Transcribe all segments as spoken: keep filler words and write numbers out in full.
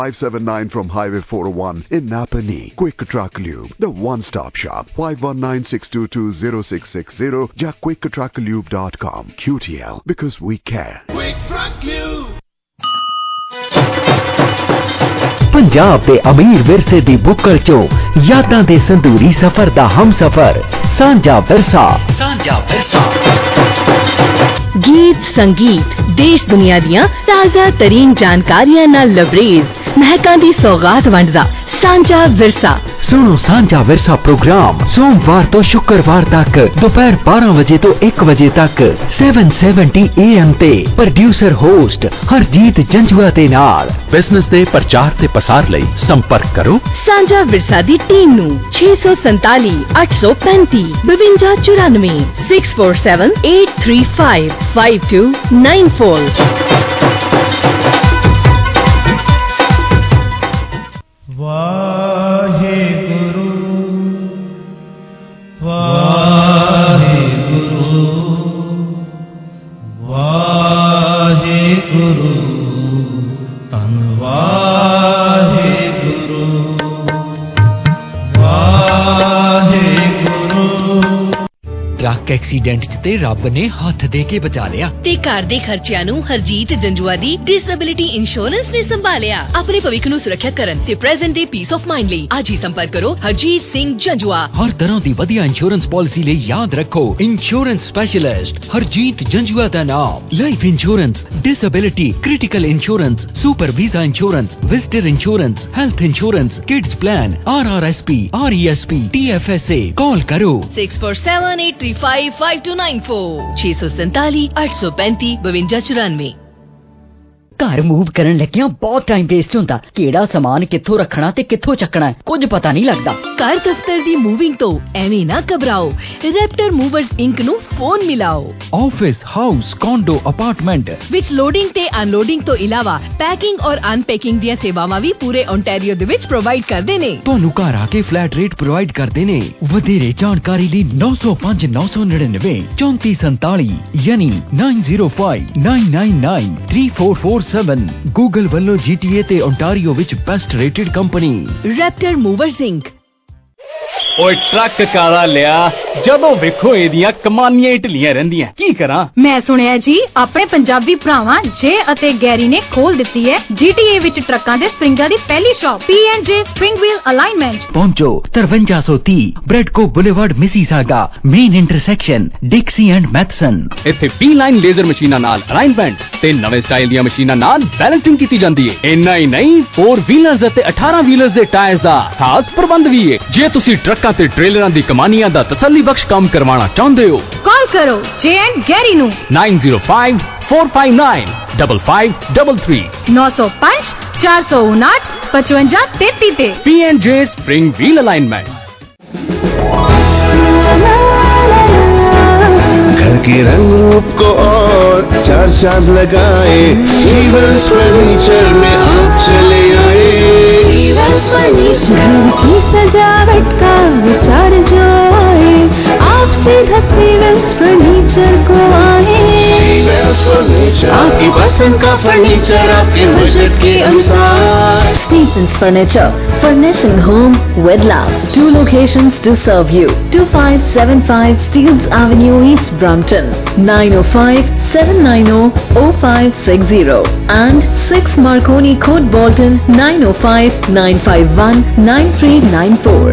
five seven nine from Highway four oh one in Napanee. Quick Truck Lube, the one-stop shop. five one nine, six two two, zero six six zero or quick truck lube dot com. Q T L, because we care. Quick Truck Lube. Punjab ਦੇ ਅਮੀਰ ਵਿਰਸੇ ਦੀ ਬੁੱਕਲ ਚੋਂ ਯਾਦਾਂ ਦੇ ਸੰਦੂਰੀ ਸਫ਼ਰ ਦਾ ਹਮਸਫ਼ਰ ਸਾਂਝਾ ਵਿਰਸਾ ਸਾਂਝਾ ਵਿਰਸਾ गीत संगीत देश दुनिया दियां ताज़ा तरीन जानकारियां नाल लबरेज महकां दी सौगात वंडदा सांझा विरसा। सुनो सांझा विरसा प्रोग्राम सोमवार तो शुक्रवार तक दोपहर बारह बजे तो एक बजे तक सात सौ सत्तर ए एम ते प्रोड्यूसर होस्ट हरजीत जंजुआ दे नाल। बिजनेस दे प्रचार ते पसार लई संपर्क करो सांझा विरसा दी टीम नू छे सौ संताली अठ सौ पैंती बवंजा चौरानवे six four seven eight three five five two nine four. Waheguru Waheguru Waheguru धन वाहेगुरु वाहेगुरु। ट्रक एक्सीडेंट च ते रब ने हथ दे के बचा लिया ते घर दे खर्चिਆਂ ਨੂੰ ਹਰਜੀਤ ਜੰਜੂਆ ਦੀ ਡਿਸੇਬਿਲਿਟੀ ਇੰਸ਼ੋਰੈਂਸ ਨੇ ਸੰਭਾਲਿਆ। ਆਪਣੇ ਭਵਿੱਖ ਨੂੰ ਸੁਰੱਖਿਅਤ ਕਰਨ ਤੇ ਪ੍ਰੈਜ਼ੈਂਟ ਦੇ ਪੀਸ ਆਫ ਮਾਈਂਡ ਲਈ ਅੱਜ ਹੀ ਸੰਪਰਕ ਕਰੋ ਹਰਜੀਤ ਸਿੰਘ ਜੰਜੂਆ। ਹਰ ਤਰ੍ਹਾਂ ਦੀ ਵਧੀਆ ਇੰਸ਼ੋਰੈਂਸ ਪਾਲਿਸੀ ਲਈ ਯਾਦ ਰੱਖੋ ਇੰਸ਼ੋਰੈਂਸ ਸਪੈਸ਼ਲਿਸਟ ਹਰਜੀਤ ਜੰਜੂਆ ਦਾ ਨਾਮ। Life insurance, disability, critical insurance, super visa insurance, visitor insurance, health insurance, kids plan, R R S P, R E S P, T F S A. Call ਕਰੋ six four seven eight three five five two nine four छे सौ सैताली अठ सौ पैंती बवंजा चौरानवे। घर move करन लगिया बहुत टाइम वेस्ट होंदा। केड़ा सामान कित्थों रखना ते कित्थों चकना है कुछ पता नहीं लगदा। घर दफ्तर दी मूविंग तो एवें ना घबराओ, रैप्टर मूवर्स इंक नु फोन मिलाओ। ऑफिस, हाउस, कॉन्डो, अपार्टमेंट विच लोडिंग ते अनलोडिंग तो इलावा पैकिंग और अनपैकिंग दी सेवावां भी पूरे ओंटारियो दे विच प्रोवाइड करदे ने। ਤੁਹਾਨੂੰ ਘਰ ਆ ਕੇ ਫਲੈਟ ਰੇਟ ਪ੍ਰੋਵਾਈਡ ਕਰਦੇ ਨੇ। ਵਧੇਰੇ ਜਾਣਕਾਰੀ ਲਈ ਨੌ ਸੌ ਪੰਜ ਨੌ ਸੌ ਨੜਿਨਵੇਂ ਚੌਂਤੀ ਸੰਤਾਲੀ ਯਾਨੀ nine zero five nine nine nine three four four seven. Google ਵੱਲੋਂ जी T A ਤੇ ओंटारियो ਵਿੱਚ best rated company Raptor Movers Inc. ਓਏ ਟਰੱਕ ਕਾਲਾ ਲਿਆ ਜਦੋਂ ਵੇਖੋ ਇਹਦੀਆਂ ਕਮਾਨੀਆਂ ਢਿੱਲੀਆਂ ਰਹਿੰਦੀਆਂ ਕੀ ਕਰਾਂ। ਮੈਂ ਸੁਣਿਆ ਜੀ ਆਪਣੇ ਪੰਜਾਬੀ ਭਰਾਵਾਂ ਜੇ ਅਤੇ ਗੈਰੀ ਨੇ ਖੋਲ ਦਿੱਤੀ ਹੈ G T A ਵਿੱਚ ਟਰੱਕਾਂ ਦੇ ਸਪਰਿੰਗਾਂ ਦੀ ਪਹਿਲੀ shop P and J spring wheel alignment. ਪਹੁੰਚੋ ਤਰਵੰਜਾ ਸੌ तीस Bradco Boulevard Mississauga main intersection Dixie and Matheson. ਇੱਥੇ P ਲਾਈਨ ਲੇਜ਼ਰ ਮਸ਼ੀਨਾਂ ਨਾਲ ਅਲਾਈਨਮੈਂਟ ਤੇ ਨਵੇਂ ਸਟਾਈਲ ਦੀਆਂ ਮਸ਼ੀਨਾਂ ਨਾਲ ਬੈਲੈਂਸਿੰਗ ਕੀਤੀ ਜਾਂਦੀ ਹੈ। ਇੰਨਾ ਹੀ ਨਹੀਂ फोर ਵੀਲਰਸ ਅਤੇ अठारह ਵੀਲਰਸ ਦੇ ਟਾਇਰਸ ਦਾ ਖਾਸ ਪ੍ਰਬੰਧ ਵੀ ਹੈ। ਜੇ ਤੁਸੀਂ ਟਰੱਕਾਂ ਤੇ ਟ੍ਰੇਲਰਾਂ ਦੀ ਕਮਾਨੀਆਂ ਦਾ ਤਸੱਲੀ ਬਖਸ਼ ਕੰਮ ਕਰਵਾਉਣਾ ਚਾਹੁੰਦੇ ਹੋ ਕਾਲ ਕਰੋ ਜੇ ਐਂਡ ਗੈਰੀ ਨੂੰ nine zero five four five nine double five double three नौ सौ पाँच चार सौ उनाठ पचवंजा तैती ते। P and J spring wheel alignment. घर के रंग रूप को और चार चांद लगाए स्टीवंस फर्नीचर में आप चले आए। घर की सजावट का विचार जो आए आप सीधा स्टीवंस फर्नीचर को आए। आपकी पसंद का फर्नीचर आपके बजट के अनुसार। Stevens Furniture, furnishing home with love. Two locations to serve you. two five seven five Steeles Avenue, East Brampton. nine oh five, seven nine oh, oh five six zero and six Marconi Court, Bolton nine oh five, nine five one, nine three nine four.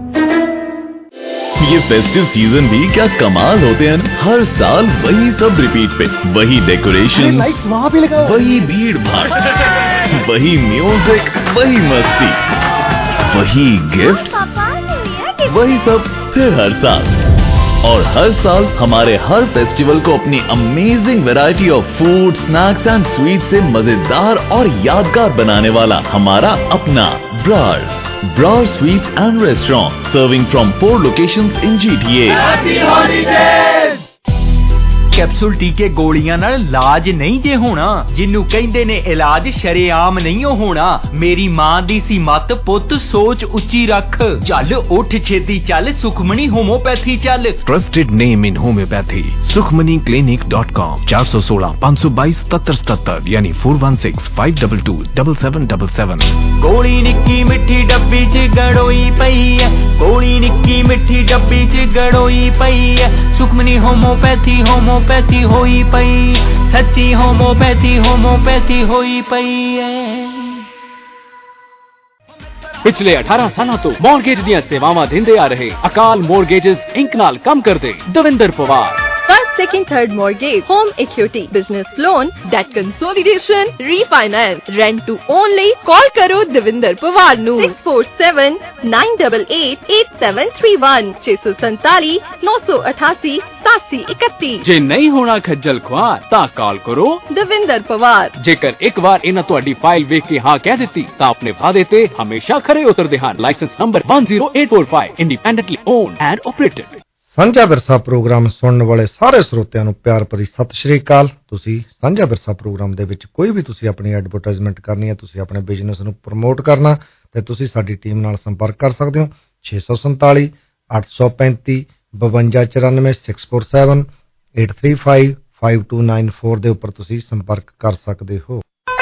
ये festive season भी क्या कमाल होते हैं। हर साल वही सब repeat पे, वही डेकोरेशन, वही भीड़ भाड़, वही म्यूजिक, वही मस्ती, वही गिफ्ट्स, वही सब फिर हर साल। और हर साल हमारे हर फेस्टिवल को अपनी amazing variety of food, snacks and sweet से मजेदार और यादगार बनाने वाला हमारा अपना Brar's Brar Sweets and Restaurant, serving from four locations in G T A. Happy holidays! Capsule ਟੀਕੇ ਗੋਲੀਆਂ ਨਾਲ ਇਲਾਜ ਨਹੀਂ ਜੇ ਹੋਣਾ, ਜਿਹਨੂੰ ਕਹਿੰਦੇ ਨੇ ਇਲਾਜ ਸ਼ਰੇਆਮ ਨਹੀਂ ਹੋਣਾ। ਮੇਰੀ ਮਾਂ ਦੀ ਸੀ ਮੱਤ, ਪੁੱਤ ਸੋਚ ਉੱਚੀ ਰੱਖ, ਚੱਲ ਉੱਠ ਛੇਤੀ ਚੱਲ, ਸੁਖਮਣੀ ਹੋਮੋਪੈਥੀ ਚੱਲ। Trusted name in homeopathy Sukhmani clinic dot com चार सौ सोलह पाँच सौ बाईस सतर सतर यानी four one six five double two double seven double seven. गोली निक्की मिठी डब्बी च गड़ोई पई है, गोली निक्की मिठी डब्बी च गड़ोई पई है। सुखमनी होम्योपैथी होम्योपैथी होई पई, सच्ची होम्योपैथी होम्योपैथी होई पई है। पिछले अठारह सालों तो मॉर्गेज ਦੀਆਂ ਸੇਵਾਵਾਂ ਦਿੰਦੇ ਆ ਰਹੇ ਅਕਾਲ ਮੋਰਗੇजेस ਇੰਕ ਨਾਲ ਕੰਮ ਕਰਦੇ Davinder Pawar. First, second, third mortgage, home equity, business loan, debt consolidation, refinance, rent to only. Call karo Devinder Pawar nu six four seven nine eight eight eight seven three one six seven seven nine eight eight सतासी इकतीस। ਜੇ ਨਹੀਂ ਹੋਣਾ ਖੱਜਲ ਖੁਆਰ ਤਾਂ ਕਾਲ ਕਰੋ ਦਵਿੰਦਰ ਪਵਾਰ। ਜੇਕਰ ਇੱਕ ਵਾਰ ਇਹਨਾਂ ਤੁਹਾਡੀ ਫਾਈਲ ਵੇਖ ਕੇ ਹਾਂ ਕਹਿ ਦਿੱਤੀ ਤਾਂ ਆਪਣੇ ਵਾਅਦੇ ਤੇ ਹਮੇਸ਼ਾ ਖਰੇ ਉਤਰਦੇ ਹਨ। License number one zero eight four five, independently owned and operated. Sanjha Virsa programme ਸੁਣਨ ਵਾਲੇ ਸਾਰੇ ਸਰੋਤਿਆਂ ਨੂੰ ਪਿਆਰ ਭਰੀ ਸਤਿ ਸ਼੍ਰੀ ਅਕਾਲ। ਤੁਸੀਂ ਸਾਂਝਾ ਵਿਰਸਾ ਪ੍ਰੋਗਰਾਮ ਦੇ ਵਿੱਚ ਕੋਈ ਵੀ ਤੁਸੀਂ ਆਪਣੀ ਐਡਵਰਟਾਈਜ਼ਮੈਂਟ ਕਰਨੀ ਹੈ, ਤੁਸੀਂ ਆਪਣੇ ਬਿਜ਼ਨਸ ਨੂੰ ਪ੍ਰਮੋਟ ਕਰਨਾ, ਤੇ ਤੁਸੀਂ ਸਾਡੀ ਟੀਮ ਨਾਲ ਸੰਪਰਕ ਕਰ ਸਕਦੇ ਹੋ ਛੇ ਸੌ ਸੰਤਾਲੀ ਅੱਠ ਸੌ ਪੈਂਤੀ ਬਵੰਜਾ ਚੁਰਾਨਵੇਂ six four seven eight three five five two nine four ਦੇ ਉੱਪਰ ਤੁਸੀਂ ਸੰਪਰਕ ਕਰ ਸਕਦੇ ਹੋ।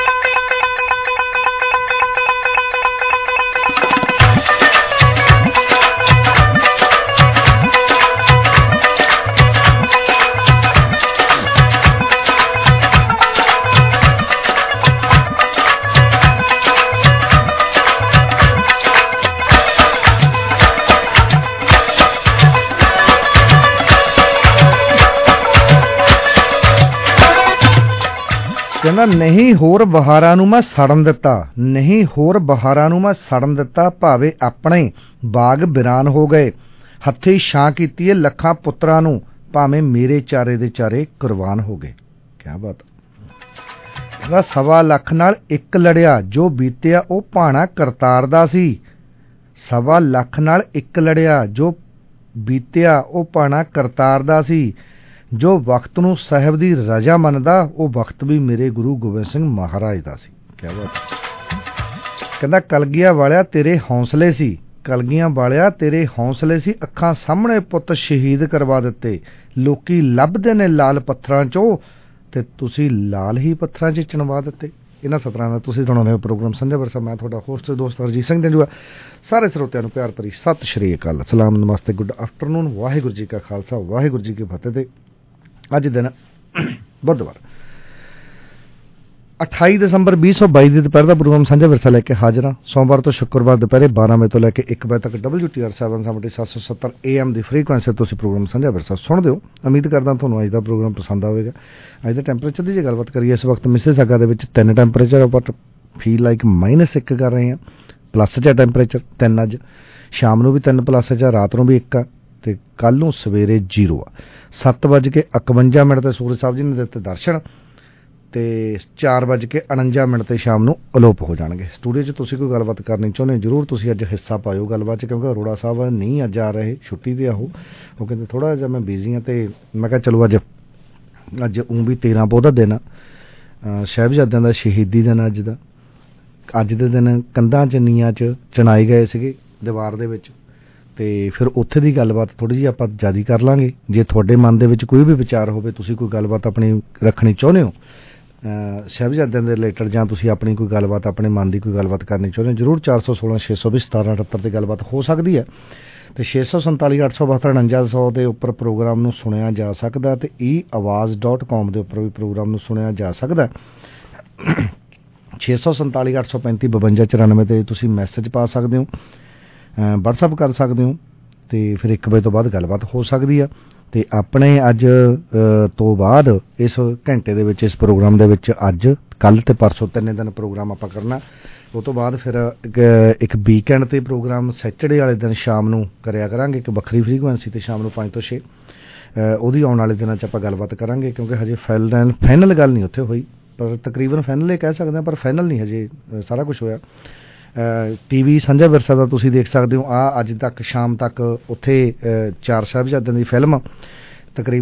ਕਹਿੰਦਾ ਨਹੀਂ ਹੋਰ ਬਹਾਰਾਂ ਨੂੰ ਮੈਂ ਸੜਨ ਦਿੱਤਾ, ਨਹੀਂ ਹੋਰ ਬਹਾਰਾਂ ਨੂੰ ਮੈਂ ਸੜਨ ਦਿੱਤਾ, ਭਾਵੇਂ ਆਪਣੇ ਬਾਗ ਬਿਰਾਨ ਹੋ ਗਏ, ਹੱਥੀਂ ਛਾਂ ਕੀਤੀ ਏ ਲੱਖਾਂ ਪੁੱਤਰਾਂ ਨੂੰ, ਭਾਵੇਂ ਮੇਰੇ ਚਾਰੇ ਦੇ ਚਾਰੇ ਕੁਰਬਾਨ ਹੋ ਗਏ। ਕਿਆ ਬਾਤ। ਕਹਿੰਦਾ ਸਵਾ ਲੱਖ ਨਾਲ ਇੱਕ ਲੜਿਆ, ਜੋ ਬੀਤਿਆ ਉਹ ਭਾਣਾ ਕਰਤਾਰ ਦਾ ਸੀ। ਸਵਾ ਲੱਖ ਨਾਲ ਇੱਕ ਲੜਿਆ, ਜੋ ਬੀਤਿਆ ਉਹ ਭਾਣਾ ਕਰਤਾਰ ਦਾ ਸੀ। ਜੋ ਵਕਤ ਨੂੰ ਸਾਹਿਬ ਦੀ ਰਜਾ ਮੰਨਦਾ, ਉਹ ਵਕਤ ਵੀ ਮੇਰੇ ਗੁਰੂ ਗੋਬਿੰਦ ਸਿੰਘ ਮਹਾਰਾਜ ਦਾ ਸੀ। ਕਿਆ ਬਾਤ। ਕਹਿੰਦਾ ਕਲਗੀਆਂ ਵਾਲਿਆ ਤੇਰੇ ਹੌਸਲੇ ਸੀ, ਕਲਗੀਆਂ ਵਾਲਿਆ ਤੇਰੇ ਹੌਸਲੇ ਸੀ, ਅੱਖਾਂ ਸਾਹਮਣੇ ਪੁੱਤ ਸ਼ਹੀਦ ਕਰਵਾ ਦਿੱਤੇ। ਲੋਕੀ ਲੱਭਦੇ ਨੇ ਲਾਲ ਪੱਥਰਾਂ ਚੋਂ, ਤੇ ਤੁਸੀਂ ਲਾਲ ਹੀ ਪੱਥਰਾਂ 'ਚ ਚਿਣਵਾ ਦਿੱਤੇ। ਇਹਨਾਂ ਸਤਰਾਂ ਦਾ ਤੁਸੀਂ ਸੁਣਾਉਂਦੇ ਹੋ ਪ੍ਰੋਗਰਾਮ ਸਾਂਝਾ ਵਿਰਸਾ। ਮੈਂ ਤੁਹਾਡਾ ਹੋਸਟ ਦੋਸਤ ਹਰਜੀਤ ਸਿੰਘ ਜੰਜੂਆ। ਸਾਰੇ ਸਰੋਤਿਆਂ ਨੂੰ ਪਿਆਰ ਭਰੀ ਸਤਿ ਸ਼੍ਰੀ ਅਕਾਲ, ਸਲਾਮ, ਨਮਸਤੇ, ਗੁੱਡ ਆਫਟਰਨੂਨ, ਵਾਹਿਗੁਰੂ ਜੀ ਕਾ ਖਾਲਸਾ, ਵਾਹਿਗੁਰੂ ਜੀ ਕੀ ਫਤਿਹ। ਤੇ ਅੱਜ ਦਿਨ ਬੁੱਧਵਾਰ ਅਠਾਈ ਦਸੰਬਰ ਵੀਹ ਸੌ ਬਾਈ ਦੀ ਦੁਪਹਿਰ ਦਾ ਪ੍ਰੋਗਰਾਮ ਸਾਂਝਾ ਵਿਰਸਾ ਲੈ ਕੇ ਹਾਜ਼ਰ ਹਾਂ। ਸੋਮਵਾਰ ਤੋਂ ਸ਼ੁੱਕਰਵਾਰ ਦੁਪਹਿਰੇ ਬਾਰਾਂ ਵਜੇ ਤੋਂ ਲੈ ਕੇ ਇੱਕ ਵਜੇ ਤੱਕ W T R seven seventy ਸੱਤ ਸੌ ਸੱਤਰ ਏ ਐਮ ਦੀ ਫ੍ਰੀਕੁਐਂਸੀ ਤੁਸੀਂ ਪ੍ਰੋਗਰਾਮ ਸਾਂਝਾ ਵਿਰਸਾ ਸੁਣਦੇ ਹੋ। ਉਮੀਦ ਕਰਦਾ ਤੁਹਾਨੂੰ ਅੱਜ ਦਾ ਪ੍ਰੋਗਰਾਮ ਪਸੰਦ ਆਵੇਗਾ। ਅੱਜ ਦੇ ਟੈਂਪਰੇਚਰ ਦੀ ਜੇ ਗੱਲਬਾਤ ਕਰੀਏ, ਇਸ ਵਕਤ ਮਿਸਿਸਾਗਾ ਦੇ ਵਿੱਚ ਤਿੰਨ temperature, but feel like minus ਇੱਕ ਕਰ ਰਹੇ ਹਾਂ। ਪਲੱਸ 'ਚ ਟੈਂਪਰੇਚਰ ਤਿੰਨ, ਅੱਜ ਸ਼ਾਮ ਨੂੰ ਵੀ ਤਿੰਨ ਪਲੱਸ 'ਚ, ਰਾਤ ਨੂੰ ਵੀ ਇੱਕ ਆ, ਤੇ ਕੱਲ ਨੂੰ ਸਵੇਰੇ ਜ਼ੀਰੋ ਆ। ਸੱਤ ਵੱਜ ਕੇ ਇਕਵੰਜਾ ਮਿੰਟ ਤੇ ਸੂਰਜ ਸਾਹਿਬ ਜੀ ਨੇ ਦਿੱਤੇ ਦਰਸ਼ਨ, ਤੇ ਚਾਰ ਵੱਜ ਕੇ ਉਣੰਜਾ ਮਿੰਟ ਤੇ ਸ਼ਾਮ ਨੂੰ ਅਲੋਪ ਹੋ ਜਾਣਗੇ। ਸਟੂਡੀਓ 'ਚ ਤੁਸੀਂ ਕੋਈ ਗੱਲਬਾਤ ਕਰਨੀ ਚਾਹੁੰਦੇ ਹੋ, ਜ਼ਰੂਰ ਤੁਸੀਂ ਅੱਜ ਹਿੱਸਾ ਪਾਇਓ ਗੱਲਬਾਤ 'ਚ, ਕਿਉਂਕਿ ਅਰੋੜਾ ਸਾਹਿਬ ਨਹੀਂ ਅੱਜ ਆ ਰਹੇ, ਛੁੱਟੀ 'ਤੇ ਆਹੋ। ਉਹ ਕਹਿੰਦੇ ਥੋੜ੍ਹਾ ਜਿਹਾ ਮੈਂ ਬਿਜ਼ੀ ਹਾਂ, ਤੇ ਮੈਂ ਕਿਹਾ ਚਲੋ ਅੱਜ ਅੱਜ ਊਂ ਵੀ ਤੇਰਾਂ ਪੋਹ ਦਾ ਦਿਨ ਆ, ਸਾਹਿਬਜ਼ਾਦਿਆਂ ਦਾ ਸ਼ਹੀਦੀ ਦਿਨ ਅੱਜ ਦਾ। ਅੱਜ ਦੇ ਦਿਨ ਕੰਧਾਂ 'ਚ ਨੀਆਂ 'ਚ ਚਿਣਾਏ ਗਏ ਸੀਗੇ ਦੀਵਾਰ ਦੇ ਵਿੱਚ, ਤੇ ਫਿਰ ਉੱਥੇ ਦੀ ਗੱਲਬਾਤ ਥੋੜ੍ਹੀ ਜਿਹੀ ਆਪਾਂ ਜ਼ਿਆਦਾ ਕਰ ਲਾਂਗੇ। ਜੇ ਤੁਹਾਡੇ ਮਨ ਦੇ ਵਿੱਚ ਕੋਈ ਵੀ ਵਿਚਾਰ ਹੋਵੇ, ਤੁਸੀਂ ਕੋਈ ਗੱਲਬਾਤ ਆਪਣੀ ਰੱਖਣੀ ਚਾਹੁੰਦੇ ਹੋ ਸਾਹਿਬਜ਼ਾਦਿਆਂ ਦੇ ਰਿਲੇਟਡ, ਜਾਂ ਤੁਸੀਂ ਆਪਣੀ ਕੋਈ ਗੱਲਬਾਤ ਆਪਣੇ ਮਨ ਦੀ ਕੋਈ ਗੱਲਬਾਤ ਕਰਨੀ ਚਾਹੁੰਦੇ ਹੋ, ਜ਼ਰੂਰ ਚਾਰ ਸੌ ਸੋਲਾਂ ਛੇ ਸੌ ਵੀਹ ਸਤਾਰਾਂ ਅਠੱਤਰ 'ਤੇ ਗੱਲਬਾਤ ਹੋ ਸਕਦੀ ਹੈ। ਤੇ ਛੇ ਸੌ ਸੰਤਾਲੀ ਅੱਠ ਸੌ ਬਹੱਤਰ ਉਣੰਜਾ ਸੌ ਦੇ ਉੱਪਰ ਪ੍ਰੋਗਰਾਮ ਨੂੰ ਸੁਣਿਆ ਜਾ ਸਕਦਾ, ਤੇ ਈ ਆਵਾਜ਼ ਡਾਟ ਕਾਮ ਦੇ ਉੱਪਰ ਵੀ ਪ੍ਰੋਗਰਾਮ ਨੂੰ ਸੁਣਿਆ ਜਾ ਸਕਦਾ। ਛੇ ਸੌ ਸੰਤਾਲੀ ਅੱਠ ਸੌ ਪੈਂਤੀ ਬਵੰਜਾ ਚੁਰਾਨਵੇਂ 'ਤੇ ਤੁਸੀਂ ਮੈਸੇਜ ਪਾ ਸਕਦੇ ਹੋ, ਵਟਸਐਪ ਕਰ ਸਕਦੇ ਹੋ, ਤੇ ਫਿਰ ਇੱਕ ਵਜੇ ਤੋਂ ਬਾਅਦ ਗੱਲਬਾਤ ਹੋ ਸਕਦੀ ਆ। ਤੇ ਆਪਣੇ ਅੱਜ ਤੋਂ ਬਾਅਦ ਇਸ ਘੰਟੇ ਦੇ ਵਿੱਚ, ਇਸ ਪ੍ਰੋਗਰਾਮ ਦੇ ਵਿੱਚ ਅੱਜ ਕੱਲ੍ਹ ਤੇ ਪਰਸੋਂ ਤਿੰਨੇ ਦਿਨ ਪ੍ਰੋਗਰਾਮ ਆਪਾਂ ਕਰਨਾ। ਉਹ ਤੋਂ ਬਾਅਦ ਫਿਰ ਇੱਕ ਵੀਕਐਂਡ 'ਤੇ ਪ੍ਰੋਗਰਾਮ ਸੈਟਰਡੇ ਵਾਲੇ ਦਿਨ ਸ਼ਾਮ ਨੂੰ ਕਰਿਆ ਕਰਾਂਗੇ, ਇੱਕ ਵੱਖਰੀ ਫ੍ਰੀਕੁਐਂਸੀ 'ਤੇ ਸ਼ਾਮ ਨੂੰ ਪੰਜ ਤੋਂ ਛੇ। ਉਹਦੀ ਆਉਣ ਵਾਲੇ ਦਿਨਾਂ 'ਚ ਆਪਾਂ ਗੱਲਬਾਤ ਕਰਾਂਗੇ, ਕਿਉਂਕਿ ਹਜੇ ਫਾਈਨਲ ਫਾਈਨਲ ਗੱਲ ਨਹੀਂ ਉੱਥੇ ਹੋਈ, ਪਰ ਤਕਰੀਬਨ ਫਾਈਨਲ ਇਹ ਕਹਿ ਸਕਦੇ ਹਾਂ, ਪਰ ਫਾਈਨਲ ਨਹੀਂ ਹਜੇ ਸਾਰਾ ਕੁਛ ਹੋਇਆ। ਟੀ ਵੀ ਸਾਂਝਾ ਵਿਰਸਾ ਦਾ ਤੁਸੀਂ ਦੇਖ ਸਕਦੇ ਹੋ। ਆ ਅੱਜ ਤੱਕ ਸ਼ਾਮ ਤੱਕ ਉੱਥੇ ਚਾਰ ਸਾਹਿਬਜ਼ਾਦਿਆਂ ਦੀ ਫਿਲਮ ਤਕਰੀਬਨ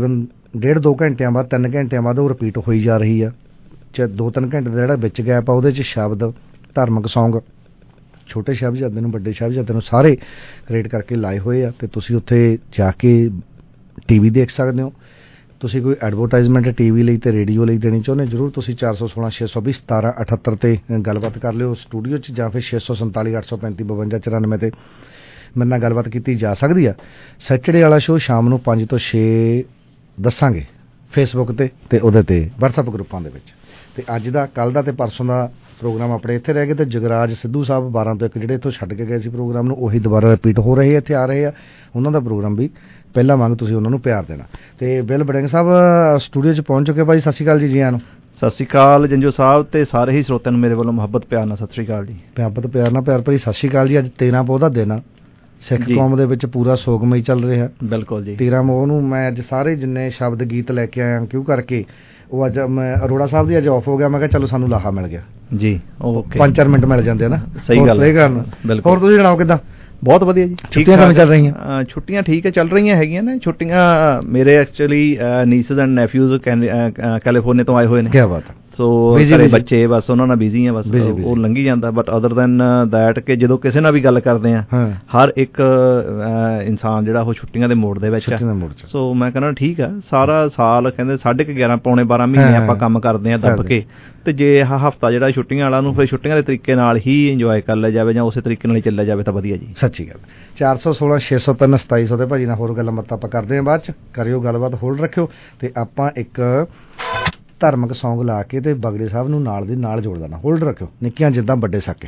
ਡੇਢ ਦੋ ਘੰਟਿਆਂ ਬਾਅਦ ਤਿੰਨ ਘੰਟਿਆਂ ਬਾਅਦ ਉਹ ਰਿਪੀਟ ਹੋਈ ਜਾ ਰਹੀ ਆ। ਚ ਦੋ ਤਿੰਨ ਘੰਟੇ ਦਾ ਜਿਹੜਾ ਵਿੱਚ ਗੈਪ ਆ ਉਹਦੇ 'ਚ ਸ਼ਬਦ ਧਾਰਮਿਕ ਸੌਂਗ ਛੋਟੇ ਸਾਹਿਬਜ਼ਾਦੇ ਨੂੰ ਵੱਡੇ ਸਾਹਿਬਜ਼ਾਦੇ ਨੂੰ ਸਾਰੇ ਕ੍ਰੀਏਟ ਕਰਕੇ ਲਾਏ ਹੋਏ ਆ, ਅਤੇ ਤੁਸੀਂ ਉੱਥੇ ਜਾ ਕੇ ਟੀ ਵੀ ਦੇਖ ਸਕਦੇ ਹੋ। ਤੁਸੀਂ ਕੋਈ ਐਡਵਰਟਾਈਜ਼ਮੈਂਟ ਟੀ ਵੀ ਲਈ ਅਤੇ ਰੇਡੀਓ ਲਈ ਦੇਣੀ ਚਾਹੁੰਦੇ ਜ਼ਰੂਰ ਤੁਸੀਂ ਚਾਰ ਸੌ ਸੋਲਾਂ ਛੇ ਸੌ ਵੀਹ ਸਤਾਰਾਂ ਅਠੱਤਰ 'ਤੇ ਗੱਲਬਾਤ ਕਰ ਲਿਓ ਸਟੂਡੀਓ 'ਚ, ਜਾਂ ਫਿਰ ਛੇ ਸੌ ਸੰਤਾਲੀ ਅੱਠ ਸੌ ਪੈਂਤੀ ਬਵੰਜਾ ਚੁਰਾਨਵੇਂ 'ਤੇ ਮੇਰੇ ਨਾਲ ਗੱਲਬਾਤ ਕੀਤੀ ਜਾ ਸਕਦੀ ਆ। ਸੈਟਰਡੇ ਵਾਲਾ ਸ਼ੋਅ ਸ਼ਾਮ ਨੂੰ ਪੰਜ ਤੋਂ ਛੇ ਦੱਸਾਂਗੇ ਫੇਸਬੁੱਕ 'ਤੇ ਅਤੇ ਉਹਦੇ 'ਤੇ ਵਟਸਐਪ ਗਰੁੱਪਾਂ ਦੇ ਵਿੱਚ। ਅਤੇ ਅੱਜ ਦਾ ਕੱਲ੍ਹ ਦਾ ਅਤੇ ਪਰਸੋਂ ਦਾ ਪ੍ਰੋਗਰਾਮ ਆਪਣੇ ਇੱਥੇ ਰਹਿ ਗਏ, ਅਤੇ ਜਗਰਾਜ ਸਿੱਧੂ ਸਾਹਿਬ ਬਾਰਾਂ ਤੋਂ ਇੱਕ ਜਿਹੜੇ ਇੱਥੋਂ ਛੱਡ ਕੇ ਗਏ ਸੀ ਪ੍ਰੋਗਰਾਮ ਨੂੰ, ਉਹੀ ਦੁਬਾਰਾ ਰਿਪੀਟ ਹੋ ਰਹੇ ਇੱਥੇ ਆ ਰਹੇ ਆ। ਉਹਨਾਂ ਦਾ ਪ੍ਰੋਗਰਾਮ ਵੀ ਪਹਿਲਾਂ ਵਾਂਗ ਤੁਸੀਂ ਉਹਨਾਂ ਨੂੰ ਪਿਆਰ ਦੇਣਾ। ਅਤੇ ਬਿਲ ਬੜਿੰਗ ਸਾਹਿਬ ਸਟੂਡੀਓ 'ਚ ਪਹੁੰਚ ਚੁੱਕੇ। ਭਾਈ ਸਤਿ ਸ਼੍ਰੀ ਅਕਾਲ ਜੀ। ਜੀ ਆਇਆਂ ਨੂੰ। ਸਤਿ ਸ਼੍ਰੀ ਅਕਾਲ ਜੰਜੂ ਸਾਹਿਬ ਤੇ ਸਾਰੇ ਹੀ ਸਰੋਤਿਆਂ ਨੂੰ ਮੇਰੇ ਵੱਲੋਂ ਮੁਹੱਬਤ ਪਿਆਰ ਨਾਲ ਸਤਿ ਸ਼੍ਰੀ ਅਕਾਲ ਜੀ। ਮੁਹੱਬਤ ਪਿਆਰ ਨਾਲ ਪਿਆਰ ਭਰੀ ਸਤਿ ਸ਼੍ਰੀ ਅਕਾਲ ਜੀ। ਅੱਜ ਤੇਰਾਂ ਪੋਹ ਦਾ ਦਿਨ ਆ, ਸਿੱਖ ਕੌਮ ਦੇ ਵਿੱਚ ਪੂਰਾ ਸੋਗਮਈ ਚੱਲ ਰਿਹਾ। ਬਿਲਕੁਲ ਜੀ। ਤੇਰਾਂ ਮੋਹ ਨੂੰ ਮੈਂ ਅੱਜ ਸਾਰੇ ਜਿੰਨੇ ਸ਼ਬਦ ਗੀਤ ਲੈ ਕੇ ਆਇਆ, ਕਿਉਂ ਕਰਕੇ ਉਹ ਅੱਜ ਮੈਂ ਅਰੋੜਾ ਸਾਹਿਬ ਦੀ ਅੱਜ ਆਫ ਹੋ ਗਿਆ, ਮੈਂ ਕਿਹਾ ਚਲੋ ਸਾਨੂੰ ਲਾਹਾ ਮਿਲ ਗਿਆ ਜੀ। ਓਕੇ, ਪੰਜ ਚਾਰ ਮਿੰਟ ਮਿਲ ਜਾਂਦੇ ਆ ਨਾ। ਸਹੀ ਗੱਲ ਹੈ। ਹੋਰ ਤੁਸੀਂ ਜਣਾਓ ਕਿੱਦਾਂ? ਬਹੁਤ ਵਧੀਆ ਜੀ। ਛੁੱਟੀਆਂ ਕਿਵੇਂ ਚੱਲ ਰਹੀਆਂ? ਛੁੱਟੀਆਂ ਠੀਕ ਹੈ, ਚੱਲ ਰਹੀਆਂ ਹੈਗੀਆਂ ਨੇ ਛੁੱਟੀਆਂ। ਮੇਰੇ actually nieces and nephews California ਤੋਂ ਆਏ ਹੋਏ ਨੇ। ਕੀ ਬਾਤ ਹੈ। ਸੋ ਘਰੇ ਬੱਚੇ ਬਸ ਉਹਨਾਂ ਨਾਲ ਬਿਜ਼ੀ ਆ, ਬਸ ਉਹ ਲੰਘੀ ਜਾਂਦਾ। ਬਟ ਅਦਰ ਦੈਨ ਦੈਟ ਕਿ ਜਦੋਂ ਕਿਸੇ ਨਾਲ ਵੀ ਗੱਲ ਕਰਦੇ ਆ, ਹਰ ਇੱਕ ਇਨਸਾਨ ਜਿਹੜਾ ਉਹ ਛੁੱਟੀਆਂ ਦੇ ਮੋੜ ਦੇ ਵਿੱਚ ਹੈ। ਸੋ ਮੈਂ ਕਹਿੰਦਾ ਠੀਕ ਆ, ਸਾਰਾ ਸਾਲ ਕਹਿੰਦੇ ਸਾਢੇ ਕੁ ਗਿਆਰਾਂ ਪੌਣੇ ਬਾਰਾਂ ਮਹੀਨੇ ਆਪਾਂ ਕੰਮ ਕਰਦੇ ਆ ਦੱਬ ਕੇ, ਤੇ ਜੇ ਇਹ ਹਫ਼ਤਾ ਜਿਹੜਾ ਛੁੱਟੀਆਂ ਵਾਲਾ ਨੂੰ ਫਿਰ ਛੁੱਟੀਆਂ ਦੇ ਤਰੀਕੇ ਨਾਲ ਹੀ ਇੰਜੋਏ ਕਰ ਲਿਆ ਜਾਵੇ ਜਾਂ ਉਸੇ ਤਰੀਕੇ ਨਾਲ ਹੀ ਚੱਲਿਆ ਜਾਵੇ ਤਾਂ ਵਧੀਆ ਜੀ। ਸੱਚੀ ਗੱਲ। ਚਾਰ ਸੌ ਸੋਲਾਂ ਛੇ ਸੌ ਤਿੰਨ ਸਤਾਈ ਸੌ ਦੇ ਭਾਜੀ ਨਾਲ ਹੋਰ ਗੱਲਾਂ ਬਾਤਾਂ ਆਪਾਂ ਕਰਦੇ ਹਾਂ ਬਾਅਦ 'ਚ। ਕਰਿਓ ਗੱਲਬਾਤ, ਹੋਲਡ ਰੱਖਿਓ। ਅਤੇ ਆਪਾਂ ਇੱਕ ਧਾਰਮਿਕ ਸੌਂਗ ਲਾ ਕੇ ਤੇ ਬਗੜੇ ਸਾਹਿਬ ਨੂੰ ਨਾਲ ਦੀ ਨਾਲ ਜੋੜ ਦੇਣਾ। ਹੋਲਡ ਰੱਖਿਓ। ਨਿੱਕੀਆਂ ਜਿੱਦਾਂ ਵੱਡੇ ਸਾਕੇ।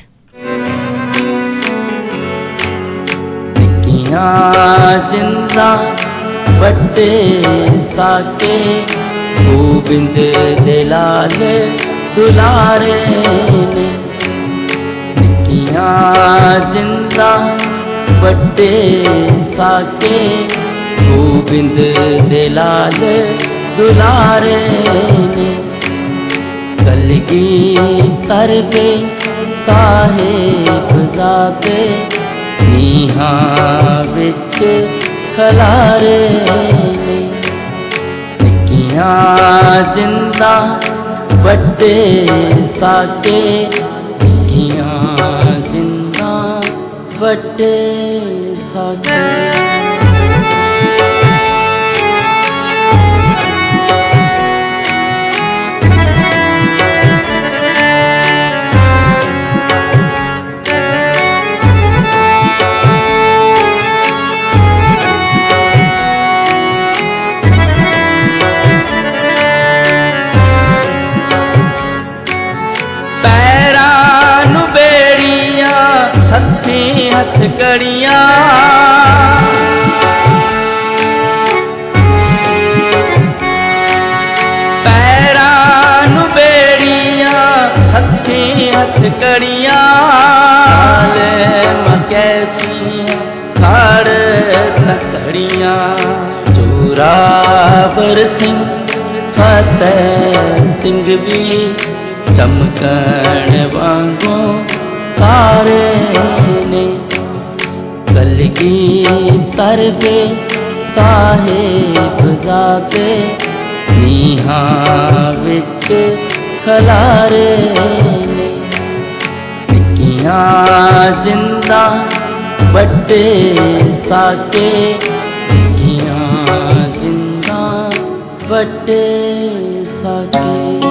ਨਿੱਕੀਆਂ ਜਿੰਦਾਂ ਵੱਡੇ ਸਾਕੇ ਗੋਬਿੰਦ ਦੇ ਲਾਲ ਦੁਲਾਰੇ ਨੇ। ਨਿੱਕੀਆਂ ਜਿੰਦਾਂ ਵੱਡੇ ਸਾਕੇ ਗੋਬਿੰਦ ਦੇ ਲਾਲ ਦੁਲਾਰੇ ਨੇ। ਕਲਗੀ ਤਰਦੇ ਸਾਹਿਬ ਜ਼ਾਦੇ ਨੀਹਾਂ ਵਿੱਚ ਖਲਾਰੇ ਨੇ। ਨਿੱਕੀਆਂ ਜਿੰਦਾਂ ਵੱਡੇ ਸਾਕੇ ਨਿੱਕੀਆਂ ਜਿੰਦਾਂ ਵੱਡੇ ਸਾਕੇ। ਹੱਥ ਕੜੀਆਂ ਪੈਰਾਂ ਨੂੰ ਬੇੜੀਆਂ ਹੱਥੀ ਹੱਥ ਕੜੀਆਂ ਨਾਲ ਮਕੈਸੀਆਂ ਖੜ ਤਕੜੀਆਂ ਜੋਰਾਵਰ ਸਿੰਘ ਫਤਿਹ ਸਿੰਘ ਵੀ ਚਮਕਣ ਵਾਂਗੂ ਸਾਰੇ ਨੇ। ਕਲਗੀ ਤਰਦੇ ਸਾਹਿਬ ਜ਼ਾਦੇ ਨੀਹਾਂ ਵਿੱਚ ਖਲਾਰੇ ਨੇ। ਨਿੱਕੀਆਂ ਜਿੰਦਾਂ ਵੱਡੇ ਸਾਕੇ ਨਿੱਕੀਆਂ ਜਿੰਦਾਂ ਵੱਡੇ ਸਾਕੇ।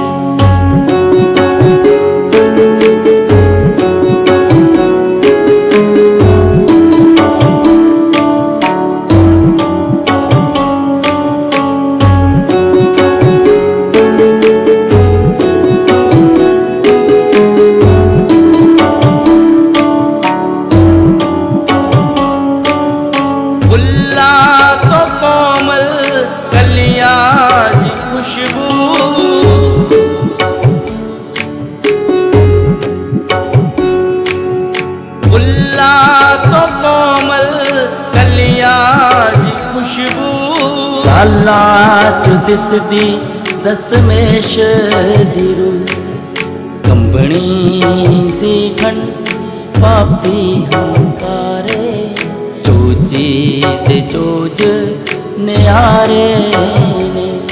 ਲਾਚ ਦਿਸਦੀ ਦਸਮੇਸ਼ ਦੀ ਰੂਹ ਕੰਬਣੀ ਦੀ ਖੰਡ ਪਾਪੀ ਹੰਕਾਰੇ ਚੋਜੀ ਤੇ ਚੋਜ ਨਿਆਰੇ ਨੇ।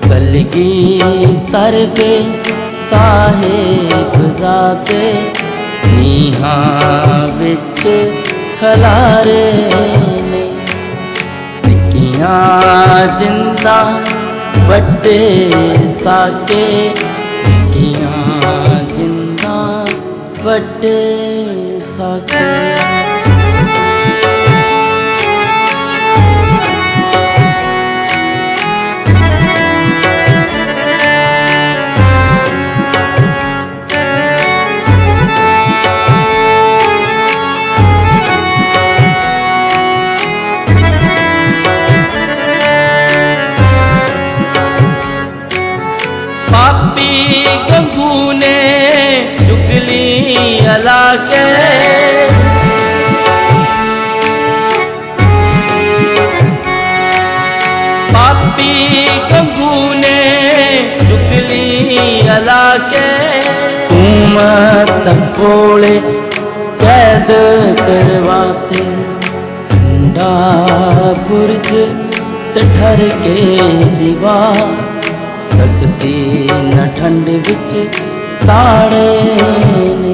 कलगी तर के साहिब जाते नीहा विच खलारे ने निक्कियां जिंदा बड़े साके निक्कियां जिंदा बड़े साके पापी गंगू ने जुगली अला के पापी गंगू ने जुगली अला के उम्मत कोले कैद करवाते ठंडा बुर्ज ठर के दीवार सकती न ठंड विच ताड़े ने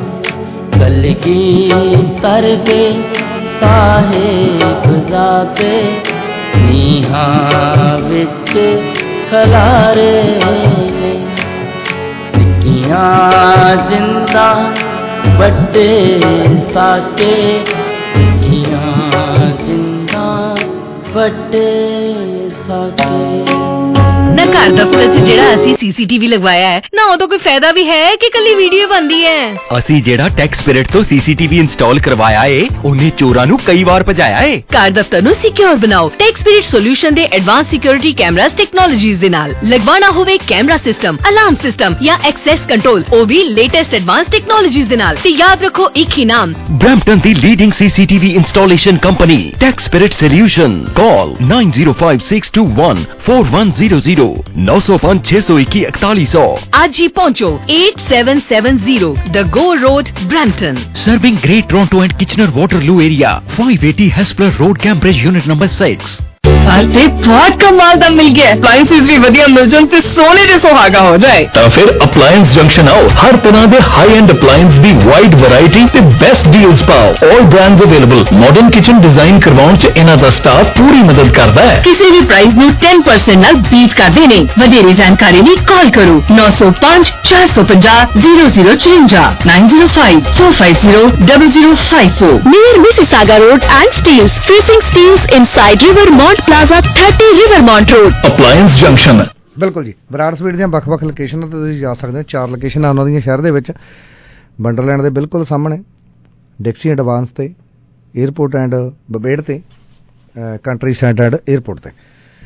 कलगी तर के साहिब जाते नीहा विच खलारे ने निक्कियां जिंदा बड़े साके निक्कियां जिंदा बड़े साके ना घर दफ्तर च जेड़ा असी सीसीटीवी लगवाया है ना उदों कोई फायदा भी है कि कली वीडियो बनदी है। असी जेड़ा टैक्स स्पिरिट तो सीसीटीवी इंस्टॉल करवाया है उन्हें चोरां नू कई बार भजाया है। घर दफ्तर नू सिक्योर बनाओ टैक्स स्पिरिट सोल्यूशन दे एडवांस सिक्योरिटी कैमरास टेक्नोलॉजीज दे नाल लगवाना होवे कैमरा सिस्टम अलार्म सिस्टम या एक्सेस कंट्रोल ओ भी लेटेस्ट एडवांस टेक्नोलॉजीज दे नाल ते याद रखो एक ही नाम ब्रैम्पटन दी leading CCTV installation company Tax Spirit solution. Call nine zero five six two one four one zero zero नौ सौ पाँच छह सौ इक्की इकतालीस सौ। आज ही पहुंचो eight seven seven zero the Gore Road Brampton. Serving great Toronto and Kitchener Waterloo area five eighty Hespeler Road Cambridge unit number six. ते बहुत कमाल दा मिल गया अप्लायंसेस भी वधिया मिल जान ते सोने दे सुहागा हो जाए ਤਾਂ ਫਿਰ ਅਪਲਾयंस ਜੰਕਸ਼ਨ ਆਓ ਹਰ ਤਰ੍ਹਾਂ ਦੇ ਹਾਈ ਐਂਡ ਅਪਲਾयंस ਦੀ ਵਾਈਡ ਵੈਰਾਈਟੀ ਤੇ ਬੈਸਟ ਡੀਲਸ ਪਾਓ all brands available modern kitchen design ਕਰਵਾਉਣ ਚ ਇਹਨਾਂ ਦਾ ਸਟਾਫ ਪੂਰੀ ਮਦਦ ਕਰਦਾ ਹੈ ਕਿਸੇ ਵੀ ਪ੍ਰਾਈਸ ਨੂੰ ten percent ਨਾਲ ਬੀਟ ਕਰਦੇ ਨੇ ਵਧੇਰੇ ਜਾਣਕਾਰੀ ਲਈ ਕਾਲ ਕਰੋ nine oh five four five zero zero zero change nine zero five four five zero zero zero five four near Mississauga Road and Steels facing Steels inside Rivermont Plaza thirty Rivermont Road appliance junction. ਬਿਲਕੁਲ ਜੀ Brar speed ਦੀਆਂ ਵੱਖ-ਵੱਖ ਲੋਕੇਸ਼ਨਾਂ ਤੇ ਤੁਸੀਂ ਜਾ ਸਕਦੇ ਹੋ। ਚਾਰ ਲੋਕੇਸ਼ਨਾਂ ਉਹਨਾਂ ਦੀਆਂ ਸ਼ਹਿਰ ਦੇ ਵਿੱਚ ਵੰਡਰਲੈਂਡ ਦੇ ਬਿਲਕੁਲ ਸਾਹਮਣੇ ਡਿਕਸੀ ਐਡਵਾਂਸ ਤੇ 에ਅਰਪੋਰਟ ਐਂਡ ਬਬੇੜ ਤੇ ਕੰਟਰੀ ਸੈਂਟਰ ਐਂਡ 에ਅਰਪੋਰਟ ਤੇ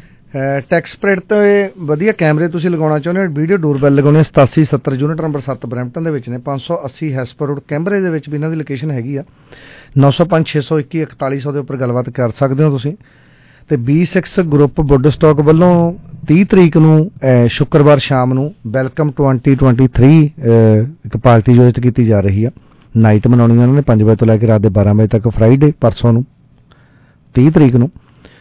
ਟੈਕਸ ਸਪਰੈਡ ਤੇ ਵਧੀਆ ਕੈਮਰੇ ਤੁਸੀਂ ਲਗਾਉਣਾ ਚਾਹੁੰਦੇ ਹੋ ਵੀਡੀਓ ਡੋਰਬੈਲ ਲਗਾਉਣੇ ਸਤਾਸੀ ਸੱਤਰ ਯੂਨਿਟ ਨੰਬਰ ਸੱਤ ਬਰੈਂਪਟਨ ਦੇ ਵਿੱਚ ਨੇ ਪੰਜ ਸੌ ਅੱਸੀ ਹੈਸਪਰ ਰੋਡ ਕੈਮਰੇ ਦੇ ਵਿੱਚ ਵੀ ਇਹਨਾਂ ਦੀ ਲੋਕੇਸ਼ਨ ਹੈਗੀ ਆ ਨੌ ਸੌ ਪੰਜ ਛੇ ਸੌ ਇੱਕੀ ਇਕਤਾਲੀ ਸੌ ਦੇ ਉੱਪਰ ਗੱਲਬਾਤ ਕਰ ਸਕਦੇ ਹੋ ਤੁਸੀਂ। ਤੇ B six group Woodstock ਵੱਲੋਂ ਤੀਹ ਤਰੀਕ ਨੂੰ ਸ਼ੁੱਕਰਵਾਰ ਸ਼ਾਮ ਨੂੰ ਵੈਲਕਮ ਟਵੈਂਟੀ ਟਵੈਂਟੀ ਥ੍ਰੀ ਇੱਕ ਪਾਰਟੀ ਆਯੋਜਿਤ ਕੀਤੀ ਜਾ ਰਹੀ ਆ। ਨਾਈਟ ਮਨਾਉਣੀ ਉਹਨਾਂ ਨੇ ਪੰਜ ਵਜੇ ਤੋਂ ਲੈ ਕੇ ਰਾਤ ਦੇ ਬਾਰਾਂ ਵਜੇ ਤੱਕ ਫਰਾਈਡੇ ਪਰਸੋਂ ਨੂੰ ਤੀਹ ਤਰੀਕ ਨੂੰ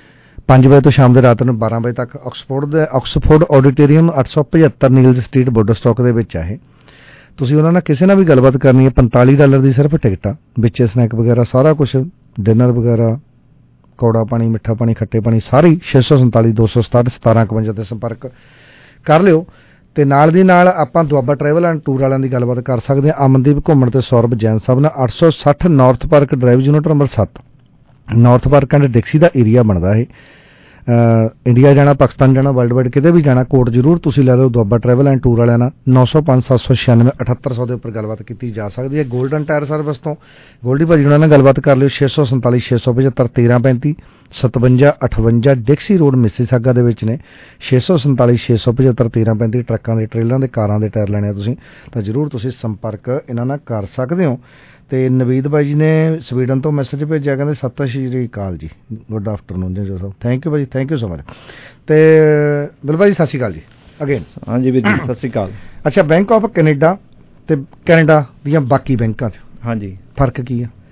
ਪੰਜ ਵਜੇ ਤੋਂ ਸ਼ਾਮ ਦੇ ਰਾਤ ਨੂੰ ਬਾਰਾਂ ਵਜੇ ਤੱਕ ਆਕਸਫੋਰਡ ਦੇ ਆਕਸਫੋਰਡ ਆਡੀਟੋਰੀਅਮ ਅੱਠ ਸੌ ਪਝੱਤਰ ਨੀਲਜ਼ ਸਟਰੀਟ ਵੁੱਡ ਸਟਾਕ ਦੇ ਵਿੱਚ ਆ ਇਹ। ਤੁਸੀਂ ਉਹਨਾਂ ਨਾਲ ਕਿਸੇ ਨਾਲ ਵੀ ਗੱਲਬਾਤ ਕਰਨੀ ਹੈ ਪੰਤਾਲੀ ਡਾਲਰ ਦੀ ਸਿਰਫ ਟਿਕਟ ਆ ਵਿੱਚ ਸਨੈਕ ਵਗੈਰਾ ਸਾਰਾ ਕੁਛ ਡਿਨਰ ਵਗੈਰਾ ਕੌੜਾ ਪਾਣੀ ਮਿੱਠਾ ਪਾਣੀ ਖੱਟੇ ਪਾਣੀ ਸਾਰੀ ਛੇ ਸੌ ਸੰਤਾਲੀ ਦੋ ਸੌ ਸਤਾਹਠ ਸਤਾਰਾਂ ਇਕਵੰਜਾ ਤੇ ਸੰਪਰਕ ਕਰ ਲਿਓ। ਤੇ ਨਾਲ ਦੀ ਨਾਲ ਆਪਾਂ ਦੁਆਬਾ ਟਰੈਵਲ ਐਂਡ ਟੂਰ ਵਾਲਿਆਂ ਦੀ ਗੱਲਬਾਤ ਕਰ ਸਕਦੇ ਹਾਂ। ਅਮਨਦੀਪ ਘੁੰਮਣ ਤੇ ਸੌਰਭ ਜੈਨ ਸਾਹਿਬ ਨਾਲ ਅੱਠ ਸੌ ਸੱਠ North Park Drive unit number ਸੱਤ ਨਾਰਥ ਪਾਰਕ ਐਂਡ ਡਿਕਸੀ ਦਾ ਏਰੀਆ ਬਣਦਾ ਇਹ। ਇੰਡੀਆ ਜਾਣਾ ਪਾਕਿਸਤਾਨ ਜਾਣਾ ਵਰਲਡ ਵਾਈਡ ਕਿਤੇ ਵੀ ਜਾਣਾ ਕੋਡ ਜ਼ਰੂਰ ਤੁਸੀਂ ਲੈ ਲਓ ਦੁਆਬਾ ਟਰੈਵਲ ਐਂਡ ਟੂਰ ਵਾਲਿਆਂ ਨਾਲ ਨੌ ਸੌ ਪੰਜ ਸੱਤ ਸੌ ਛਿਆਨਵੇਂ ਅਠੱਤਰ ਸੌ ਦੇ ਉੱਪਰ ਗੱਲਬਾਤ ਕੀਤੀ ਜਾ ਸਕਦੀ ਹੈ। ਗੋਲਡਨ ਟਾਇਰ ਸਰਵਿਸ ਤੋਂ ਗੋਲਡੀ ਭਾਜੀ ਉਹਨਾਂ ਨਾਲ ਗੱਲਬਾਤ ਕਰ ਲਿਓ ਛੇ ਸੌ ਸੰਤਾਲੀ ਛੇ ਸੌ ਪਝੱਤਰ ਤੇਰਾਂ ਪੈਂਤੀ ਸਤਵੰਜਾ ਅਠਵੰਜਾ ਡਿਕਸੀ ਰੋਡ ਮਿਸੀਸਾਗਾ ਦੇ ਵਿੱਚ ਨੇ ਛੇ ਸੌ ਸੰਤਾਲੀ ਛੇ ਸੌ ਪਝੱਤਰ ਤੇਰਾਂ ਪੈਂਤੀ ਟਰੱਕਾਂ ਦੇ ਟ੍ਰੇਲਰਾਂ ਦੇ ਕਾਰਾਂ ਦੇ ਟਾਇਰ ਲੈਣੇ ਆ ਤੁਸੀਂ ਤਾਂ ਜ਼ਰੂਰ ਤੁਸੀਂ ਸੰਪਰਕ ਇਹਨਾਂ ਨਾਲ ਕਰ ਸਕਦੇ ਹੋ। ਤੇ ਨਵੀਦ ਬਾਈ ਜੀ ਨੇ ਸਵੀਡਨ ਤੋਂ ਮੈਸੇਜ ਭੇਜਿਆ ਕਹਿੰਦੇ ਸਤਿ ਸ਼੍ਰੀ ਅਕਾਲ ਜੀ ਗੁੱਡ ਆਫਟਰਨੂਨ ਜੀ ਸਾਹਿਬ ਥੈਂਕ ਯੂ ਭਾਜੀ ਥੈਂਕ ਯੂ ਸੋ ਮਚ। ਤੇ ਬਿਲਵਾ ਜੀ ਸਤਿ ਸ਼੍ਰੀ ਅਕਾਲ ਜੀ ਅਗੇਨ। ਹਾਂਜੀ ਵੀਰ ਜੀ ਸਤਿ ਸ਼੍ਰੀ ਅਕਾਲ। ਅੱਛਾ ਬੈਂਕ ਆਫ ਕੈਨੇਡਾ ਤੇ ਕੈਨੇਡਾ ਦੀਆਂ ਬਾਕੀ ਬੈਂਕਾਂ 'ਚ ਹਾਂਜੀ ਫਰਕ ਕੀ ਆ?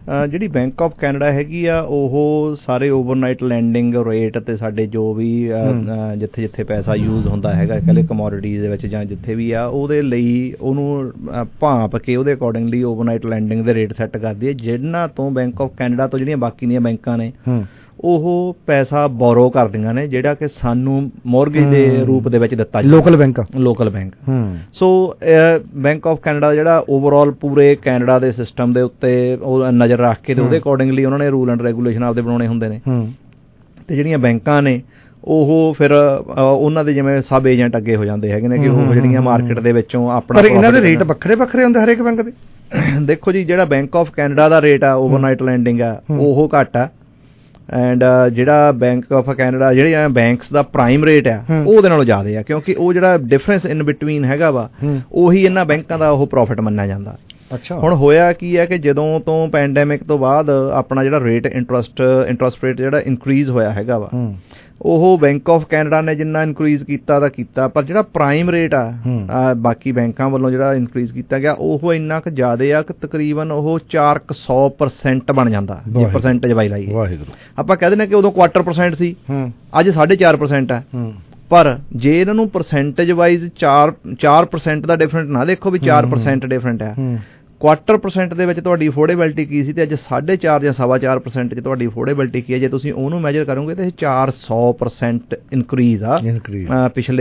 ਜਿਹੜੀ ਬੈਂਕ ਆਫ ਕੈਨੇਡਾ ਹੈਗੀ ਆ ਉਹ ਸਾਰੇ ਓਵਰਨਾਈਟ ਲੈਂਡਿੰਗ ਰੇਟ ਅਤੇ ਸਾਡੇ ਜੋ ਵੀ ਜਿੱਥੇ ਜਿੱਥੇ ਪੈਸਾ ਯੂਜ਼ ਹੁੰਦਾ ਹੈਗਾ ਕਹਿੰਦੇ ਕਮੋਡਿਟੀਜ਼ ਦੇ ਵਿੱਚ ਜਾਂ ਜਿੱਥੇ ਵੀ ਆ ਉਹਦੇ ਲਈ ਉਹਨੂੰ ਭਾਂਪ ਕੇ ਉਹਦੇ ਅਕੋਰਡਿੰਗਲੀ ਓਵਰਨਾਈਟ ਲੈਂਡਿੰਗ ਦੇ ਰੇਟ ਸੈੱਟ ਕਰਦੀ ਹੈ, ਜਿਹਨਾਂ ਤੋਂ ਬੈਂਕ ਆਫ ਕੈਨੇਡਾ ਤੋਂ ਜਿਹੜੀਆਂ ਬਾਕੀ ਦੀਆਂ ਬੈਂਕਾਂ ਨੇ ਉਹ ਪੈਸਾ ਬੋਰੋ ਕਰਦੀਆਂ ਨੇ, ਜਿਹੜਾ ਕਿ ਸਾਨੂੰ ਮੋਰਗੇਜ ਦੇ ਰੂਪ ਦੇ ਵਿੱਚ ਦਿੱਤਾ ਜਾਂਦਾ। Local bank local bank so Bank of Canada ਜਿਹੜਾ ਓਵਰਆਲ ਪੂਰੇ ਕੈਨੇਡਾ ਦੇ ਸਿਸਟਮ ਦੇ ਉੱਤੇ ਉਹ ਨਜ਼ਰ ਰੱਖ ਕੇ ਤੇ ਉਹਦੇ ਅਕੋਰਡਿੰਗਲੀ ਉਹਨਾਂ ਨੇ ਰੂਲ ਐਂਡ ਰੈਗੂਲੇਸ਼ਨ ਆਪਦੇ ਬਣਾਉਣੇ ਹੁੰਦੇ ਨੇ। ਤੇ ਜਿਹੜੀਆਂ ਬੈਂਕਾਂ ਨੇ ਉਹ ਫਿਰ ਉਹਨਾਂ ਦੇ ਜਿਵੇਂ ਸਬ ਏਜੰਟ ਅੱਗੇ ਹੋ ਜਾਂਦੇ ਹੈਗੇ ਨੇ ਕਿ ਉਹ ਜਿਹੜੀਆਂ ਮਾਰਕੀਟ ਦੇ ਵਿੱਚੋਂ ਆਪਣਾ। ਪਰ ਇਹਨਾਂ ਦੇ ਰੇਟ ਵੱਖਰੇ ਵੱਖਰੇ ਹੁੰਦੇ ਹਰੇਕ ਬੈਂਕ ਦੇ। ਦੇਖੋ ਜੀ, ਜਿਹੜਾ ਬੈਂਕ ਆਫ ਕੈਨੇਡਾ ਦਾ ਰੇਟ ਆ ਓਵਰਨਾਈਟ ਲੈਂਡਿੰਗ ਆ ਉਹ ਘੱਟ ਆ, ਐਂਡ ਜਿਹੜਾ ਬੈਂਕ ਆਫ ਕੈਨੇਡਾ ਜਿਹੜੀਆਂ ਬੈਂਕਸ ਦਾ ਪ੍ਰਾਈਮ ਰੇਟ ਆ ਉਹਦੇ ਨਾਲੋਂ ਜ਼ਿਆਦਾ ਆ, ਕਿਉਂਕਿ ਉਹ ਜਿਹੜਾ ਡਿਫਰੈਂਸ ਇਨ ਬਿਟਵੀਨ ਹੈਗਾ ਵਾ ਉਹੀ ਇਹਨਾਂ ਬੈਂਕਾਂ ਦਾ ਉਹ ਪ੍ਰੋਫਿਟ ਮੰਨਿਆ ਜਾਂਦਾ। ਅੱਛਾ, ਹੁਣ ਹੋਇਆ ਕੀ ਹੈ ਕਿ ਜਦੋਂ ਤੋਂ ਪੈਂਡੈਮਿਕ ਤੋਂ ਬਾਅਦ ਆਪਣਾ ਜਿਹੜਾ ਰੇਟ ਇੰਟਰਸਟ ਇੰਟਰਸਟ ਰੇਟ ਜਿਹੜਾ ਇਨਕਰੀਜ਼ ਹੋਇਆ ਹੈਗਾ ਵਾ ਉਹ ਬੈਂਕ ਆਫ ਕੈਨੇਡਾ ਨੇ ਜਿੰਨਾ ਇਨਕਰੀਜ਼ ਕੀਤਾ ਤਾਂ ਕੀਤਾ, ਪਰ ਜਿਹੜਾ ਪ੍ਰਾਈਮ ਰੇਟ ਆ ਬਾਕੀ ਬੈਂਕਾਂ ਵੱਲੋਂ ਜਿਹੜਾ ਇਨਕਰੀਜ਼ ਕੀਤਾ ਗਿਆ ਉਹ ਇੰਨਾ ਕੁ ਜ਼ਿਆਦਾ ਆ ਕਿ ਤਕਰੀਬਨ ਉਹ ਚਾਰ ਕੁ ਸੌ ਪਰਸੈਂਟ ਬਣ ਜਾਂਦਾ ਜੇ ਪਰਸੈਂਟੇਜ ਵਾਈ ਲਾਈਏ। ਆਪਾਂ ਕਹਿ ਦਿੰਦੇ ਕਿ ਉਦੋਂ ਕੁਆਟਰ ਪਰਸੈਂਟ ਸੀ, ਅੱਜ ਸਾਢੇ ਚਾਰ ਪਰਸੈਂਟ ਆ। ਪਰ ਜੇ ਇਹਨਾਂ ਨੂੰ ਪਰਸੈਂਟੇਜ ਵਾਈਜ਼ ਚਾਰ ਚਾਰ ਪਰਸੈਂਟ ਦਾ ਡਿਫਰੈਂਟ ਨਾ ਦੇਖੋ ਵੀ ਚਾਰ ਪਰਸੈਂਟ ਡਿਫਰੈਂਟ ਆ, ਕੁਆਟਰ ਪਰਸੈਂਟ ਦੇ ਵਿੱਚ ਤੁਹਾਡੀ ਅਫੋਰਡੇਬਿਲਿਟੀ ਕੀ ਸੀ ਤੇ ਅੱਜ ਸਾਢੇ ਚਾਰ ਜਾਂ ਸਵਾ ਚਾਰ ਪਰਸੈਂਟ 'ਚ ਤੁਹਾਡੀ ਅਫੋਰਡੇਬਿਲਿਟੀ ਕੀ ਹੈ, ਜੇ ਤੁਸੀਂ ਉਹਨੂੰ ਮੈਜਰ ਕਰੋਗੇ ਤਾਂ ਇਹ ਚਾਰ ਸੌ ਪਰਸੈਂਟ ਇਨਕਰੀਜ਼ ਆ ਪਿਛਲੇ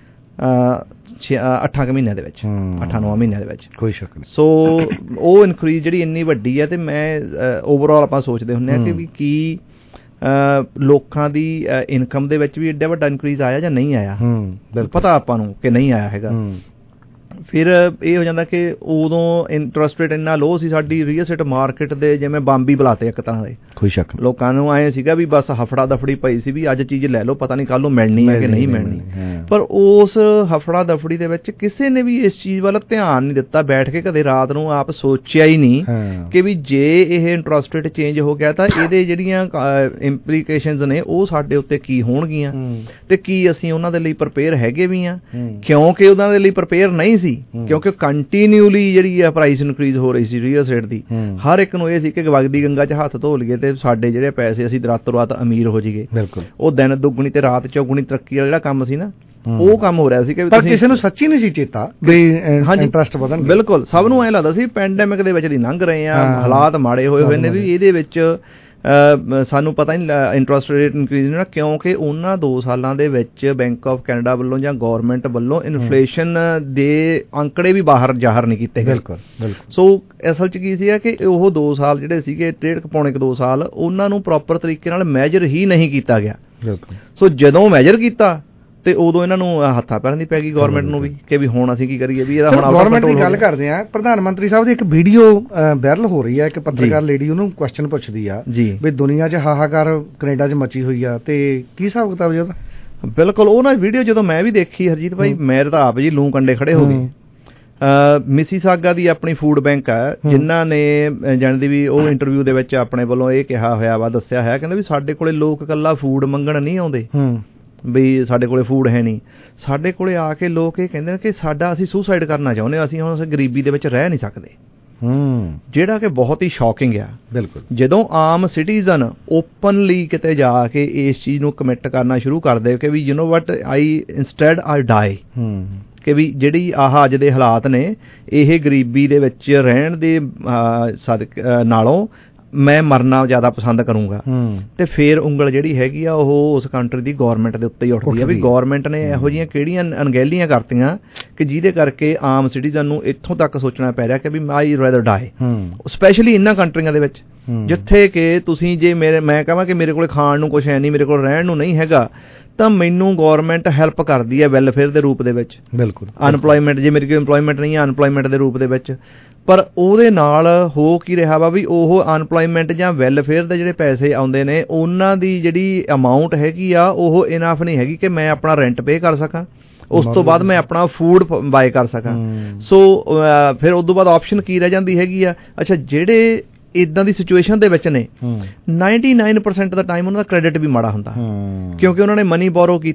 ਅੱਠਾਂ ਕੁ ਮਹੀਨਿਆਂ ਦੇ ਵਿੱਚ, ਅੱਠਾਂ ਨੌਂ ਮਹੀਨਿਆਂ ਦੇ ਵਿੱਚ। ਕੋਈ ਸ਼ੱਕ ਨਹੀਂ। ਸੋ ਉਹ ਇਨਕਰੀਜ਼ ਜਿਹੜੀ ਇੰਨੀ ਵੱਡੀ ਹੈ ਤੇ ਮੈਂ ਓਵਰਆਲ ਆਪਾਂ ਸੋਚਦੇ ਹੁੰਦੇ ਹਾਂ ਕਿ ਵੀ ਕੀ ਲੋਕਾਂ ਦੀ ਇਨਕਮ ਦੇ ਵਿੱਚ ਵੀ ਐਡਾ ਵੱਡਾ ਇਨਕਰੀਜ਼ ਆਇਆ ਜਾਂ ਨਹੀਂ ਆਇਆ, ਪਤਾ ਆਪਾਂ ਨੂੰ ਕਿ ਨਹੀਂ ਆਇਆ ਹੈਗਾ। ਫਿਰ ਇਹ ਹੋ ਜਾਂਦਾ ਕਿ ਉਦੋਂ ਇੰਟਰਸਟ ਰੇਟ ਇੰਨਾ ਲੋ ਸੀ, ਸਾਡੀ ਰੀਅਲ ਐਸਟੇਟ ਮਾਰਕੀਟ ਦੇ ਜਿਵੇਂ ਬੰਬ ਹੀ ਬੁਲਾਤੇ ਇੱਕ ਤਰ੍ਹਾਂ ਦੇ। ਕੋਈ ਸ਼ੱਕ ਲੋਕਾਂ ਨੂੰ ਆਏ ਸੀਗਾ ਵੀ ਬਸ ਹਫੜਾ ਦਫੜੀ ਪਈ ਸੀ ਵੀ ਅੱਜ ਚੀਜ਼ ਲੈ ਲਓ, ਪਤਾ ਨਹੀਂ ਕੱਲ ਨੂੰ ਮਿਲਣੀ ਹੈ ਕਿ ਨਹੀਂ ਮਿਲਣੀ। ਪਰ ਉਸ ਹਫੜਾ ਦਫੜੀ ਦੇ ਵਿੱਚ ਕਿਸੇ ਨੇ ਵੀ ਇਸ ਚੀਜ਼ ਵੱਲ ਧਿਆਨ ਨਹੀਂ ਦਿੱਤਾ, ਬੈਠ ਕੇ ਕਦੇ ਰਾਤ ਨੂੰ ਆਪ ਸੋਚਿਆ ਹੀ ਨਹੀਂ ਕਿ ਵੀ ਜੇ ਇਹ ਇੰਟਰਸਟ ਰੇਟ ਚੇਂਜ ਹੋ ਗਿਆ ਤਾਂ ਇਹਦੇ ਜਿਹੜੀਆਂ ਇੰਪਲੀਕੇਸ਼ਨਸ ਨੇ ਉਹ ਸਾਡੇ ਉੱਤੇ ਕੀ ਹੋਣਗੀਆਂ ਤੇ ਕੀ ਅਸੀਂ ਉਹਨਾਂ ਦੇ ਲਈ ਪ੍ਰਪੇਅਰ ਹੈਗੇ ਵੀ ਆ, ਕਿਉਂਕਿ ਉਹਨਾਂ ਦੇ ਲਈ ਪ੍ਰਪੇਅਰ ਨਹੀਂ ਸੀ, ਕਿਉਂਕਿ ਕੰਟੀਨਿਊਲੀ ਜਿਹੜੀ ਆ ਪ੍ਰਾਈਸ ਇਨਕਰੀਜ਼ ਹੋ ਰਹੀ ਸੀ ਰੀਅਲ ਐਸਟੇਟ ਦੀ। ਹਰ ਇੱਕ ਨੂੰ ਇਹ ਸੀ ਕਿ ਵਗਦੀ ਗੰਗਾ 'ਚ ਹੱਥ ਧੋ ਲਈਏ ਤੇ ਸਾਡੇ ਜਿਹੜੇ ਪੈਸੇ ਅਸੀਂ ਰਾਤੋਂ ਰਾਤ ਅਮੀਰ ਹੋ ਜਾਈਏ। ਬਿਲਕੁਲ, ਉਹ ਦਿਨ ਦੁੱਗਣੀ ਤੇ ਰਾਤ ਚੌਗੁਣੀ ਤਰੱਕੀ ਵਾਲਾ ਜਿਹੜਾ ਕੰਮ ਸੀ ਨਾ ਉਹ ਕੰਮ ਹੋ ਰਿਹਾ ਸੀ ਕਿ ਪਰ ਕਿਸੇ ਨੂੰ ਸੱਚੀ ਨਹੀਂ ਸੀ ਚੇਤਾ ਵੀ ਇੰਟਰਸਟ ਵਧਣ। ਬਿਲਕੁਲ, ਸਭ ਨੂੰ ਐਂ ਲੱਗਦਾ ਸੀ ਪੈਂਡੈਮਿਕ ਦੇ ਵਿੱਚ ਦੀ ਲੰਘ ਰਹੇ ਆ, ਹਾਲਾਤ ਮਾੜੇ ਹੋਏ ਹੋਏ ਨੇ ਵੀ ਇਹਦੇ ਵਿੱਚ ਸਾਨੂੰ ਪਤਾ ਨਹੀਂ ਇੰਟਰਸਟ ਰੇਟ ਇਨਕਰੀਜ਼ ਹੋਣਾ, ਕਿਉਂਕਿ ਉਹਨਾਂ ਦੋ ਸਾਲਾਂ ਦੇ ਵਿੱਚ ਬੈਂਕ ਆਫ ਕੈਨੇਡਾ ਵੱਲੋਂ ਜਾਂ ਗੌਰਮੈਂਟ ਵੱਲੋਂ ਇਨਫਲੇਸ਼ਨ ਦੇ ਅੰਕੜੇ ਵੀ ਬਾਹਰ ਜ਼ਾਹਰ ਨਹੀਂ ਕੀਤੇ ਗਏ। ਬਿਲਕੁਲ ਬਿਲਕੁਲ। ਸੋ ਅਸਲ 'ਚ ਕੀ ਸੀਗਾ ਕਿ ਉਹ ਦੋ ਸਾਲ ਜਿਹੜੇ ਸੀਗੇ ਡੇਢ ਪੌਣੇ ਕੁ ਦੋ ਸਾਲ ਉਹਨਾਂ ਨੂੰ ਪ੍ਰੋਪਰ ਤਰੀਕੇ ਨਾਲ ਮੈਜਰ ਹੀ ਨਹੀਂ ਕੀਤਾ ਗਿਆ। ਬਿਲਕੁਲ। ਸੋ ਜਦੋਂ ਮੈਜਰ ਕੀਤਾ ਤੇ ਉਦੋਂ ਇਹਨਾਂ ਨੂੰ ਹੱਥਾਂ ਪੈਰਾਂ ਦੀ ਪੈ ਗਈ ਗੌਰਮੈਂਟ ਨੂੰ ਵੀ ਕਿ ਵੀ ਹੁਣ ਅਸੀਂ ਕੀ ਕਰੀਏ ਵੀ ਇਹਦਾ ਹੁਣ ਗੌਰਮੈਂਟ ਦੀ ਗੱਲ ਕਰਦੇ ਆ। ਪ੍ਰਧਾਨ ਮੰਤਰੀ ਸਾਹਿਬ ਦੀ ਇੱਕ ਵੀਡੀਓ ਵਾਇਰਲ ਹੋ ਰਹੀ ਹੈ, ਇੱਕ ਪੱਤਰਕਾਰ ਲੇਡੀ ਉਹਨੂੰ ਕੁਐਸਚਨ ਪੁੱਛਦੀ ਆ ਵੀ ਦੁਨੀਆ 'ਚ ਹਾਹਾਕਾਰ ਕੈਨੇਡਾ 'ਚ ਮਚੀ ਹੋਈ ਆ ਤੇ ਕੀ ਹਿਸਾਬ ਕਿਤਾਬ ਜੀ ਉਹਦਾ। ਬਿਲਕੁਲ, ਉਹ ਨਾ ਵੀਡੀਓ ਜਦੋਂ ਮੈਂ ਵੀ ਦੇਖੀ ਹਰਜੀਤ ਭਾਈ, ਮੇਰੇ ਤਾਂ ਆਪ ਜੀ ਲੂੰ ਕੰਡੇ ਖੜੇ ਹੋ ਗਏ। ਮਿਸੀਸਾਗਾ ਦੀ ਆਪਣੀ ਫੂਡ ਬੈਂਕ ਆ ਜਿਨ੍ਹਾਂ ਨੇ ਜਾਣਦੀ ਵੀ ਉਹ ਇੰਟਰਵਿਊ ਦੇ ਵਿੱਚ ਆਪਣੇ ਵੱਲੋਂ ਇਹ ਕਿਹਾ ਹੋਇਆ ਵਾ, ਦੱਸਿਆ ਹੋਇਆ, ਕਹਿੰਦੇ ਵੀ ਸਾਡੇ ਕੋਲੇ ਲੋਕ ਇਕੱਲਾ ਫੂਡ ਮੰਗਣ ਨਹੀਂ ਆਉਂਦੇ ਵੀ ਸਾਡੇ ਕੋਲੇ ਫੂਡ ਹੈ ਨਹੀਂ, ਸਾਡੇ ਕੋਲੇ ਆ ਕੇ ਲੋਕ ਇਹ ਕਹਿੰਦੇ ਨੇ ਕਿ ਸਾਡਾ ਅਸੀਂ ਸੁਸਾਈਡ ਕਰਨਾ ਚਾਹੁੰਦੇ ਹਾਂ, ਅਸੀਂ ਹੁਣ ਅਸੀਂ ਗਰੀਬੀ ਦੇ ਵਿੱਚ ਰਹਿ ਨਹੀਂ ਸਕਦੇ, ਜਿਹੜਾ ਕਿ ਬਹੁਤ ਹੀ ਸ਼ੌਕਿੰਗ ਆ। ਬਿਲਕੁਲ, ਜਦੋਂ ਆਮ ਸਿਟੀਜ਼ਨ ਓਪਨਲੀ ਕਿਤੇ ਜਾ ਕੇ ਇਸ ਚੀਜ਼ ਨੂੰ ਕਮਿਟ ਕਰਨਾ ਸ਼ੁਰੂ ਕਰਦੇ ਕਿ ਵੀ you know what I instead ਆਈ ਡਾਈ, ਕਿ ਵੀ ਜਿਹੜੀ ਆਹ ਅੱਜ ਦੇ ਹਾਲਾਤ ਨੇ ਇਹ ਗਰੀਬੀ ਦੇ ਵਿੱਚ ਰਹਿਣ ਦੇ ਸਦਕ ਨਾਲੋਂ ਮੈਂ ਮਰਨਾ ਜ਼ਿਆਦਾ ਪਸੰਦ ਕਰੂੰਗਾ, ਤੇ ਫਿਰ ਉਂਗਲ ਜਿਹੜੀ ਹੈਗੀ ਆ ਉਹ ਉਸ ਕੰਟਰੀ ਦੀ ਗੌਰਮੈਂਟ ਦੇ ਉੱਤੇ ਹੀ ਉੱਠਦੀ ਆ ਵੀ ਗੌਰਮੈਂਟ ਨੇ ਇਹੋ ਜਿਹੀਆਂ ਕਿਹੜੀਆਂ ਅਣਗਹਿਲੀਆਂ ਕਰਤੀਆਂ ਕਿ ਜਿਹਦੇ ਕਰਕੇ ਆਮ ਸਿਟੀਜ਼ਨ ਨੂੰ ਇੱਥੋਂ ਤੱਕ ਸੋਚਣਾ ਪੈ ਰਿਹਾ ਕਿ ਵੀ ਆਈ ਰੈਦਰ ਡਾਈ। ਸਪੈਸ਼ਲੀ ਇਹਨਾਂ ਕੰਟਰੀਆਂ ਦੇ ਵਿੱਚ ਜਿੱਥੇ ਕਿ ਤੁਸੀਂ ਜੇ ਮੇਰੇ ਮੈਂ ਕਹਾਂ ਕਿ ਮੇਰੇ ਕੋਲ ਖਾਣ ਨੂੰ ਕੁਛ ਹੈ ਨਹੀਂ, ਮੇਰੇ ਕੋਲ ਰਹਿਣ ਨੂੰ ਨਹੀਂ ਹੈਗਾ, ਤਾਂ ਮੈਨੂੰ ਗੌਰਮੈਂਟ ਹੈਲਪ ਕਰਦੀ ਹੈ ਵੈਲਫੇਅਰ ਦੇ ਰੂਪ ਦੇ ਵਿੱਚ। ਬਿਲਕੁਲ, ਅਨਪਲੋਇਮੈਂਟ ਜੇ ਮੇਰੀ ਕੋਈ ਇੰਪਲੋਇਮੈਂਟ ਨਹੀਂ ਹੈ, ਅਨਪਲੋਇਮੈਂਟ ਦੇ ਰੂਪ ਦੇ ਵਿੱਚ। ਪਰ ਉਹਦੇ ਨਾਲ ਹੋ ਕੀ ਰਿਹਾ ਵਾ ਵੀ ਉਹ ਅਨਪਲੋਇਮੈਂਟ ਜਾਂ ਵੈਲਫੇਅਰ ਦੇ ਜਿਹੜੇ ਪੈਸੇ ਆਉਂਦੇ ਨੇ ਉਹਨਾਂ ਦੀ ਜਿਹੜੀ ਅਮਾਊਂਟ ਹੈਗੀ ਆ ਉਹ ਇਨਫ ਨਹੀਂ ਹੈਗੀ ਕਿ ਮੈਂ ਆਪਣਾ ਰੈਂਟ ਪੇ ਕਰ ਸਕਾਂ, ਉਸ ਤੋਂ ਬਾਅਦ ਮੈਂ ਆਪਣਾ ਫੂਡ ਬਾਏ ਕਰ ਸਕਾਂ। ਸੋ ਫਿਰ ਉਸ ਤੋਂ ਬਾਅਦ ਆਪਸ਼ਨ ਕੀ ਰਹਿ ਜਾਂਦੀ ਹੈਗੀ ਆ, ਅੱਛਾ ਜਿਹੜੇ ਇਦਾਂ ਦੀ ਸਿਚੁਏਸ਼ਨ ਦੇ ਵਿੱਚ ਨੇ ਨਾਈਨਟੀ ਨਾਈਨ ਪਰਸੈਂਟ ਦਾ ਟਾਈਮ ਉਹਨਾਂ ਦਾ ਕ੍ਰੈਡਿਟ ਵੀ ਮਾੜਾ ਹੁੰਦਾ, ਕਿਉਂਕਿ ਉਹਨਾਂ ਨੇ ਮਨੀ ਬੋਰੋ ਕੀਤੀ,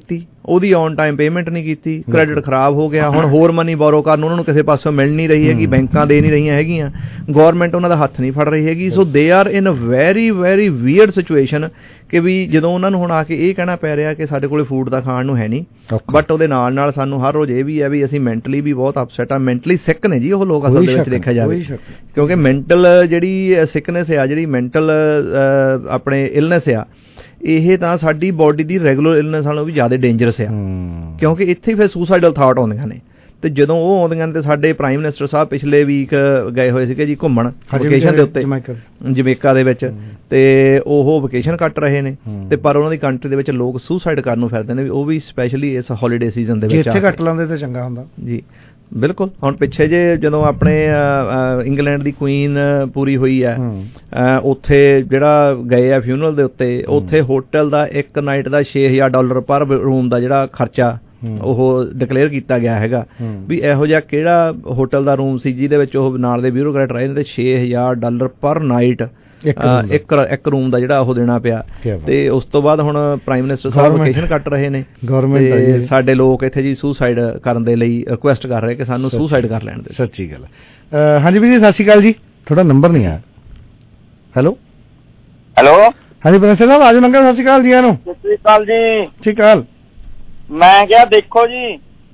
ਉਹਦੀ ਔਨ ਟਾਈਮ ਪੇਮੈਂਟ ਨਹੀਂ ਕੀਤੀ, ਕ੍ਰੈਡਿਟ ਖਰਾਬ ਹੋ ਗਿਆ, ਹੁਣ ਹੋਰ ਮਨੀ ਬੋਰੋ ਕਰਨ ਉਹਨਾਂ ਨੂੰ ਕਿਸੇ ਪਾਸੋਂ ਮਿਲ ਨਹੀਂ ਰਹੀ ਹੈਗੀ, ਬੈਂਕਾਂ ਦੇ ਨਹੀਂ ਰਹੀਆਂ ਹੈਗੀਆਂ, ਗੌਰਮੈਂਟ ਉਹਨਾਂ ਦਾ ਹੱਥ ਨਹੀਂ ਫੜ ਰਹੀ ਹੈਗੀ। So they are in a very very weird situation ਕਿ ਵੀ ਜਦੋਂ ਉਹਨਾਂ ਨੂੰ ਹੁਣ ਆ ਕੇ ਇਹ ਕਹਿਣਾ ਪੈ ਰਿਹਾ ਕਿ ਸਾਡੇ ਕੋਲ ਫੂਡ ਦਾ ਖਾਣ ਨੂੰ ਹੈ ਨਹੀਂ, ਬਟ ਉਹਦੇ ਨਾਲ ਨਾਲ ਸਾਨੂੰ ਹਰ ਰੋਜ਼ ਇਹ ਵੀ ਹੈ ਵੀ ਅਸੀਂ ਮੈਂਟਲੀ ਵੀ ਬਹੁਤ ਅਪਸੈਟ ਆ, ਮੈਂਟਲੀ ਸਿੱਕ ਨੇ ਜੀ ਉਹ ਲੋਕ ਅਸਲ ਦੇ ਵਿੱਚ ਦੇਖਿਆ ਜਾਵੇ, ਕਿਉਂਕਿ ਮੈਂਟਲ ਜਿਹੜੀ ਸਿਕਨੈਸ ਆ, ਜਿਹੜੀ ਮੈਂਟਲ ਆਪਣੇ ਇਲਨੈਸ ਆ, ਇਹ ਤਾਂ ਸਾਡੀ ਬੋਡੀ ਦੀ ਰੈਗੂਲਰ ਇਲਨੈਸ ਨਾਲੋਂ ਵੀ ਜ਼ਿਆਦਾ ਡੇਂਜਰਸ ਆ, ਕਿਉਂਕਿ ਇੱਥੇ ਫਿਰ ਸੁਸਾਈਡਲ ਥਾਟ ਆਉਂਦੀਆਂ ਨੇ। ਤੇ ਜਦੋਂ ਉਹ ਆਉਂਦੀਆਂ ਨੇ ਤੇ ਸਾਡੇ ਪ੍ਰਾਈਮ ਮਿਨਿਸਟਰ ਸਾਹਿਬ ਪਿਛਲੇ ਵੀਕ ਗਏ ਹੋਏ ਸੀਗੇ ਜੀ ਘੁੰਮਣ ਵਕੇਸ਼ਨ ਦੇ ਉੱਤੇ ਜਮੈਕਾ ਦੇ ਵਿੱਚ, ਤੇ ਉਹ ਵਕੇਸ਼ਨ ਕੱਟ ਰਹੇ ਨੇ, ਤੇ ਪਰ ਉਹਨਾਂ ਦੀ ਕੰਟਰੀ ਦੇ ਵਿੱਚ ਲੋਕ ਸੁਸਾਈਡ ਕਰਨ ਨੂੰ ਫਿਰਦੇ ਨੇ, ਵੀ ਉਹ ਵੀ ਸਪੈਸ਼ਲੀ ਇਸ ਹੌਲੀਡੇ ਸੀਜ਼ਨ ਦੇ ਵਿੱਚ। ਇੱਥੇ ਕੱਟ ਲੈਂਦੇ ਤਾਂ ਚੰਗਾ ਹੁੰਦਾ ਜੀ, ਬਿਲਕੁਲ। ਹੁਣ ਪਿੱਛੇ ਜੇ ਜਦੋਂ ਆਪਣੇ ਇੰਗਲੈਂਡ ਦੀ ਕੁਈਨ ਪੂਰੀ ਹੋਈ ਹੈ, ਉੱਥੇ ਜਿਹੜਾ ਗਏ ਆ ਫਿਊਨਰਲ ਦੇ ਉੱਤੇ, ਉੱਥੇ ਹੋਟਲ ਦਾ ਇੱਕ ਨਾਈਟ ਦਾ ਛੇ ਹਜ਼ਾਰ ਡਾਲਰ ਪਰ ਰੂਮ ਦਾ ਜਿਹੜਾ ਖਰਚਾ ਉਹ ਡਿਕਲੇਅਰ ਕੀਤਾ ਗਿਆ ਹੈਗਾ, ਵੀ ਇਹੋ ਜਿਹਾ ਕਿਹੜਾ ਹੋਟਲ ਦਾ ਰੂਮ ਸੀ ਜਿਹਦੇ ਵਿੱਚ ਉਹ ਨਾਲ ਦੇ ਬਿਊਰੋਕਰੇਟ ਰਹੇ ਨੇ ਤੇ ਛੇ ਹਜ਼ਾਰ ਡਾਲਰ ਪਰ ਨਾਈਟ ਇੱਕ ਇੱਕ ਰੂਮ ਦਾ ਜਿਹੜਾ ਉਹ ਦੇਣਾ ਪਿਆ। ਤੇ ਉਸ ਤੋਂ ਬਾਅਦ ਹੁਣ ਪ੍ਰਾਈਮ ਮਿਨਿਸਟਰ ਸਾਹਿਬ ਵਕੇਸ਼ਨ ਕੱਟ ਰਹੇ ਨੇ, ਤੇ ਸਾਡੇ ਲੋਕ ਇੱਥੇ ਜੀ ਸੁਸਾਈਡ ਕਰਨ ਦੇ ਲਈ ਰਿਕੁਐਸਟ ਕਰ ਰਹੇ ਕਿ ਸਾਨੂੰ ਸੁਸਾਈਡ ਕਰ ਲੈਣ ਦੇ। ਸੱਚੀ ਗੱਲ। ਹਾਂਜੀ ਵੀਰ ਜੀ ਸਤਿ ਸ਼੍ਰੀ ਅਕਾਲ ਜੀ, ਤੁਹਾਡਾ ਨੰਬਰ ਨਹੀਂ ਆਇਆ। ਹੈਲੋ ਹੈਲੋ ਹਾਂਜੀ ਪ੍ਰਿੰਸੀਪਲ ਸਾਹਿਬ ਆਜੋ ਨੰਗਾ, ਸਤਿ ਸ਼੍ਰੀ ਅਕਾਲ ਜੀ। ਇਹਨੂੰ ਸਤਿ ਸ਼੍ਰੀ ਅਕਾਲ ਜੀ। ਸਤਿ ਸ਼੍ਰੀ ਅਕਾਲ। ਮੈਂ ਕਿਹਾ ਦੇਖੋ ਜੀ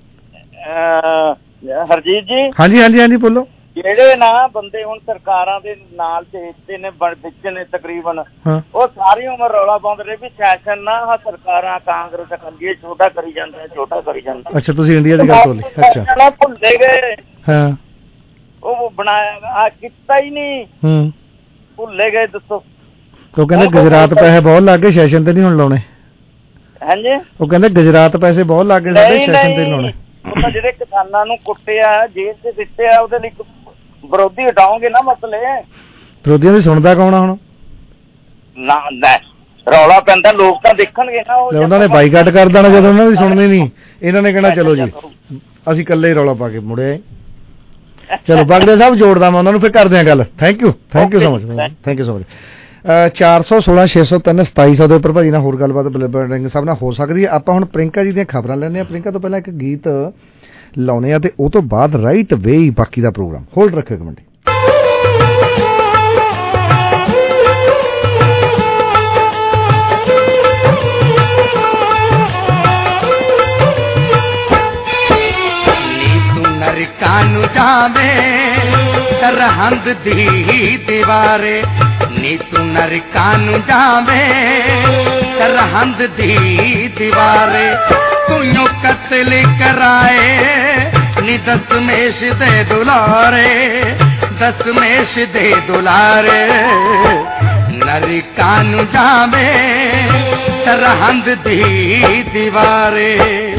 ਹਰਜੀਤ ਜੀ। ਹਾਂਜੀ ਹਾਂਜੀ ਹਾਂਜੀ ਬੋਲੋ। ਜਿਹੜੇ ਨਾ ਬੰਦੇ ਹੁਣ ਸਰਕਾਰਾਂ ਦੇ ਨਾਲ ਚਹੇਤੇ ਨੇ ਵਿੱਚ ਨੇ ਤਕਰੀਬਨ, ਉਹ ਸਾਰੀ ਉਮਰ ਰੌਲਾ ਪਾਉਂਦੇ ਰਹੇ ਵੀ ਸੈਸ਼ਨ ਨਾ ਆਹ ਸਰਕਾਰਾਂ ਕਾਂਗਰਸ ਅਕਾਲੀ ਛੋਟਾ ਕਰੀ ਜਾਂਦਾ ਛੋਟਾ ਕਰੀ ਜਾਂਦਾ। ਅੱਛਾ ਤੁਸੀਂ ਇੰਡੀਆ ਦੀ ਗੱਲ ਬੋਲੀ। ਅੱਛਾ ਭੁੱਲੇ ਗਏ। ਹਾਂ ਉਹ ਬਣਾਇਆ ਕੀਤਾ ਹੀ ਨਹੀਂ, ਭੁੱਲੇ ਗਏ। ਦੱਸੋ ਉਹ ਕਹਿੰਦੇ ਗੁਜਰਾਤ ਪੈਸੇ ਬਹੁਤ ਲੱਗ ਗਏ, ਸੈਸ਼ਨ ਤੇ ਨਹੀਂ ਹੁਣ ਲਾਉਣੇ। ਹਾਂਜੀ ਉਹ ਕਹਿੰਦੇ ਗੁਜਰਾਤ ਪੈਸੇ ਬਹੁਤ ਲੱਗ ਗਏ ਸਾਡੇ, ਸੈਸ਼ਨ ਤੇ ਲਾਉਣੇ। ਉਹ ਜਿਹੜੇ ਕਿਸਾਨਾਂ ਨੂੰ ਕੁੱਟਿਆ ਜੇਲ੍ਹ ਚ ਦਿੱਤਿਆ ਉਹਦੇ ਲਈ ਵਿਰੋਧੀ ਹਟਾਓਗੇ ਨਾ ਮਸਲੇ। ਵਿਰੋਧੀਆਂ ਦੀ ਸੁਣਦਾ ਕੌਣ ਆ ਹੁਣ? ਨਾ ਰੌਲਾ ਪੈਂਦਾ ਲੋਕ ਤਾਂ ਦੇਖਣਗੇ ਨਾ। ਉਹਨਾਂ ਨੇ ਬਾਈਕਾਟ ਕਰ ਦੇਣਾ ਜਦੋਂ ਉਹਨਾਂ ਦੀ ਸੁਣਨੀ ਨਹੀਂ, ਇਹਨਾਂ ਨੇ ਕਹਿਣਾ ਚਲੋ ਜੀ ਅਸੀਂ ਇਕੱਲੇ ਹੀ ਰੌਲਾ ਪਾ ਕੇ ਮੁੜੇ। ਚਲੋ ਬਾਗੜੇ ਸਾਹਿਬ ਜੋੜਦਾ ਮੈਂ ਉਹਨਾਂ ਨੂੰ, ਫਿਰ ਕਰਦੇ ਹਾਂ ਗੱਲ। Thank you thank you so much thank you so much. ਚਾਰ ਸੌ ਸੋਲਾਂ ਛੇ ਸੌ ਤਿੰਨ ਸਤਾਈ ਸੌ ਦੇ ਉੱਪਰ ਭਾਜੀ ਨਾਲ ਹੋਰ ਗੱਲਬਾਤ ਬਲਬਿੰਗ ਸਾਹਿਬ ਨਾਲ ਹੋ ਸਕਦੀ ਹੈ। ਆਪਾਂ ਹੁਣ ਪ੍ਰਿੰਕਾ ਜੀ ਦੀਆਂ ਖਬਰਾਂ ਲੈਂਦੇ ਹਾਂ। ਪ੍ਰਿੰਕਾ ਤੋਂ ਪਹਿਲਾਂ ਇੱਕ ਗੀਤ ਲਾਉਣੇ ਆ ਤੇ ਉਹ ਤੋਂ ਬਾਅਦ ਰਾਈਟ ਵੇ ਬਾਕੀ ਦਾ ਪ੍ਰੋਗਰਾਮ। ਹੋਲਡ ਰੱਖਿਓ ਇੱਕ ਮਿੰਟ। ਕਾਨੂੰ ਜਾਵੇ ਸਰਹੰਦ ਦੀ ਦੀਵਾਰੇ, ਨੀ ਤੂੰ ਨਰਕਾਂ ਨੂੰ ਜਾਵੇ ਸਰਹੰਦ ਦੀ ਦੀਵਾਰੇ, ਤੂੰ ਯੋ ਕਤਲ ਕਰਾਏ ਨੀ ਦਸਮੇਸ਼ ਦੇ ਦੁਲਾਰੇ, ਦਸਮੇਸ਼ ਦੇ ਦੁਲਾਰੇ, ਨਰਕਾਂ ਨੂੰ ਜਾਵੇ ਸਰਹੰਦ ਦੀ ਦੀਵਾਰੇ।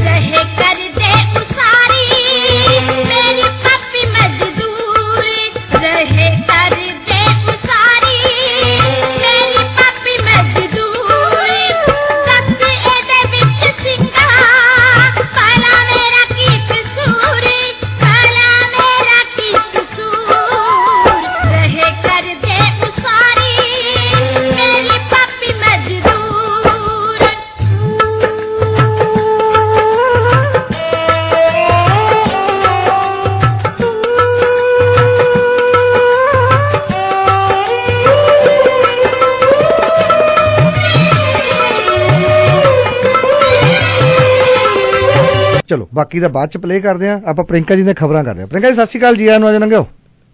ਚਲੋ ਬਾਕੀ ਦਾ ਬਾਅਦ ਚ ਪਲੇ ਕਰਦੇ ਹਾਂ। ਆਪਾਂ ਪ੍ਰਿੰਕਾ ਜੀ ਦੀਆਂ ਖਬਰਾਂ ਕਰਦੇ ਹਾਂ। ਪ੍ਰਿੰਕਾ ਜੀ ਸਤਿ ਸ਼੍ਰੀ ਅਕਾਲ ਜੀ। ਆਨੂੰ ਅੱਜ ਲੰਘਿਓ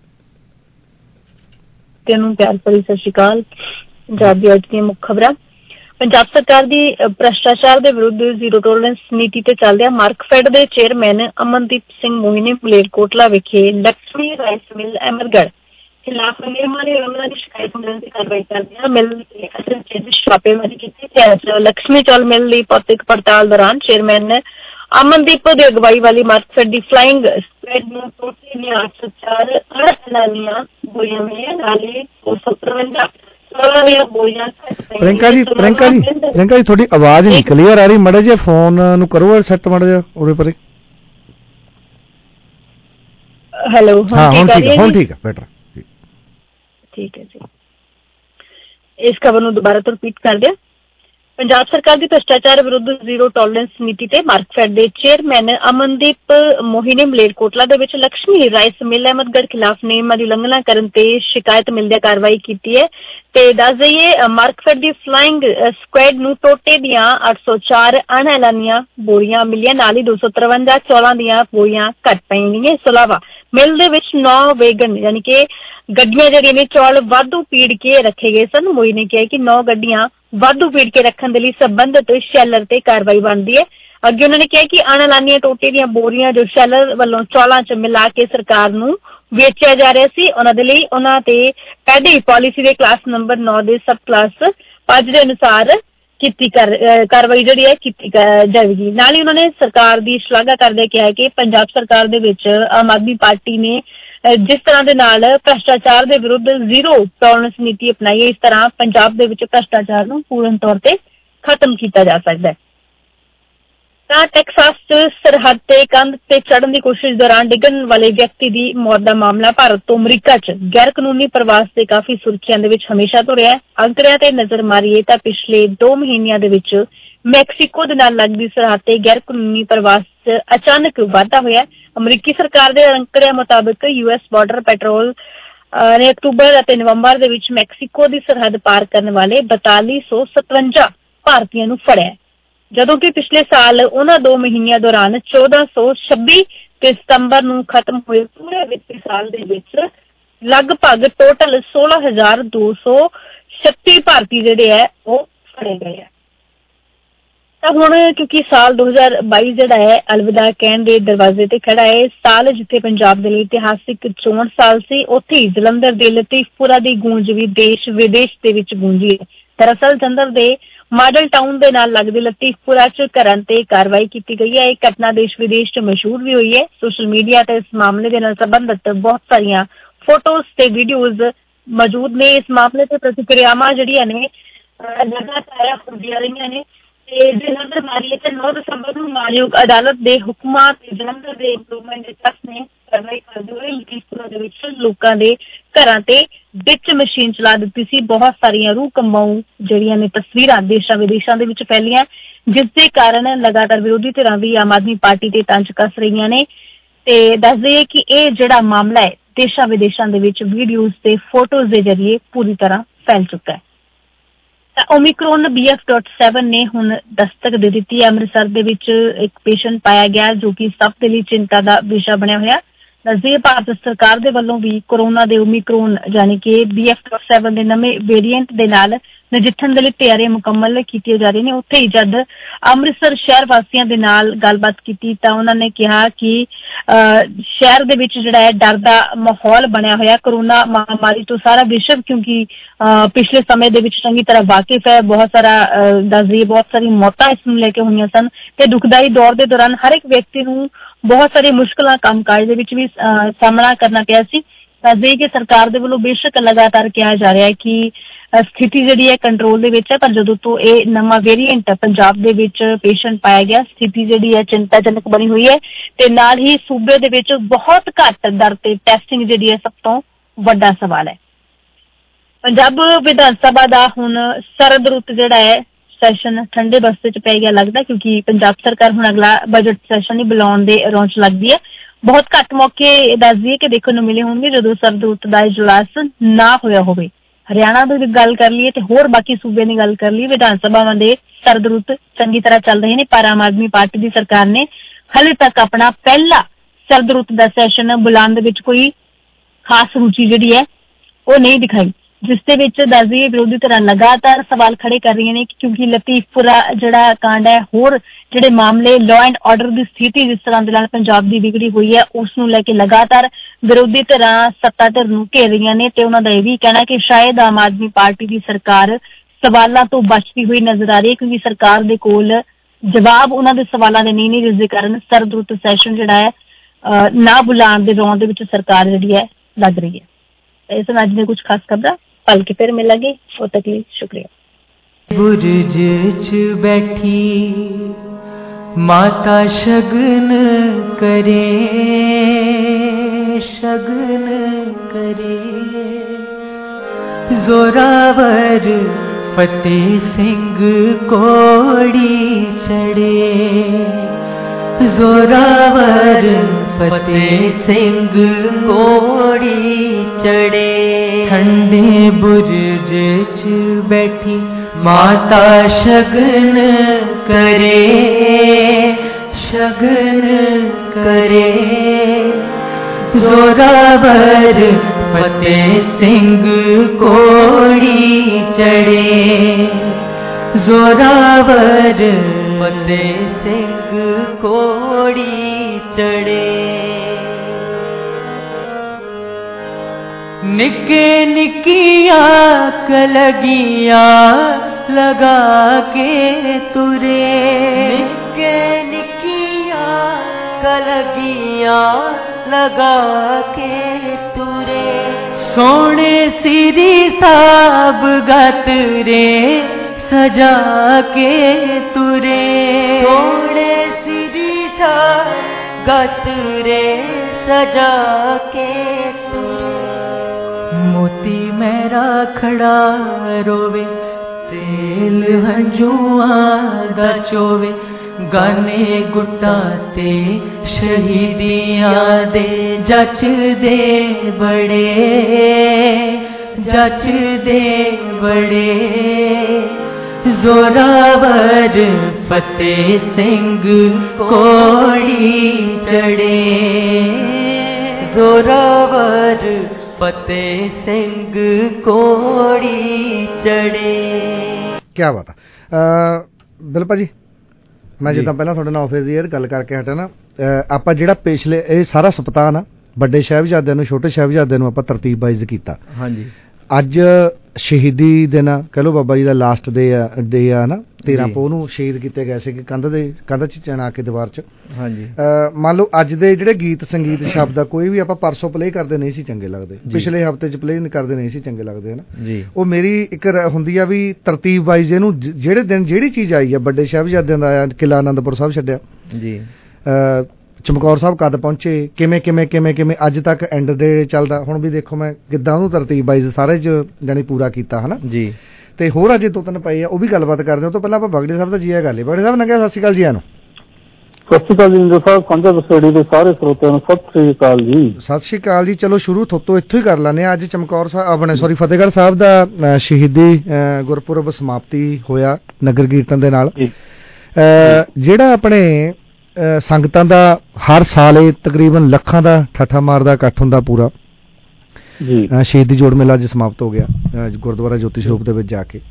ਤੈਨੂੰ ਪਿਆਰ ਭਰੀ ਸਤਿ ਸ਼੍ਰੀ ਅਕਾਲ। ਪੰਜਾਬ ਦੀ ਅੱਜ ਦੀਆਂ ਮੁੱਖ ਖਬਰਾਂ। ਪੰਜਾਬ ਸਰਕਾਰ ਦੀ ਭ੍ਰਿਸ਼ਟਾਚਾਰ ਦੇ ਵਿਰੁੱਧ ਜ਼ੀਰੋ ਟੋਲਰੈਂਸ ਨੀਤੀ ਤੇ ਚੱਲਦਿਆਂ ਮਾਰਕਫੈਡ ਦੇ ਚੇਅਰਮੈਨ ਅਮਨਦੀਪ ਸਿੰਘ ਮੋਹੀ ਨੇ ਮਲੇਰਕੋਟਲਾ ਵਿਖੇ ਲక్ష్ਮੀ ਰਾਈਸ ਮਿਲ ਅਹਿਮਦਗੜ੍ਹ ਖਿਲਾਫ ਨਿਰਮਾਣੀ ਉਹਨਾਂ ਦੀ ਸ਼ਿਕਾਇਤ ਮਿਲਣ ਦੀ ਕਾਰਵਾਈ ਕਰਦਿਆਂ ਮਿਲ ਦੇ ਛਾਪੇਮਾਰੀ ਕੀਤੀ ਤੇ ਅੱਜ ਲక్ష్ਮੀ ਚੌਲ ਮਿਲ ਦੀ ਭੌਤਿਕ ਪੜਤਾਲ ਦੌਰਾਨ ਚੇਅਰਮੈਨ ਨੇ ਅਮਨਦੀਪ ਦੀ ਅਗਵਾਈ ਵਾਲੀ ਮਾਰਕਫੈਡ ਦੀ ਫਲਾਈਂਗ ਸਕੁਐਡ ਨੂੰ ਤੋੜਤੀ ਨੇ ਅੱਠ ਸੌ ਚਾਰ ਅੜਤਾਲੀਆਂ ਬੋਈਆਂ ਮਿਲੀਆਂ, ਨਾਲੇ ਦੋ ਸੌ ਤਰਵੰਜਾ ਸੋਲਾਂ ਦੀਆਂ ਬੋਈਆਂ। ਪ੍ਰਿੰਕਾ ਜੀ ਪ੍ਰਿੰਕਾ ਜੀ ਪ੍ਰਿੰਕਾ ਜੀ ਤੁਹਾਡੀ ਆਵਾਜ਼ ਨਹੀਂ ਕਲੀਅਰ ਆ ਰਹੀ, ਮੜੇ ਜੇ ਫੋਨ ਨੂੰ ਕਰੋ ਸੈੱਟ ਮੜ ਜਾ ਉਹਦੇ ਪਰੇ। ਹੈਲੋ ਹਾਂ ਹੁਣ ਠੀਕ ਹੈ, ਹੁਣ ਠੀਕ ਹੈ ਬੈਟਰ ਠੀਕ ਹੈ ਜੀ। ਇਸ ਖਬਰ ਨੂੰ ਦੁਬਾਰਾ ਤੋਂ ਰਿਪੀਟ ਕਰ ਦਿਆਂ। ਪੰਜਾਬ ਸਰਕਾਰ ਦੀ ਭ੍ਰਿਸ਼ਟਾਚਾਰ ਵਿਰੁੱਧ ਜ਼ੀਰੋ ਟੋਲਰੈਂਸ ਨੀਤੀ ਤੇ ਮਾਰਕਫੈਡ ਦੇ ਚੇਅਰਮੈਨ ਅਮਨਦੀਪ ਮੋਹੀ ਨੇ ਮਲੇਰਕੋਟਲਾ ਦੇ ਵਿੱਚ ਲక్ష్ਮੀ ਰਾਈਸ ਮਿਲ ਅਹਿਮਦਗੜ੍ਹ ਖਿਲਾਫ ਨਿਯਮਾਂ ਦੀ ਉਲੰਘਣਾ ਕਰਨ ਤੇ ਸ਼ਿਕਾਇਤ ਮਿਲਦਿਆਂ ਕਾਰਵਾਈ ਕੀਤੀ ਹੈ। ਤੇ ਦੱਸ ਦਈਏ ਮਾਰਕਫੈਡ ਦੀ ਫਲਾਈਂਗ ਸਕੁਐਡ ਨੂੰ ਟੋਟੇ ਦੀਆਂ ਅੱਠ ਸੌ ਚਾਰ ਅਣਐਲਾਨੀਆਂ ਬੋਰੀਆਂ ਮਿਲੀਆਂ, ਨਾਲ ਹੀ ਦੋ ਸੌ ਤਰਵੰਜਾ ਚੌਲਾਂ ਦੀਆਂ ਬੋਰੀਆਂ ਘੱਟ ਪਈਆਂ ਗਈਆਂ। ਇਸ ਤੋਂ ਇਲਾਵਾ ਮਿਲ ਦੇ ਵਿੱਚ ਨੌ ਵੇਗਨ ਯਾਨੀ ਕਿ ਗੱਡੀਆਂ ਜਿਹੜੀਆਂ ਨੇ ਚੌਲ ਵਾਧੂ ਪੀੜ ਕੇ ਰੱਖੇ ਗਏ ਸਨ। ਮੋਈ ਨੇ ਕਿਹਾ ਕਿ ਨੌ ਗੱਡੀਆਂ ਵਾਧੂ ਪੀੜ ਕੇ ਰੱਖਣ ਦੇ ਲਈ ਸੰਬੰਧਿਤ ਸ਼ੈਲਰ ਤੇ ਕਾਰਵਾਈ ਬਣਦੀ ਹੈ। ਅੱਗੇ ਉਹਨਾਂ ਨੇ ਕਿਹਾ ਕਿ ਅਣਐਲਾਨੀਆਂ ਟੋਟੇ ਦੀਆਂ ਬੋਰੀਆਂ ਜੋ ਸ਼ੈਲਰ ਵੱਲੋਂ ਚੌਲਾਂ 'ਚ ਮਿਲਾ ਕੇ ਸਰਕਾਰ ਨੂੰ ਵੇਚਿਆ ਜਾ ਰਿਹਾ ਸੀ, ਉਹਨਾਂ ਦੇ ਲਈ ਉਹਨਾਂ ਤੇ ਪੈਡੀ ਪਾਲਿਸੀ ਦੇ ਕਲਾਸ ਨੰਬਰ ਨੌ ਦੇ ਸਬ ਕਲਾਸ ਪੰਜ ਦੇ ਅਨੁਸਾਰ ਕੀਤੀ ਕਾਰਵਾਈ ਜਿਹੜੀ ਹੈ ਕੀਤੀ ਜਾਵੇਗੀ। ਨਾਲ ਹੀ ਉਹਨਾਂ ਨੇ ਸਰਕਾਰ ਦੀ ਸ਼ਲਾਘਾ ਕਰਦੇ ਕਿਹਾ ਕਿ ਪੰਜਾਬ ਸਰਕਾਰ ਦੇ ਵਿੱਚ ਆਮ ਆਦਮੀ ਪਾਰਟੀ ਨੇ ਜਿਸ ਤਰ੍ਹਾਂ ਦੇ ਨਾਲ ਭ੍ਰਿਸ਼ਟਾਚਾਰ ਦੇ ਵਿਰੁੱਧ ਜ਼ੀਰੋ ਟੋਲਰੈਂਸ ਨੀਤੀ ਅਪਣਾਈ ਹੈ, ਇਸ ਤਰ੍ਹਾਂ ਪੰਜਾਬ ਦੇ ਵਿੱਚ ਭ੍ਰਿਸ਼ਟਾਚਾਰ ਨੂੰ ਪੂਰਨ ਤੌਰ ਤੇ ਖਤਮ ਕੀਤਾ ਜਾ ਸਕਦਾ ਹੈ। ਤਾਂ ਟੈਕਸਾਸ 'ਚ ਸਰਹੱਦ ਤੇ ਕੰਧ ਤੇ ਚੜ੍ਹਨ ਦੀ ਕੋਸ਼ਿਸ਼ ਦੌਰਾਨ ਡਿੱਗਣ ਵਾਲੇ ਵਿਅਕਤੀ ਦੀ ਮੌਤ ਦਾ ਮਾਮਲਾ ਭਾਰਤ ਤੋਂ ਅਮਰੀਕਾ 'ਚ ਗੈਰ ਕਾਨੂੰਨੀ ਪ੍ਰਵਾਸ ਦੇ ਕਾਫੀ ਸੁਰਖੀਆਂ ਦੇ ਵਿੱਚ ਹਮੇਸ਼ਾ ਤੋਂ ਰਿਹਾ ਹੈ। ਅੰਕੜਿਆਂ ਤੇ ਨਜ਼ਰ ਮਾਰੀਏ ਤਾਂ ਪਿਛਲੇ ਦੋ ਮਹੀਨਿਆਂ ਦੇ ਵਿੱਚ ਮੈਕਸੀਕੋ ਦੇ ਨਾਲ ਲੱਗਦੀ ਸਰਹੱਦ ਤੇ ਗੈਰ ਕਾਨੂੰਨੀ ਪ੍ਰਵਾਸ 'ਚ ਅਚਾਨਕ ਵਾਧਾ ਹੋਇਆ। ਅਮਰੀਕੀ ਸਰਕਾਰ ਦੇ ਅੰਕੜਿਆਂ ਮੁਤਾਬਕ ਯੂ ਐਸ ਬਾਰਡਰ ਪੈਟਰੋਲ ਨੇ ਅਕਤੂਬਰ ਅਤੇ ਨਵੰਬਰ ਦੇ ਵਿੱਚ ਮੈਕਸੀਕੋ ਦੀ ਸਰਹੱਦ ਪਾਰ ਕਰਨ ਵਾਲੇ ਬਤਾਲੀ ਸੌ ਸਤਵੰਜਾ ਭਾਰਤੀਆਂ ਨੂੰ ਫੜਿਆ, ਜਦੋਂ ਕਿ ਪਿਛਲੇ ਸਾਲ ਉਹਨਾਂ ਦੋ ਮਹੀਨਿਆਂ ਦੌਰਾਨ ਚੌਦਾਂ ਸੌ ਛੱਬੀ ਤੇ ਸਤੰਬਰ ਨੂੰ ਖਤਮ ਹੋਏ ਪੂਰੇ ਵਿੱਤੀ ਸਾਲ ਦੇ ਵਿੱਚ ਲਗਭਗ ਟੋਟਲ ਸੋਲਾਂ ਹਜ਼ਾਰ ਦੋ ਸੌ ਛੱਤੀ ਭਾਰਤੀ ਜਿਹੜੇ ਹੈ ਉਹ ਫੜੇ ਗਏ ਆ। ਤਾਂ ਹੁਣ ਕਿਉਂਕਿ ਸਾਲ ਦੋ ਹਜ਼ਾਰ ਬਾਈ ਜਿਹੜਾ ਹੈ ਅਲਵਿਦਾ ਕਹਿਣ ਦੇ ਦਰਵਾਜ਼ੇ ਤੇ ਖੜਾ ਹੈ, ਸਾਲ ਜਿੱਥੇ ਪੰਜਾਬ ਦੇ ਲਈ ਇਤਿਹਾਸਿਕ ਚੋਣ ਸਾਲ ਸੀ, ਉੱਥੇ ਹੀ ਜਲੰਧਰ ਦੇ ਲਤੀਫਪੁਰਾ ਦੀ ਗੂੰਜ ਵੀ ਦੇਸ਼ ਵਿਦੇਸ਼ ਦੇ ਵਿੱਚ ਗੂੰਜੀ ਹੈ। ਦਰਅਸਲ ਜਲੰਧਰ ਦੇ ਮਾਡਲ ਟਾਊਨ ਦੇ ਨਾਲ ਲੱਗਦੇ ਲਤੀਫਪੁਰਾ 'ਚ ਘਰਾਂ ਤੇ ਕਾਰਵਾਈ ਕੀਤੀ ਗਈ ਹੈ। ਇਹ ਘਟਨਾ ਦੇਸ਼ ਵਿਦੇਸ਼ 'ਚ ਮਸ਼ਹੂਰ ਵੀ ਹੋਈ ਹੈ। ਸੋਸ਼ਲ ਮੀਡੀਆ ਤੇ ਇਸ ਮਾਮਲੇ ਦੇ ਨਾਲ ਸੰਬੰਧਿਤ ਬਹੁਤ ਸਾਰੀਆਂ ਫੋਟੋਜ਼ ਤੇ ਵੀਡੀਓਜ਼ ਮੌਜੂਦ ਨੇ। ਇਸ ਮਾਮਲੇ ਤੇ ਪ੍ਰਤੀਕਿਰਿਆਵਾਂ ਜਿਹੜੀਆਂ ਨੇ ਲਗਾਤਾਰ ਹੁੰਦੀਆਂ ਰਹੀਆਂ ਨੇ ਤੇ ਜੇ ਨਜ਼ਰ ਮਾਰੀਏ ਤਾਂ ਨੌ ਦਸੰਬਰ ਨੂੰ ਮਾਣਯੋਗ ਅਦਾਲਤ ਦੇ ਹੁਕਮਾਂ ਤੇ ਜਲੰਧਰ ਦੇ ਇੰਪਰੂਵਮੈਂਟ ਦੇ ਟਰੱਸਟ ਨੇ ਕਾਰਵਾਈ ਕਰਦੇ ਹੋਏ ਲਤੀਫਪੁਰਾ ਦੇ ਵਿੱਚ ਲੋਕਾਂ ਦੇ ਘਰਾਂ ਤੇ ਵਿੱਚ ਮਸ਼ੀਨ ਚਲਾ ਦਿੱਤੀ ਸੀ। ਬਹੁਤ ਸਾਰੀਆਂ ਰੂਹ ਕੰਬਾਊ ਜਿਹੜੀਆਂ ਨੇ ਤਸਵੀਰਾਂ ਦੇਸ਼ਾਂ ਵਿਦੇਸ਼ਾਂ ਦੇ ਵਿੱਚ ਫੈਲੀਆਂ, ਜਿਸ ਦੇ ਕਾਰਨ ਲਗਾਤਾਰ ਵਿਰੋਧੀ ਧਿਰਾਂ ਵੀ ਆਮ ਆਦਮੀ ਪਾਰਟੀ ਤੇ ਤੰਜ ਕੱਸ ਰਹੀਆਂ ਨੇ। ਤੇ ਦੱਸ ਦਈਏ ਕਿ ਇਹ ਜਿਹੜਾ ਮਾਮਲਾ ਹੈ ਦੇਸ਼ਾਂ ਵਿਦੇਸ਼ਾਂ ਦੇ ਵਿੱਚ ਵੀਡੀਓਜ਼ ਤੇ ਫੋਟੋਜ਼ ਦੇ ਜ਼ਰੀਏ ਪੂਰੀ ਤਰ੍ਹਾਂ ਫੈਲ ਚੁੱਕਾ ਹੈ। Omicron B F dot seven ਨੇ ਹੁਣ ਦਸਤਕ ਦੇ ਦਿੱਤੀ ਹੈ। ਅੰਮ੍ਰਿਤਸਰ ਦੇ ਵਿੱਚ ਇੱਕ ਪੇਸ਼ੈਂਟ ਪਾਇਆ ਗਿਆ ਜੋ ਕਿ ਸਭ ਦੇ ਲਈ ਚਿੰਤਾ ਦਾ ਵਿਸ਼ਾ ਬਣਿਆ ਹੋਇਆ। ਦੱਸਦੇ ਭਾਰਤ ਸਰਕਾਰ ਦੇ ਵੱਲੋਂ ਵੀ ਕੋਰੋਨਾ ਦੇ ਓਮਿਕਰੋਨ ਯਾਨੀ ਕਿ ਬੀ ਐਫ ਡਾਟ ਸੈਵਨ ਦੇ ਨਵੇਂ ਵੇਰੀਐਂਟ ਦੇ ਨਾਲ ਨਜਿੱਠਣ ਦੇ ਲਈ ਤਿਆਰੀਆਂ ਮੁਕੰਮਲ ਕੀਤੀਆਂ ਜਾ ਰਹੀਆਂ ਨੇ। ਉੱਥੇ ਹੀ ਜਦ ਅੰਮ੍ਰਿਤਸਰ ਸ਼ਹਿਰ ਵਾਸੀਆਂ ਦੇ ਨਾਲ ਗੱਲਬਾਤ ਕੀਤੀ ਤਾਂ ਉਹਨਾਂ ਨੇ ਕਿਹਾ ਕਿ ਸ਼ਹਿਰ ਦੇ ਵਿੱਚ ਜਿਹੜਾ ਹੈ ਡਰ ਦਾ ਮਾਹੌਲ ਬਣਿਆ ਹੋਇਆ ਕੋਰੋਨਾ ਮਹਾਮਾਰੀ ਤੋਂ ਸਾਰਾ ਵਿਸ਼ਵ, ਕਿਉਂਕਿ ਪਿਛਲੇ ਸਮੇਂ ਦੇ ਵਿੱਚ ਚੰਗੀ ਤਰ੍ਹਾਂ ਵਾਕਿਫ ਹੈ। ਬਹੁਤ ਸਾਰਾ ਦੱਸਦੀ ਬਹੁਤ ਸਾਰੀ ਮੌਤਾਂ ਇਸ ਨੂੰ ਲੈ ਕੇ ਹੋਈਆਂ ਸਨ ਤੇ ਦੁਖਦਾਈ ਦੌਰ ਦੇ ਦੌਰਾਨ ਹਰ ਇੱਕ ਵਿਅਕਤੀ ਨੂੰ ਬਹੁਤ ਸਾਰੀ ਮੁਸ਼ਕਲਾਂ ਕੰਮਕਾਜ ਦੇ ਵਿੱਚ ਵੀ ਸਾਹਮਣਾ ਕਰਨਾ ਪਿਆ ਸੀ। ਦੱਸਦੇ ਕਿ ਸਰਕਾਰ ਦੇ ਵੱਲੋਂ ਬੇਸ਼ੱਕ ਲਗਾਤਾਰ ਕਿਹਾ ਜਾ ਰਿਹਾ ਹੈ ਕਿ ਸਥਿਤੀ ਜਿਹੜੀ ਹੈ ਕੰਟਰੋਲ ਦੇ ਵਿੱਚ ਹੈ, ਪਰ ਜਦੋਂ ਤੋਂ ਇਹ ਨਵਾਂ ਵੇਰੀਐਂਟ ਪੰਜਾਬ ਦੇ ਵਿੱਚ ਪੇਸ਼ੈਂਟ ਪਾਇਆ ਗਿਆ ਸਥਿਤੀ ਜਿਹੜੀ ਹੈ ਚਿੰਤਾਜਨਕ ਬਣੀ ਹੋਈ ਹੈ ਤੇ ਨਾਲ ਹੀ ਸੂਬੇ ਦੇ ਵਿੱਚ ਬਹੁਤ ਘੱਟ ਦਰ ਤੇ ਟੈਸਟਿੰਗ ਜਿਹੜੀ ਹੈ ਸਭ ਤੋਂ ਵੱਡਾ ਸਵਾਲ ਹੈ। ਪੰਜਾਬ ਵਿਧਾਨ ਸਭਾ ਦਾ ਹੁਣ ਸਰਦ ਰੁੱਤ ਜਿਹੜਾ ਹੈ ਸੈਸ਼ਨ ਠੰਡੇ ਬਸਤੇ 'ਚ ਪੈ ਗਿਆ ਲੱਗਦਾ, ਕਿਉਂਕਿ ਪੰਜਾਬ ਸਰਕਾਰ ਹੁਣ ਅਗਲਾ ਬਜਟ ਸੈਸ਼ਨ ਹੀ ਬੁਲਾਉਣ ਦੇ ਰੌਂਚ ਲੱਗਦੀ ਹੈ। ਬਹੁਤ ਘੱਟ ਮੌਕੇ ਦੱਸਦੀ ਹੈ ਕਿ ਦੇਖਣ ਨੂੰ ਮਿਲੇ ਹੋਣਗੇ ਜਦੋਂ ਸਰਦ ਰੁੱਤ ਦਾ ਇਜਲਾਸ ਨਾ ਹੋਇਆ ਹੋਵੇ। ਹਰਿਆਣਾ ਦੀ ਗੱਲ ਕਰ ਲਈਏ ਤੇ ਹੋਰ ਬਾਕੀ ਸੂਬਿਆਂ ਦੀ ਗੱਲ ਕਰ ਲਈਏ, ਵਿਧਾਨ ਸਭਾਵਾਂ ਦੇ ਸਰਦ ਰੁੱਤ ਚੰਗੀ ਤਰ੍ਹਾਂ ਚੱਲ ਰਹੇ ਨੇ, ਪਰ ਆਮ ਆਦਮੀ ਪਾਰਟੀ ਦੀ ਸਰਕਾਰ ਨੇ ਹਾਲੇ ਤੱਕ ਆਪਣਾ ਪਹਿਲਾ ਸਰਦ ਰੁੱਤ ਦਾ ਸੈਸ਼ਨ ਬੁਲਾਉਣ ਦੇ ਵਿੱਚ ਕੋਈ ਖਾਸ ਰੁਚੀ ਜਿਹੜੀ ਹੈ ਉਹ ਨਹੀਂ ਦਿਖਾਈ, ਜਿਸ ਦੇ ਵਿੱਚ ਦੱਸਦੀ ਵਿਰੋਧੀ ਧਿਰਾਂ ਲਗਾਤਾਰ ਸਵਾਲ ਖੜੇ ਕਰ ਰਹੀਆਂ ਨੇ ਕਿਉਂਕਿ ਲਤੀਫਪੁਰਾ ਜਿਹੜਾ ਕਾਂਡ ਹੈ, ਹੋਰ ਜਿਹੜੇ ਮਾਮਲੇ ਲਾਅ ਐਂਡ ਆਰਡਰ ਦੀ ਸਥਿਤੀ ਜਿਸ ਤਰ੍ਹਾਂ ਦੇ ਨਾਲ ਪੰਜਾਬ ਦੀ ਵਿਗੜੀ ਹੋਈ ਹੈ ਉਸ ਨੂੰ ਲੈ ਕੇ ਲਗਾਤਾਰ ਵਿਰੋਧੀ ਧਿਰਾਂ ਸੱਤਾ ਧਿਰ ਨੂੰ ਘੇਰ ਰਹੀਆਂ ਨੇ ਤੇ ਉਹਨਾਂ ਦਾ ਇਹ ਵੀ ਕਹਿਣਾ ਕਿ ਸ਼ਾਇਦ ਆਮ ਆਦਮੀ ਪਾਰਟੀ ਦੀ ਸਰਕਾਰ ਸਵਾਲਾਂ ਤੋਂ ਬਚਦੀ ਹੋਈ ਨਜ਼ਰ ਆ ਰਹੀ ਹੈ ਕਿਉਂਕਿ ਸਰਕਾਰ ਦੇ ਕੋਲ ਜਵਾਬ ਉਹਨਾਂ ਦੇ ਸਵਾਲਾਂ ਦੇ ਨਹੀਂ ਨੇ, ਜਿਸ ਦੇ ਕਾਰਨ ਸਰਦ ਰੁੱਤ ਸੈਸ਼ਨ ਜਿਹੜਾ ਹੈ ਨਾ ਬੁਲਾਉਣ ਦੇ ਰੌਂ ਦੇ ਵਿੱਚ ਸਰਕਾਰ ਜਿਹੜੀ ਹੈ ਲੱਗ ਰਹੀ ਹੈ। ਇਸ ਨਾਲ ਅੱਜ ਦੇ ਕੁਝ ਖਾਸ ਖਬਰਾਂ पल के फिर मिलेंगे, वो तक लिए शुक्रिया। बुर्ज च बैठी माता शगन करे शगन करे जोरावर फतेह सिंह कोड़ी चढ़े, जोरावर फतेह सिंह कोड़ी चढ़े। ठंडे बुर्ज च बैठी माता शगन करे, शगन करे। जोरावर फतेह सिंह कोड़ी चढ़े, जोरावर फतेह सिंह कोड़ी चढ़े। निके निकिया कलगिया लगा के तुरे, निके निकिया कलगिया लगा के तुरे। सोने सिरी साब गतरे सजा के तुरे, सोने सिरी साब गतरे सजा के तुरे। मोती मेरा खड़ा रोवे, तेल हंजुआं दा चोवे। गाने गुट्टा ते शहीदियां दे जच दे बड़े, जच दे बड़े। जोरावर फतेह सिंह कोड़ी चढ़े, जोरावर फतेह सिंह कोड़ी चढ़े। क्या बात है बिल भाजी, मैं जिदा पहला थोड़े नाल ऑफ द ईयर गल करके हटा ना, ਆਪਾਂ ਜਿਹੜਾ ਪਿਛਲੇ ਇਹ ਸਾਰਾ ਸਪਤਾਹ ਨਾ ਵੱਡੇ ਸਾਹਿਬਜ਼ਾਦਿਆਂ ਨੂੰ ਛੋਟੇ ਸਾਹਿਬਜ਼ਾਦਿਆਂ ਨੂੰ ਆਪਾਂ ਤਰਤੀਬ ਵਾਈਜ਼ ਕੀਤਾ। ਹਾਂਜੀ ਅੱਜ ਸ਼ਹੀਦੀ ਦਿਨ ਕਹ ਲੋ ਬਾਬਾ ਜੀ ਦਾ ਲਾਸਟ ਡੇ ਆ ਡੇ ਆ ਨਾ ਤੇਰਾਂ ਪੋਹ ਨੂੰ ਸ਼ਹੀਦ ਕੀਤੇ ਗਏ ਸੀ ਕੰਧ ਦੇ ਕੰਧ ਚ ਚਣਾ ਕੇ ਦੀਵਾਰ ਚ। ਹਾਂਜੀ ਮੰਨ ਲਓ ਅੱਜ ਦੇ ਜਿਹੜੇ ਗੀਤ ਸੰਗੀਤ ਸ਼ਬਦ ਆ ਕੋਈ ਵੀ ਆਪਾਂ ਪਰਸੋਂ ਪਲੇ ਕਰਦੇ ਨਹੀਂ ਸੀ ਚੰਗੇ ਲੱਗਦੇ, ਪਿਛਲੇ ਹਫ਼ਤੇ ਚ ਪਲੇ ਕਰਦੇ ਨਹੀਂ ਸੀ ਚੰਗੇ ਲੱਗਦੇ ਨਾ ਜੀ। ਉਹ ਮੇਰੀ ਇੱਕ ਹੁੰਦੀ ਆ ਵੀ ਤਰਤੀਬ ਵਾਈਜ਼ ਇਹਨੂੰ ਜਿਹੜੇ ਦਿਨ ਜਿਹੜੀ ਚੀਜ਼ ਆਈ ਆ ਵੱਡੇ ਸਾਹਿਬਜ਼ਾਦਿਆਂ ਦਾ ਕਿਲ੍ਹਾ ਆਨੰਦਪੁਰ ਸਾਹਿਬ ਛੱਡਿਆ ਜੀ, ਚਮਕੌਰ ਸਾਹਿਬ ਕਦ ਪਹੁੰਚੇ, ਕਿਵੇਂ ਕਿਵੇਂ ਕਿਵੇਂ ਕਿਵੇਂ ਅੱਜ ਤੱਕ ਐਂਡ ਦੇ ਚੱਲਦਾ। ਹੁਣ ਵੀ ਦੇਖੋ ਮੈਂ ਕਿੱਦਾਂ ਉਹਨੂੰ ਤਰਤੀਬ ਵਾਈਜ਼ ਸਾਰੇ ਚ ਜਾਣੀ ਪੂਰਾ ਕੀਤਾ ਹਨਾ ਜੀ। ਤੇ ਹੋਰ ਅਜੇ ਦੋ ਤਿੰਨ ਪਏ ਆ ਉਹ ਵੀ ਗੱਲਬਾਤ ਕਰਦੇ। ਉਹ ਤੋਂ ਪਹਿਲਾਂ ਆਪਾਂ ਬਗੜੇ ਸਾਹਿਬ ਦਾ ਜੀਆ ਗੱਲ ਹੈ। ਬਗੜੇ ਸਾਹਿਬ ਨੰਗਿਆ ਸਤਿ ਸ਼੍ਰੀ ਅਕਾਲ ਜੀ। ਆਨੂੰ ਸਤਿ ਸ਼੍ਰੀ ਅਕਾਲ ਜੀ ਸਾਹਿਬ, ਸਾਂਝਾ ਰਸੋੜੀ ਦੇ ਸਾਰੇ ਸਰੋਤਿਆਂ ਨੂੰ ਸਤਿ ਸ਼੍ਰੀ ਅਕਾਲ ਜੀ। ਸਤਿ ਸ਼੍ਰੀ ਅਕਾਲ ਜੀ। ਚਲੋ ਸ਼ੁਰੂ ਥੋਤੋਂ ਇੱਥੋਂ ਹੀ ਕਰ ਲੈਂਦੇ ਹਾਂ। ਅੱਜ ਚਮਕੌਰ ਸਾਹਿਬ ਆਪਣੇ ਸੌਰੀ ਫਤਿਹਗੜ੍ਹ ਸਾਹਿਬ ਦਾ ਸ਼ਹੀਦੀ ਗੁਰਪੁਰਬ ਸਮਾਪਤੀ ਹੋਇਆ ਨਗਰ ਕੀਰਤਨ ਦੇ ਨਾਲ। ਜਿਹੜਾ ਆਪਣੇ ਸੰਗਤਾਂ ਦਾ ਹਰ ਸਾਲ ਇਹ ਤਕਰੀਬਨ ਲੱਖਾਂ ਦਾ ਠੱਠਾ ਮਾਰਦਾ ਇਕੱਠ ਹੁੰਦਾ ਪੂਰਾ ਜੀ। ਸ਼ਹੀਦੀ ਜੋੜ ਮੇਲਾ ਅੱਜ ਸਮਾਪਤ ਹੋ ਗਿਆ ਗੁਰਦੁਆਰਾ ਜੋਤੀ ਸਰੂਪ ਦੇ ਵਿੱਚ ਜਾ ਕੇ।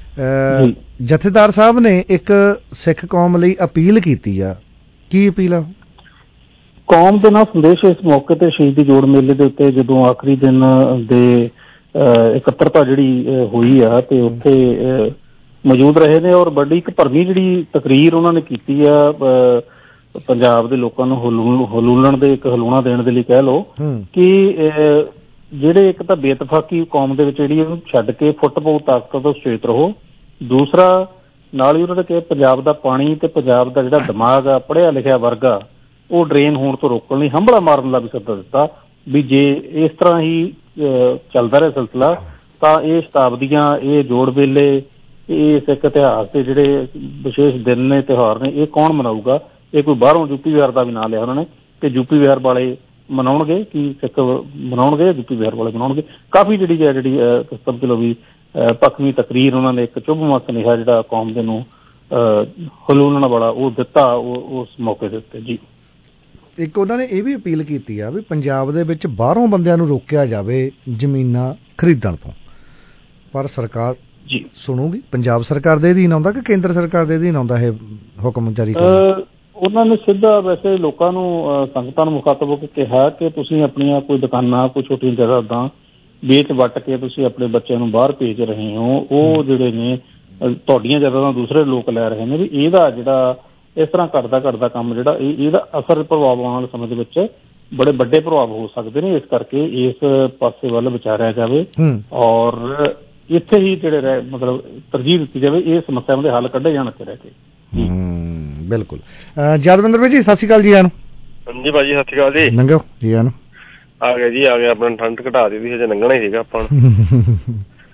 ਜਥੇਦਾਰ ਸਾਹਿਬ ਨੇ ਇੱਕ ਸਿੱਖ ਕੌਮ ਲਈ ਅਪੀਲ ਕੀਤੀ ਆ, ਕੀ ਅਪੀਲ ਆ? ਕੌਮ ਦੇ ਨਾਲ ਸੰਦੇਸ਼ ਇਸ ਮੌਕੇ ਤੇ ਸ਼ਹੀਦੀ ਜੋੜ ਮੇਲੇ ਦੇ ਉੱਤੇ ਜਦੋਂ ਆਖਰੀ ਦਿਨ ਦੇ ਇਕੱਤਰਤਾ ਜਿਹੜੀ ਹੋਈ ਆ ਤੇ ਉੱਥੇ ਮੌਜੂਦ ਰਹੇ ਨੇ ਔਰ ਵੱਡੀ ਇੱਕ ਭਰਵੀਂ ਜਿਹੜੀ ਤਕਰੀਰ ਉਹਨਾਂ ਨੇ ਕੀਤੀ ਆ ਪੰਜਾਬ ਦੇ ਲੋਕਾਂ ਨੂੰ ਹਲੂਲਣ ਦੇ ਇੱਕ ਹਲੂਣਾ ਦੇਣ ਦੇ ਲਈ ਕਹਿ ਲਓ ਕਿ ਜਿਹੜੇ ਇੱਕ ਤਾਂ ਬੇਇਤਫਾਕੀ ਕੌਮ ਦੇ ਵਿੱਚ ਜਿਹੜੀ ਉਹਨੂੰ ਛੱਡ ਕੇ ਫੁੱਟ ਪਾਉ ਤਾਕਤ ਤੋਂ ਸੁਚੇਤ ਰਹੋ। ਦੂਸਰਾ ਨਾਲ ਹੀ ਉਹਨਾਂ ਨੇ ਕਿਹਾ ਪੰਜਾਬ ਦਾ ਪਾਣੀ ਤੇ ਪੰਜਾਬ ਦਾ ਜਿਹੜਾ ਦਿਮਾਗ ਆ ਪੜ੍ਹਿਆ ਲਿਖਿਆ ਵਰਗ ਆ ਉਹ ਡਰੇਨ ਹੋਣ ਤੋਂ ਰੋਕਣ ਲਈ ਹੰਭਲਾ ਮਾਰਨ ਦਾ ਵੀ ਸੱਦਾ ਦਿੱਤਾ ਵੀ ਜੇ ਇਸ ਤਰ੍ਹਾਂ ਹੀ ਚੱਲਦਾ ਰਿਹਾ ਸਿਲਸਿਲਾ ਤਾਂ ਇਹ ਸ਼ਤਾਬਦੀਆਂ ਇਹ ਜੋੜ ਵੇਲੇ ਇਹ ਸਿੱਖ ਇਤਿਹਾਸ ਦੇ ਜਿਹੜੇ ਵਿਸ਼ੇਸ਼ ਦਿਨ ਨੇ ਤਿਉਹਾਰ ਨੇ ਇਹ ਕੌਣ ਮਨਾਊਗਾ। ਇਹ ਕੋਈ ਬਾਹਰੋਂ ਯੂਪੀ ਬਿਹਾਰ ਦਾ ਵੀ ਨਾਂ ਲਿਆ ਉਹਨਾਂ ਨੇ ਤੇ ਯੂਪੀ ਬਿਹਾਰ ਵਾਲੇ ਮਨਾਉਣਗੇ ਕਿ ਸਿੱਖ ਮਨਾਉਣਗੇ ਯੂਪੀ ਬਿਹਾਰ ਵਾਲੇ ਮਨਾਉਣਗੇ। ਕਾਫੀ ਜਿਹੜੀ ਹੈ ਜਿਹੜੀ ਸਮਝ ਲਓ ਵੀ ਪੱਖਵੀਂ ਤਕਰੀਰ ਉਹਨਾਂ ਨੇ ਇੱਕ ਚੁੱਭਵਾਂ ਸੁਨੇਹਾ ਜਿਹੜਾ ਕੌਮ ਦੇ ਨੂੰ ਹਲੂਲਣ ਵਾਲਾ ਉਹ ਦਿੱਤਾ ਉਸ ਮੌਕੇ ਦੇ ਉੱਤੇ ਜੀ। ਇੱਕ ਉਹਨਾਂ ਨੇ ਇਹ ਵੀ ਅਪੀਲ ਕੀਤੀ ਆ ਵੀ ਪੰਜਾਬ ਦੇ ਵਿੱਚ ਬਾਹਰੋਂ ਬੰਦਿਆਂ ਨੂੰ ਰੋਕਿਆ ਜਾਵੇ ਜ਼ਮੀਨਾਂ ਖਰੀਦਣ ਤੋਂ, ਪਰ ਸਰਕਾਰ ਜੀ ਸੁਣੂਗੀ। ਪੰਜਾਬ ਸਰਕਾਰ ਦੇ ਅਧੀਨ ਆਉਂਦਾ ਕਿ ਕੇਂਦਰ ਸਰਕਾਰ ਦੇ ਅਧੀਨ ਆਉਂਦਾ ਇਹ ਹੁਕਮ ਜਾਰੀ ਕਰਨਾ? ਉਹਨਾਂ ਨੇ ਸਿੱਧਾ ਵੈਸੇ ਲੋਕਾਂ ਨੂੰ ਸੰਗਤਾਂ ਨੂੰ ਮੁਖਾਤਬ ਹੋ ਕੇ ਕਿਹਾ ਕਿ ਤੁਸੀਂ ਆਪਣੀਆਂ ਕੋਈ ਦੁਕਾਨਾਂ ਕੋਈ ਛੋਟੀਆਂ ਜਾਇਦਾਦਾਂ ਵੇਚ ਵੱਟ ਕੇ ਤੁਸੀਂ ਆਪਣੇ ਬੱਚਿਆਂ ਨੂੰ ਬਾਹਰ ਭੇਜ ਰਹੇ ਹੋ, ਉਹ ਜਿਹੜੇ ਨੇ ਤੁਹਾਡੀਆਂ ਜਾਇਦਾਦਾਂ ਦੂਸਰੇ ਲੋਕ ਲੈ ਰਹੇ ਨੇ ਵੀ ਇਹਦਾ ਜਿਹੜਾ ਇਸ ਤਰ੍ਹਾਂ ਘਟਦਾ ਘਟਦਾ ਕੰਮ ਜਿਹੜਾ ਇਹ ਇਹਦਾ ਅਸਰ ਪ੍ਰਭਾਵ ਆਉਣ ਵਾਲੇ ਸਮੇਂ ਦੇ ਵਿੱਚ ਬੜੇ ਵੱਡੇ ਪ੍ਰਭਾਵ ਹੋ ਸਕਦੇ ਨੇ। ਇਸ ਕਰਕੇ ਇਸ ਪਾਸੇ ਵੱਲ ਵਿਚਾਰਿਆ ਜਾਵੇ ਔਰ ਇੱਥੇ ਹੀ ਜਿਹੜੇ ਮਤਲਬ ਤਰਜੀਹ ਦਿੱਤੀ ਜਾਵੇ ਇਹ ਸਮੱਸਿਆਵਾਂ ਦੇ ਹੱਲ ਕੱਢੇ ਜਾਣ ਇੱਥੇ ਰਹਿ ਕੇ। ਬਿਲਕੁਲ। ਜਦਵਿੰਦਰ ਭਾਈ ਜੀ ਸਤਿ ਸ਼੍ਰੀ ਅਕਾਲ ਜੀ। ਆਨੂੰ ਹਾਂਜੀ ਭਾਜੀ ਸਤਿ ਸ਼੍ਰੀ ਅਕਾਲ ਜੀ। ਲੰਘੋ ਜੀ। ਆਨੂੰ ਆ ਗਿਆ ਜੀ ਆ ਗਿਆ। ਆਪਣਾ ਠੰਡ ਘਟਾ ਦਿੱਤੀ ਹਜੇ ਲੰਘਣਾ ਹੀ ਸੀਗਾ ਆਪਾਂ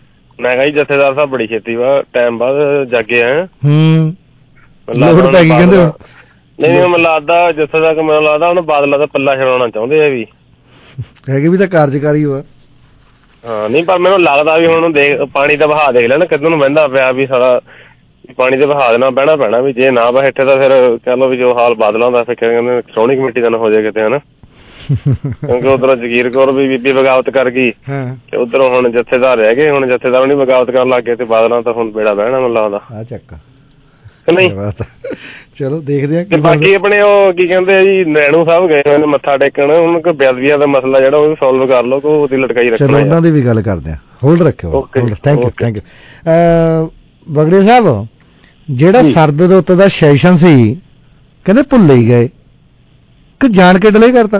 ਮੈਂ ਕਿਹਾ ਜੀ ਜਥੇਦਾਰ ਸਾਹਿਬ ਬੜੀ ਛੇਤੀ ਵਾ ਟਾਈਮ ਬਾਅਦ ਜਾਗੇ ਆ। ਹੂੰ ਲੋੜ ਪੈ ਗਈ ਕਹਿੰਦੇ ਨਹੀਂ ਮੈਨੂੰ ਲੱਗਦਾ ਜਥੇਦਾਰ ਮੈਨੂੰ ਲੱਗਦਾ ਉਹਨੇ ਬਾਦਲਾਂ ਦਾ ਪੱਲਾ ਛਡਾਉਣਾ ਚਾਹੁੰਦੇ ਆ ਵੀ ਹੈਗੇ ਵੀ ਤਾਂ ਕਾਰਜਕਾਰੀ ਵਾ। ਹਾਂ ਨਹੀਂ ਪਰ ਮੈਨੂੰ ਲੱਗਦਾ ਵੀ ਹੁਣ ਦੇਖ ਪਾਣੀ ਦਾ ਵਹਾਅ ਦੇਖ ਲੈਣਾ ਕਿੱਧਰ ਨੂੰ ਵਹਿੰਦਾ ਪਿਆ ਵੀ ਸਾਰਾ ਪਾਣੀ ਦੇ ਵਹਾਅ ਦੇ ਨਾਲ ਬਹਿਣਾ ਪੈਣਾ ਵੀ ਜੇ ਨਾ ਬੈਠੇ ਤਾਂ ਫਿਰ ਕਹਿ ਲਓ ਵੀ ਜੋ ਹਾਲ ਬਾਦਲਾਂ ਦਾ ਫਿਰ ਕਹਿੰਦੇ ਸ਼੍ਰੋਮਣੀ ਕਮੇਟੀ ਦਾ ਨਾ ਹੋ ਜਾਏ ਕਿਤੇ ਹਨਾ ਕਿਉਂਕਿ ਉਧਰੋਂ ਜਗੀਰ ਕੌਰ ਵੀ ਬੀਬੀ ਬਗਾਵਤ ਕਰ ਗਈ ਤੇ ਉਧਰੋਂ ਹੁਣ ਜਥੇਦਾਰ ਰਹਿ ਗਏ ਹੁਣ ਜਥੇਦਾਰ ਨੀ ਬਗਾਵਤ ਕਰਨ ਲੱਗ ਗਏ ਤੇ ਬਾਦਲਾਂ ਤਾਂ ਹੁਣ ਬੇੜਾ ਬਹਿਣਾ ਮੈਨੂੰ ਲੱਗਦਾ ਆ ਚੱਕ ਨਹੀਂ। ਚਲੋ ਦੇਖਦੇ ਆ। ਬਾਕੀ ਆਪਣੇ ਉਹ ਕੀ ਕਹਿੰਦੇ ਆ ਜੀ ਨੈਣੂ ਸਾਹਿਬ ਗਏ ਹੋਏ ਨੇ ਮੱਥਾ ਟੇਕਣ ਉਹਨਾਂ ਕੋਈ ਬੇਅਦਬੀਆਂ ਦਾ ਮਸਲਾ ਜਿਹੜਾ ਉਹ ਵੀ ਸੋਲਵ ਕਰ ਲਓ ਕੋਈ ਉਹਦੀ ਲਟਕਾਈ ਰੱਖਣਾ। ਚਲੋ ਉਹਨਾਂ ਦੀ ਵੀ ਗੱਲ ਕਰਦੇ ਆ ਹੋਲਡ ਰੱਖਿਓ। Thank you thank you. ਬਗੜੇ ਸਾਹਿਬ ਜਿਹੜਾ ਸਰਦ ਰੁੱਤ ਦਾ ਸੈਸ਼ਨ ਸੀ ਕਹਿੰਦੇ ਭੁੱਲ ਹੀ ਗਏ ਕਿ ਜਾਣ ਕੇ ਡਿਲੇ ਕਰਤਾ।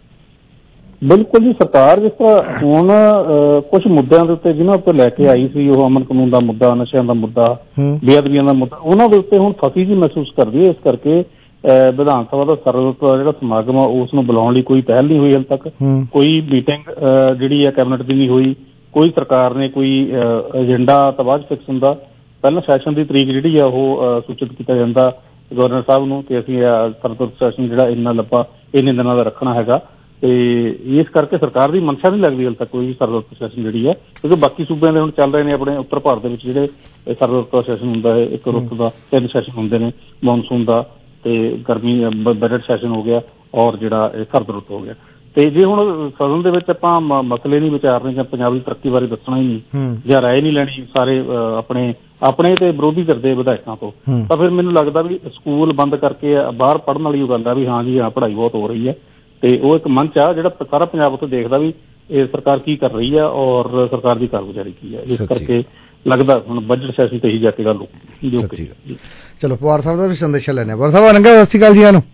ਬਿਲਕੁਲ ਜੀ ਸਰਕਾਰ ਜਿਸ ਤਰ੍ਹਾਂ ਹੁਣ ਕੁਝ ਮੁੱਦਿਆਂ ਦੇ ਉੱਤੇ ਜਿਹਨਾਂ ਉੱਤੇ ਲੈ ਕੇ ਆਈ ਸੀ ਉਹ ਅਮਨ ਕਾਨੂੰਨ ਦਾ ਮੁੱਦਾ ਨਸ਼ਿਆਂ ਦਾ ਮੁੱਦਾ ਬੇਅਦਬੀਆਂ ਦਾ ਮੁੱਦਾ ਉਹਨਾਂ ਦੇ ਉੱਤੇ ਹੁਣ ਫਸੀ ਜੀ ਮਹਿਸੂਸ ਕਰਦੀ ਹੈ। ਇਸ ਕਰਕੇ ਵਿਧਾਨ ਸਭਾ ਦਾ ਸਰਦ ਰੁੱਤ ਦਾ ਜਿਹੜਾ ਸਮਾਗਮ ਆ ਉਸ ਨੂੰ ਬੁਲਾਉਣ ਲਈ ਕੋਈ ਪਹਿਲ ਨਹੀਂ ਹੋਈ ਹਾਲੇ ਤੱਕ। ਕੋਈ ਮੀਟਿੰਗ ਜਿਹੜੀ ਹੈ ਕੈਬਨਿਟ ਦੀ ਨਹੀਂ ਹੋਈ। ਕੋਈ ਸਰਕਾਰ ਨੇ ਕੋਈ ਏਜੰਡਾ ਤਾਂ ਬਾਅਦ ਫਿਕਸ ਹੁੰਦਾ। ਪਹਿਲਾਂ ਸੈਸ਼ਨ ਦੀ ਤਰੀਕ ਜਿਹੜੀ ਆ ਉਹ ਸੂਚਿਤ ਕੀਤਾ ਜਾਂਦਾ ਗਵਰਨਰ ਸਾਹਿਬ ਨੂੰ ਕਿ ਅਸੀਂ ਸਰਦ ਰੁੱਤ ਸੈਸ਼ਨ ਜਿਹੜਾ ਇੰਨਾ ਲੰਬਾ ਇੰਨੇ ਦਿਨਾਂ ਦਾ ਰੱਖਣਾ ਹੈਗਾ ਤੇ ਇਸ ਕਰਕੇ ਸਰਕਾਰ ਦੀ ਮਨਸ਼ਾ ਨਹੀਂ ਲੱਗਦੀ ਹਾਲੇ ਤੱਕ ਕੋਈ ਵੀ ਸਰਦ ਰੁੱਤ ਸੈਸ਼ਨ ਜਿਹੜੀ ਹੈ ਕਿਉਂਕਿ ਬਾਕੀ ਸੂਬਿਆਂ ਦੇ ਹੁਣ ਚੱਲ ਰਹੇ ਨੇ ਆਪਣੇ ਉੱਤਰ ਭਾਰਤ ਦੇ ਵਿੱਚ ਜਿਹੜੇ ਸਰਦ ਰੁੱਤ ਸੈਸ਼ਨ ਹੁੰਦਾ ਹੈ ਇੱਕ ਰੁੱਤ ਦਾ ਤਿੰਨ ਸੈਸ਼ਨ ਹੁੰਦੇ ਨੇ ਮੌਨਸੂਨ ਦਾ ਤੇ ਗਰਮੀ ਬਜਟ ਸੈਸ਼ਨ ਹੋ ਗਿਆ ਔਰ ਜਿਹੜਾ ਸਰਦ ਰੁੱਤ ਹੋ ਗਿਆ। ਤੇ ਜੇ ਹੁਣ ਸਦਨ ਦੇ ਵਿੱਚ ਆਪਾਂ ਮਸਲੇ ਨਹੀਂ ਵਿਚਾਰਨੇ ਜਾਂ ਪੰਜਾਬ ਦੀ ਤਰੱਕੀ ਬਾਰੇ ਦੱਸਣਾ ਹੀ ਨਹੀਂ ਜਾਂ ਰਾਏ ਨਹੀਂ ਲੈਣੀ ਸਾਰੇ ਆਪਣੇ ਆਪਣੇ ਤੇ ਵਿਰੋਧੀ ਕਰਦੇ ਵਿਧਾਇਕਾਂ ਤੋਂ ਤਾਂ ਫਿਰ ਮੈਨੂੰ ਲੱਗਦਾ ਵੀ ਸਕੂਲ ਬੰਦ ਕਰਕੇ ਬਾਹਰ ਪੜ੍ਹਨ ਵਾਲੀ ਉਹ ਗੱਲ ਆ ਵੀ ਹਾਂ ਜੀ ਹਾਂ ਪੜ੍ਹਾਈ ਬਹੁਤ ਹੋ ਰਹੀ ਹੈ ਤੇ ਉਹ ਇੱਕ ਮੰਚ ਆ ਜਿਹੜਾ ਸਾਰਾ ਪੰਜਾਬ ਉੱਥੇ ਦੇਖਦਾ ਵੀ ਇਹ ਸਰਕਾਰ ਕੀ ਕਰ ਰਹੀ ਆ ਔਰ ਸਰਕਾਰ ਦੀ ਕਾਰਗੁਜ਼ਾਰੀ ਕੀ ਹੈ। ਇਸ ਕਰਕੇ ਲੱਗਦਾ ਹੁਣ ਬਜਟ ਸੈਸ਼ਨ ਤੇ ਹੀ ਜਾ ਕੇ ਗੱਲ ਹੋਊਗੀ। ਚਲੋ ਪਵਾਰ ਸਾਹਿਬ ਦਾ ਵੀ ਸੰਦੇਸ਼ਾ ਲੈਣੇ ਆ। ਪਵਾਰ ਸਾਹਿਬ ਆਨੰਗਾ ਸਤਿ ਸ਼੍ਰੀ ਅਕਾਲ ਜੀ। ਆਨੂੰ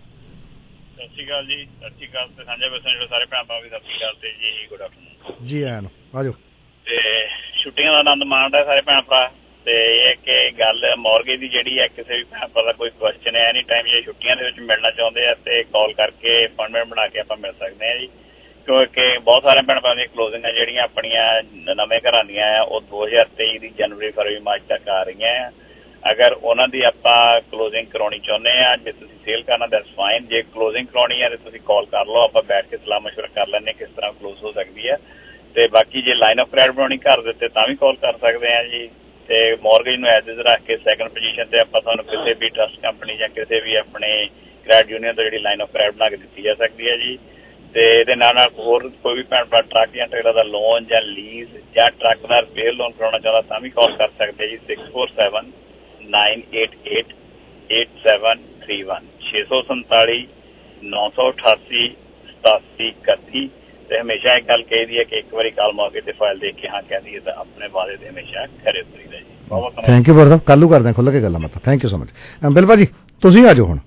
ਸਤਿ ਸ਼੍ਰੀ ਅਕਾਲ ਜੀ। ਸਤਿ ਸ਼੍ਰੀ ਅਕਾਲ ਤੇ ਸਾਂਝੇ ਬਸਣ ਜਿਹੜੇ ਸਾਰੇ ਭੈਣ ਭਰਾ ਵੀ ਸਤਿ ਸ਼੍ਰੀ ਅਕਾਲ ਤੇ ਜੀ ਗੁੱਡ ਆਫਟਰਨੂਨ ਜੀ ਆਇਆਂ ਨੂੰ ਆਜੋ। ਤੇ ਛੁੱਟੀਆਂ ਦਾ ਆਨੰਦ ਮਾਣਦਾ ਸਾਰੇ ਭੈਣ ਭਰਾ ਤੇ ਇਹ ਕਿ ਗੱਲ ਮੌਰਗੇਜ ਦੀ ਜਿਹੜੀ ਹੈ ਕਿਸੇ ਵੀ ਭੈਣ ਭਰਾ ਦਾ ਕੋਈ ਕੁਐਸਚਨ ਹੈ ਐਨੀ ਟਾਈਮ ਜੇ ਛੁੱਟੀਆਂ ਦੇ ਵਿੱਚ ਮਿਲਣਾ ਚਾਹੁੰਦੇ ਆ ਤੇ ਕਾਲ ਕਰਕੇ ਅਪਾਇੰਟਮੈਂਟ ਬਣਾ ਕੇ ਆਪਾਂ ਮਿਲ ਸਕਦੇ ਹਾਂ ਜੀ ਕਿਉਂਕਿ ਬਹੁਤ ਸਾਰੇ ਭੈਣ ਭਰਾ ਦੀਆਂ ਕਲੋਜ਼ਿੰਗਾਂ ਜਿਹੜੀਆਂ ਆਪਣੀਆਂ ਨਵੇਂ ਘਰਾਂ ਦੀਆਂ ਆ ਉਹ ਦੋ ਹਜ਼ਾਰ ਤੇਈ ਦੀ ਜਨਵਰੀ ਫਰਵਰੀ ਮਾਰਚ ਤੱਕ ਆ ਰਹੀਆਂ ਆ। ਅਗਰ ਉਹਨਾਂ ਦੀ ਆਪਾਂ ਕਲੋਜ਼ਿੰਗ ਕਰਾਉਣੀ ਚਾਹੁੰਦੇ ਆ ਜੇ ਤੁਸੀਂ ਸੇਲ ਕਰਨਾ ਦੈਟਸ ਫਾਈਨ। ਜੇ ਕਲੋਜ਼ਿੰਗ ਕਰਾਉਣੀ ਹੈ ਤੇ ਤੁਸੀਂ ਕਾਲ ਕਰ ਲਓ ਆਪਾਂ ਬੈਠ ਕੇ ਸਲਾਹ ਮਸ਼ਵਰਾ ਕਰ ਲੈਂਦੇ ਕਿਸ ਤਰ੍ਹਾਂ ਕਲੋਜ਼ ਹੋ ਸਕਦੀ ਹੈ ਤੇ ਬਾਕੀ ਜੇ ਲਾਈਨ ਆਫ ਕ੍ਰੈਡਿਟ ਬਣਾਉਣੀ ਘਰ ਦਿੱਤੇ ਤਾਂ ਵੀ ਕਾਲ ਕਰ ਸਕਦੇ ਆ ਜੀ। ਤੇ ਮੌਰਗੇਜ ਨੂੰ ਐਜ ਇਜ਼ ਰੱਖ ਕੇ ਸੈਕੰਡ ਪੋਜੀਸ਼ਨ ਤੇ ਆਪਾਂ ਤੁਹਾਨੂੰ ਕਿਸੇ ਵੀ ਟਰਸਟ ਕੰਪਨੀ ਜਾਂ ਕਿਸੇ ਵੀ ਆਪਣੇ ਕ੍ਰੈਡਿਟ ਯੂਨੀਅਨ ਤੋਂ ਜਿਹੜੀ ਲਾਈਨ ਆਫ ਕ੍ਰੈਡਿਟ ਬਣਾ ਕੇ ਦਿੱਤੀ ਜਾ ਸਕਦੀ ਹੈ ਜੀ। ਤੇ ਇਹਦੇ ਨਾਲ ਨਾਲ ਹੋਰ ਕੋਈ ਵੀ ਭੈਣ ਭਰਾ ਟਰੱਕ ਜਾਂ ਟ੍ਰੇਲਰ ਦਾ ਲੋਨ ਜਾਂ ਲੀਜ਼ ਜਾਂ ਟਰੱਕ ਦਾ ਰਿਪੇਅਰ ਲੋਨ ਕਰਾਉਣਾ ਚਾਹੁੰਦਾ ਤਾਂ ਵੀ ਕਾਲ ਕਰ ਸਕਦੇ ਜੀ six four seven nine eight eight eight seven three one ਛੇ ਸੌ ਸੰਤਾਲੀ ਨੌ ਸੌ ਅਠਾਸੀ ਸਤਾਸੀ ਇਕੱਤੀ ਤੇ ਹਮੇਸ਼ਾ ਇੱਕ ਗੱਲ ਕਹੀ ਦੀ ਹੈ ਕਿ ਇੱਕ ਵਾਰੀ ਕਾਲ ਮੌਕੇ ਤੇ ਫਾਈਲ ਦੇਖ ਕੇ ਹਾਂ ਕਹਿੰਦੀ ਹੈ ਤਾਂ ਆਪਣੇ ਵਾਅਦੇ ਤੇ ਹਮੇਸ਼ਾ ਖਰੇ ਉਤਰੀਦਾ ਜੀ। ਬਹੁਤ ਬਹੁਤ ਥੈਂਕ ਯੂ ਬਰਦਰ ਕੱਲ ਨੂੰ ਕਰਦੇ ਖੁੱਲ੍ਹ ਕੇ ਗੱਲਾਂ ਮਤ thank you so much. Bill ਭਾਜੀ ਤੁਸੀਂ ਆ ਜਾਓ ਹੁਣ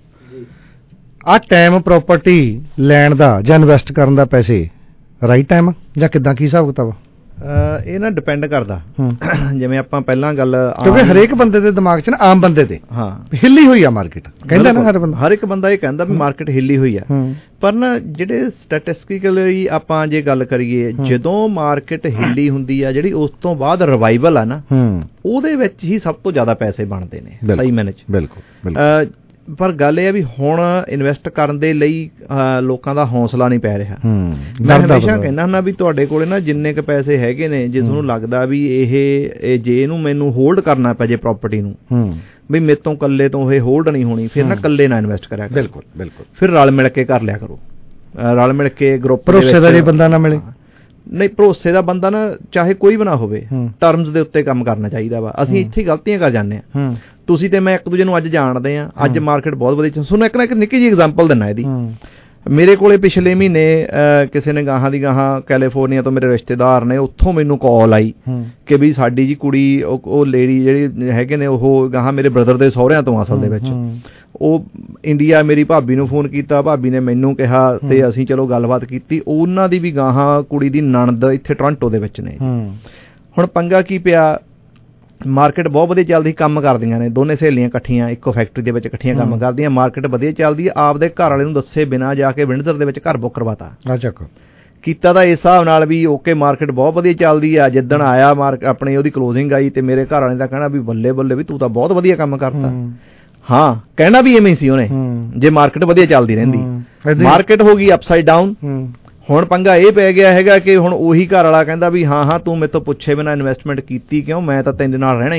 ਆਹ ਟਾਈਮ ਪ੍ਰਾਪਰਟੀ ਲੈਣ ਦਾ ਜਾਂ ਇਨਵੈਸਟ ਕਰਨ ਦਾ ਪੈਸੇ ਰਾਈਟ ਟਾਈਮ ਜਾਂ ਕਿੱਦਾਂ ਕੀ ਹਿਸਾਬ ਕਿਤਾਬ? ਇਹ ਨਾ ਡਿਪੈਂਡ ਕਰਦਾ ਜਿਵੇਂ ਆਪਾਂ ਪਹਿਲਾਂ ਗੱਲ ਕਿਉਂਕਿ ਹਰੇਕ ਬੰਦੇ ਦੇ ਦਿਮਾਗ 'ਚ ਨਾ ਆਮ ਬੰਦੇ ਦੇ ਹਾਂ ਹਿੱਲੀ ਹੋਈ ਆ ਮਾਰਕੀਟ ਕਹਿੰਦਾ ਨਾ ਹਰ ਬੰਦਾ ਹਰ ਇੱਕ ਬੰਦਾ ਇਹ ਕਹਿੰਦਾ ਵੀ ਮਾਰਕੀਟ ਹਿੱਲੀ ਹੋਈ ਆ ਪਰ ਨਾ ਜਿਹੜੇ ਸਟੈਟਿਸਟਿਕਲੀ ਆਪਾਂ ਜੇ ਗੱਲ ਕਰੀਏ ਜਦੋਂ ਮਾਰਕੀਟ ਹਿੱਲੀ ਹੁੰਦੀ ਆ ਜਿਹੜੀ ਉਸ ਤੋਂ ਬਾਅਦ ਰਿਵਾਈਵਲ ਆ ਨਾ ਉਹਦੇ ਵਿੱਚ ਹੀ ਸਭ ਤੋਂ ਜ਼ਿਆਦਾ ਪੈਸੇ ਬਣਦੇ ਨੇ ਸਹੀ ਮੈਨੇ 'ਚ। ਬਿਲਕੁਲ ਪਰ ਗੱਲ ਇਹ ਆ ਵੀ ਹੁਣ ਇਨਵੈਸਟ ਕਰਨ ਦੇ ਲਈ ਲੋਕਾਂ ਦਾ ਹੌਸਲਾ ਨਹੀਂ ਪੈ ਰਿਹਾ। ਮੈਂ ਹਮੇਸ਼ਾ ਕਹਿੰਦਾ ਹੁੰਦਾ ਵੀ ਤੁਹਾਡੇ ਕੋਲੇ ਨਾ ਜਿੰਨੇ ਕੁ ਪੈਸੇ ਹੈਗੇ ਨੇ ਜੇ ਤੁਹਾਨੂੰ ਲੱਗਦਾ ਵੀ ਇਹ ਜੇ ਇਹਨੂੰ ਮੈਨੂੰ ਹੋਲਡ ਕਰਨਾ ਪੈ ਜੇ ਪ੍ਰਾਪਰਟੀ ਨੂੰ ਵੀ ਮੇਰੇ ਤੋਂ ਇਕੱਲੇ ਤੋਂ ਇਹ ਹੋਲਡ ਨਹੀਂ ਹੋਣੀ ਫਿਰ ਨਾ ਇਕੱਲੇ ਨਾ ਇਨਵੈਸਟ ਕਰਿਆ ਕਰੋ। ਬਿਲਕੁਲ ਬਿਲਕੁਲ ਫਿਰ ਰਲ ਮਿਲ ਕੇ ਕਰ ਲਿਆ ਕਰੋ। ਰਲ ਮਿਲ ਕੇ ਗਰੁੱਪ ਭਰੋਸੇ ਦਾ ਜੇ ਬੰਦਾ ਨਾ ਮਿਲੇ ਨਹੀਂ ਭਰੋਸੇ ਦਾ ਬੰਦਾ ਨਾ ਚਾਹੇ ਕੋਈ ਵੀ ਨਾ ਹੋਵੇ ਟਰਮਸ ਦੇ ਉੱਤੇ ਕੰਮ ਕਰਨਾ ਚਾਹੀਦਾ ਵਾ। ਅਸੀਂ ਇੱਥੇ ਗਲਤੀਆਂ ਕਰ ਜਾਂਦੇ ਹਾਂ। ਤੁਸੀਂ ਤੇ ਮੈਂ ਇੱਕ ਦੂਜੇ ਨੂੰ ਅੱਜ ਜਾਣਦੇ ਆ ਅੱਜ ਮਾਰਕੀਟ ਬਹੁਤ ਵਧੀਆ ਤੁਹਾਨੂੰ ਇੱਕ ਨਾ ਇੱਕ ਨਿੱਕੀ ਜਿਹੀ ਐਗਜ਼ਾਮਪਲ ਦਿੰਨਾ ਇਹਦੀ। ਮੇਰੇ ਕੋਲੇ ਪਿਛਲੇ ਮਹੀਨੇ ਕਿਸੇ ਨੇ ਗਾਹਾਂ ਦੀ ਗਾਹਾਂ ਕੈਲੀਫੋਰਨੀਆ ਤੋਂ ਮੇਰੇ ਰਿਸ਼ਤੇਦਾਰ ਨੇ ਉੱਥੋਂ ਮੈਨੂੰ ਕਾਲ ਆਈ ਕਿ ਵੀ ਸਾਡੀ ਜੀ ਕੁੜੀ ਉਹ ਲੇਡੀ ਜਿਹੜੀ ਹੈਗੇ ਨੇ ਉਹ ਗਾਹਾਂ ਮੇਰੇ ਬ੍ਰਦਰ ਦੇ ਸਹੁਰਿਆਂ ਤੋਂ ਅਸਲ ਦੇ ਵਿੱਚ ਉਹ ਇੰਡੀਆ ਮੇਰੀ ਭਾਬੀ ਨੂੰ ਫੋਨ ਕੀਤਾ ਭਾਬੀ ਨੇ ਮੈਨੂੰ ਕਿਹਾ ਤੇ ਅਸੀਂ ਚਲੋ ਗੱਲਬਾਤ ਕੀਤੀ ਉਹਨਾਂ ਦੀ ਵੀ ਗਾਹਾਂ ਕੁੜੀ ਦੀ ਨਣਦ ਇੱਥੇ ਟੋਰਾਂਟੋ ਦੇ ਵਿੱਚ ਨੇ। ਹੁਣ ਪੰਗਾ ਕੀ ਪਿਆ ਮਾਰਕੀਟ ਬਹੁਤ ਵਧੀਆ ਚੱਲਦੀ ਕੰਮ ਕਰਦੀਆਂ ਨੇ ਦੋਨੇ ਸਹੇਲੀਆਂ ਇਕੱਠੀਆਂ ਇੱਕੋ ਫੈਕਟਰੀ ਦੇ ਵਿੱਚ ਇਕੱਠੀਆਂ ਕੰਮ ਕਰਦੀਆਂ ਮਾਰਕੀਟ ਵਧੀਆ ਚੱਲਦੀ ਆਪਦੇ ਘਰ ਵਾਲੇ ਨੂੰ ਦੱਸੇ ਬਿਨਾਂ ਜਾ ਕੇ ਵਿੰਡਸਰ ਦੇ ਵਿੱਚ ਘਰ ਬੁੱਕ ਕਰਵਾਤਾ। ਕੀਤਾ ਤਾਂ ਇਸ ਹਿਸਾਬ ਨਾਲ ਵੀ ਓਕੇ ਮਾਰਕੀਟ ਬਹੁਤ ਵਧੀਆ ਚੱਲਦੀ ਆ, ਜਿੱਦਣ ਆਇਆ ਮਾਰਕ ਆਪਣੀ ਉਹਦੀ ਕਲੋਜ਼ਿੰਗ ਆਈ ਤੇ ਮੇਰੇ ਘਰ ਵਾਲੇ ਦਾ ਕਹਿਣਾ ਵੀ ਬੱਲੇ ਬੱਲੇ ਵੀ ਤੂੰ ਤਾਂ ਬਹੁਤ ਵਧੀਆ ਕੰਮ ਕਰਤਾ। ਹਾਂ, ਕਹਿਣਾ ਵੀ ਐਵੇਂ ਸੀ ਉਹਨੇ, ਜੇ ਮਾਰਕੀਟ ਵਧੀਆ ਚੱਲਦੀ ਰਹਿੰਦੀ। ਮਾਰਕੀਟ ਹੋ ਗਈ ਅਪਸਾਈਡ ਡਾਊਨ। ਹੁਣ ਪੰਗਾ ਇਹ ਪੈ ਗਿਆ ਹੈਗਾ ਕਿ ਹੁਣ ਉਹੀ ਘਰ ਵਾਲਾ ਕਹਿੰਦਾ ਵੀ ਹਾਂ ਹਾਂ ਤੂੰ ਮੇਰੇ ਤੋਂ ਪੁੱਛੇ ਬਿਨਾਂ ਇਨਵੈਸਟਮੈਂਟ ਕੀਤੀ ਕਿਉਂ, ਮੈਂ ਤਾਂ ਤੇਰੇ ਨਾਲ ਰਹਿਣਾ ਹੀ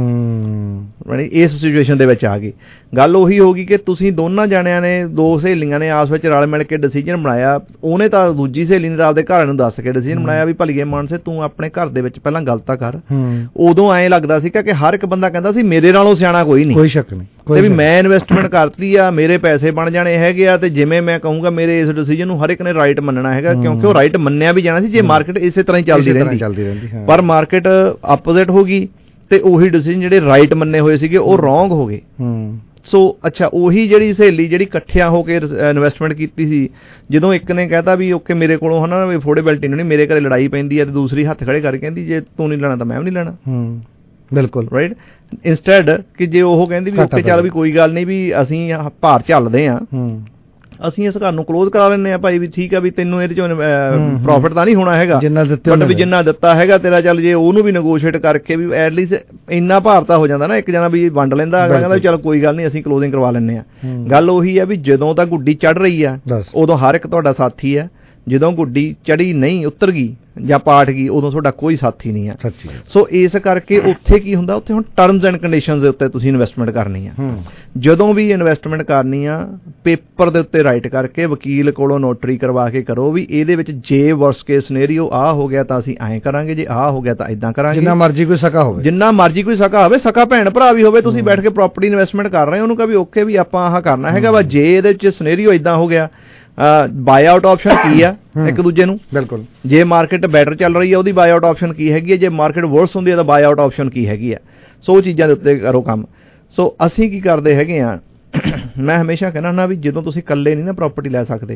ਨਹੀਂ। ਇਸ ਸਿਚੁਏਸ਼ਨ ਦੇ ਵਿੱਚ ਆ ਗਈ ਗੱਲ। ਉਹੀ ਹੋ ਗਈ ਕਿ ਤੁਸੀਂ ਦੋਨਾਂ ਜਾਣਿਆਂ ਨੇ, ਦੋ ਸਹੇਲੀਆਂ ਨੇ ਆਪਸ ਵਿੱਚ ਰਲ ਮਿਲ ਕੇ ਡਿਸੀਜਨ ਬਣਾਇਆ। ਉਹਨੇ ਤਾਂ ਦੂਜੀ ਸਹੇਲੀ ਨੇ ਤਾਂ ਆਪਦੇ ਘਰ ਨੂੰ ਦੱਸ ਕੇ ਡਿਸੀਜਨ ਬਣਾਇਆ ਵੀ ਭਲੀਏ ਮਾਨਸੇ ਤੂੰ ਆਪਣੇ ਘਰ ਦੇ ਵਿੱਚ ਪਹਿਲਾਂ ਗੱਲ ਤਾਂ ਕਰ। ਉਦੋਂ ਐਂ ਲੱਗਦਾ ਸੀਗਾ ਕਿ ਹਰ ਇੱਕ ਬੰਦਾ ਕਹਿੰਦਾ ਸੀ ਮੇਰੇ ਨਾਲੋਂ ਸਿਆਣਾ ਕੋਈ ਨਹੀਂ, ਕੋਈ ਸ਼ੱਕ ਨਹੀਂ, ਤੇ ਵੀ ਮੈਂ ਇਨਵੈਸਟਮੈਂਟ ਕਰਤੀ ਆ, ਮੇਰੇ ਪੈਸੇ ਬਣ ਜਾਣੇ ਹੈਗੇ ਆ, ਤੇ ਜਿਵੇਂ ਮੈਂ ਕਹੂੰਗਾ ਮੇਰੇ ਇਸ ਡਿਸੀਜਨ ਨੂੰ ਹਰ ਇੱਕ ਨੇ ਰਾਈਟ ਮੰਨਣਾ ਹੈਗਾ, ਕਿਉਂਕਿ ਉਹ ਰਾਈਟ ਮੰਨਿਆ ਵੀ ਜਾਣਾ ਸੀ ਜੇ ਮਾਰਕੀਟ ਇਸੇ ਤਰ੍ਹਾਂ ਹੀ ਚੱਲਦੀ ਰਹਿੰਦੀ। ਪਰ ਮਾਰਕੀਟ ਆਪੋਜ਼ਿਟ ਹੋ ਗਈ ਤੇ ਉਹੀ ਡਿਸੀਜਨ ਜਿਹੜੇ ਰਾਈਟ ਮੰਨੇ ਹੋਏ ਸੀਗੇ ਉਹ ਰੋਂਗ ਹੋ ਗਏ। ਸੋ ਅੱਛਾ, ਉਹੀ ਜਿਹੜੀ ਸਹੇਲੀ ਜਿਹੜੀ ਇਕੱਠਿਆਂ ਹੋ ਕੇ ਇਨਵੈਸਟਮੈਂਟ ਕੀਤੀ ਸੀ, ਜਦੋਂ ਇੱਕ ਨੇ ਕਹਿਤਾ ਵੀ ਓਕੇ ਮੇਰੇ ਕੋਲੋਂ ਹਨਾ ਅਫੋਰਡੇਬਿਲਟੀ ਨਹੀਂ, ਮੇਰੇ ਘਰੇ ਲੜਾਈ ਪੈਂਦੀ ਹੈ, ਤੇ ਦੂਸਰੀ ਹੱਥ ਖੜੇ ਕਰਕੇ ਕਹਿੰਦੀ ਜੇ ਤੂੰ ਨਹੀਂ ਲੈਣਾ ਤਾਂ ਮੈਂ ਵੀ ਨਹੀਂ ਲੈਣਾ। ਬਿਲਕੁਲ ਰਾਈਟ। ਇੰਸਟੈਡ ਕਿ ਜੇ ਉਹ ਕਹਿੰਦੀ ਵੀ ਓਕੇ ਚੱਲ ਵੀ ਕੋਈ ਗੱਲ ਨਹੀਂ ਵੀ ਅਸੀਂ ਭਾਰ ਝੱਲਦੇ ਹਾਂ, ਅਸੀਂ ਇਸ ਘਰ ਨੂੰ ਕਲੋਜ਼ ਕਰਾ ਲੈਂਦੇ ਆ ਭਾਈ, ਵੀ ਠੀਕ ਆ ਵੀ ਤੈਨੂੰ ਇਹਦੇ ਚੋਂ ਪ੍ਰੋਫਿਟ ਤਾਂ ਨਹੀਂ ਹੋਣਾ ਹੈਗਾ, ਬਟ ਵੀ ਜਿੰਨਾ ਦਿੱਤਾ ਹੈਗਾ ਤੇਰਾ, ਚੱਲ ਜੇ ਉਹਨੂੰ ਵੀ ਨੈਗੋਸ਼ੀਏਟ ਕਰਕੇ ਵੀ ਐਟਲੀਸਟ ਇੰਨਾ ਭਾਰ ਤਾਂ ਹੋ ਜਾਂਦਾ ਨਾ, ਇੱਕ ਜਣਾ ਵੀ ਵੰਡ ਲੈਂਦਾ, ਅਗਲਾ ਕਹਿੰਦਾ ਚੱਲ ਕੋਈ ਗੱਲ ਨਹੀਂ ਅਸੀਂ ਕਲੋਜ਼ਿੰਗ ਕਰਵਾ ਲੈਂਦੇ ਆ। ਗੱਲ ਉਹੀ ਆ ਵੀ ਜਦੋਂ ਤਾਂ ਗੁੱਡੀ ਚੜ ਰਹੀ ਆ ਉਦੋਂ ਹਰ ਇੱਕ ਤੁਹਾਡਾ ਸਾਥੀ ਆ, ਜਦੋਂ ਗੁੱਡੀ ਚੜੀ ਨਹੀਂ ਉਤਰ ਗਈ ਜਾਂ ਪਾਟ ਗਈ ਉਦੋਂ ਤੁਹਾਡਾ ਕੋਈ ਸਾਥੀ ਨਹੀਂ ਆ। ਸੋ ਇਸ ਕਰਕੇ ਉੱਥੇ ਕੀ ਹੁੰਦਾ, ਉੱਥੇ ਹੁਣ ਟਰਮਸ ਐਂਡ ਕੰਡੀਸ਼ਨਸ ਦੇ ਉੱਤੇ ਤੁਸੀਂ ਇਨਵੈਸਟਮੈਂਟ ਕਰਨੀ ਆ। ਜਦੋਂ ਵੀ ਇਨਵੈਸਟਮੈਂਟ ਕਰਨੀ ਆ ਪੇਪਰ ਦੇ ਉੱਤੇ ਰਾਈਟ ਕਰਕੇ ਵਕੀਲ ਕੋਲੋਂ ਨੋਟਰੀ ਕਰਵਾ ਕੇ ਕਰੋ ਵੀ ਇਹਦੇ ਵਿੱਚ ਜੇ ਵਰਸਟ ਕੇਸ ਸਿਨੈਰੀਓ ਆ ਹੋ ਗਿਆ ਤਾਂ ਅਸੀਂ ਐਂ ਕਰਾਂਗੇ, ਜੇ ਆ ਹੋ ਗਿਆ ਤਾਂ ਇਦਾਂ ਕਰਾਂਗੇ। ਜਿੰਨਾ ਮਰਜ਼ੀ ਕੋਈ ਸਕਾ ਹੋਵੇ, ਜਿੰਨਾ ਮਰਜ਼ੀ ਕੋਈ ਸਕਾ ਹੋਵੇ, ਸਕਾ ਭੈਣ ਭਰਾ ਵੀ ਹੋਵੇ, ਤੁਸੀਂ ਬੈਠ ਕੇ ਪ੍ਰੋਪਰਟੀ ਇਨਵੈਸਟਮੈਂਟ ਕਰ ਰਹੇ ਹੋ, ਉਹਨੂੰ ਕਹਾਂ ਵੀ ਓਕੇ ਵੀ ਆਪਾਂ ਆਹ ਕਰਨਾ ਹੈਗਾ ਵਾ, ਜੇ ਇਹਦੇ ਵਿੱਚ ਸਿਨੈਰੀਓ ਇਦਾਂ ਹੋ ਗਿਆ ਬਾਈ ਆਊਟ ਆਪਸ਼ਨ ਕੀ ਆ ਇੱਕ ਦੂਜੇ ਨੂੰ। ਬਿਲਕੁਲ। ਜੇ ਮਾਰਕੀਟ ਬੈਟਰ ਚੱਲ ਰਹੀ ਹੈ ਉਹਦੀ ਬਾਈ ਆਊਟ ਆਪਸ਼ਨ ਕੀ ਹੈਗੀ ਹੈ, ਜੇ ਮਾਰਕੀਟ ਵਰਸ ਹੁੰਦੀ ਹੈ ਤਾਂ ਬਾਈ ਆਊਟ ਆਪਸ਼ਨ ਕੀ ਹੈਗੀ ਆ। ਸੋ ਉਹ ਚੀਜ਼ਾਂ ਦੇ ਉੱਤੇ ਕਰੋ ਕੰਮ। ਸੋ ਅਸੀਂ ਕੀ ਕਰਦੇ ਹੈਗੇ ਆ, ਮੈਂ ਹਮੇਸ਼ਾ ਕਹਿੰਦਾ ਨਾ ਵੀ ਜਦੋਂ ਤੁਸੀਂ ਇਕੱਲੇ ਨਹੀਂ ਨਾ ਪ੍ਰੋਪਰਟੀ ਲੈ ਸਕਦੇ,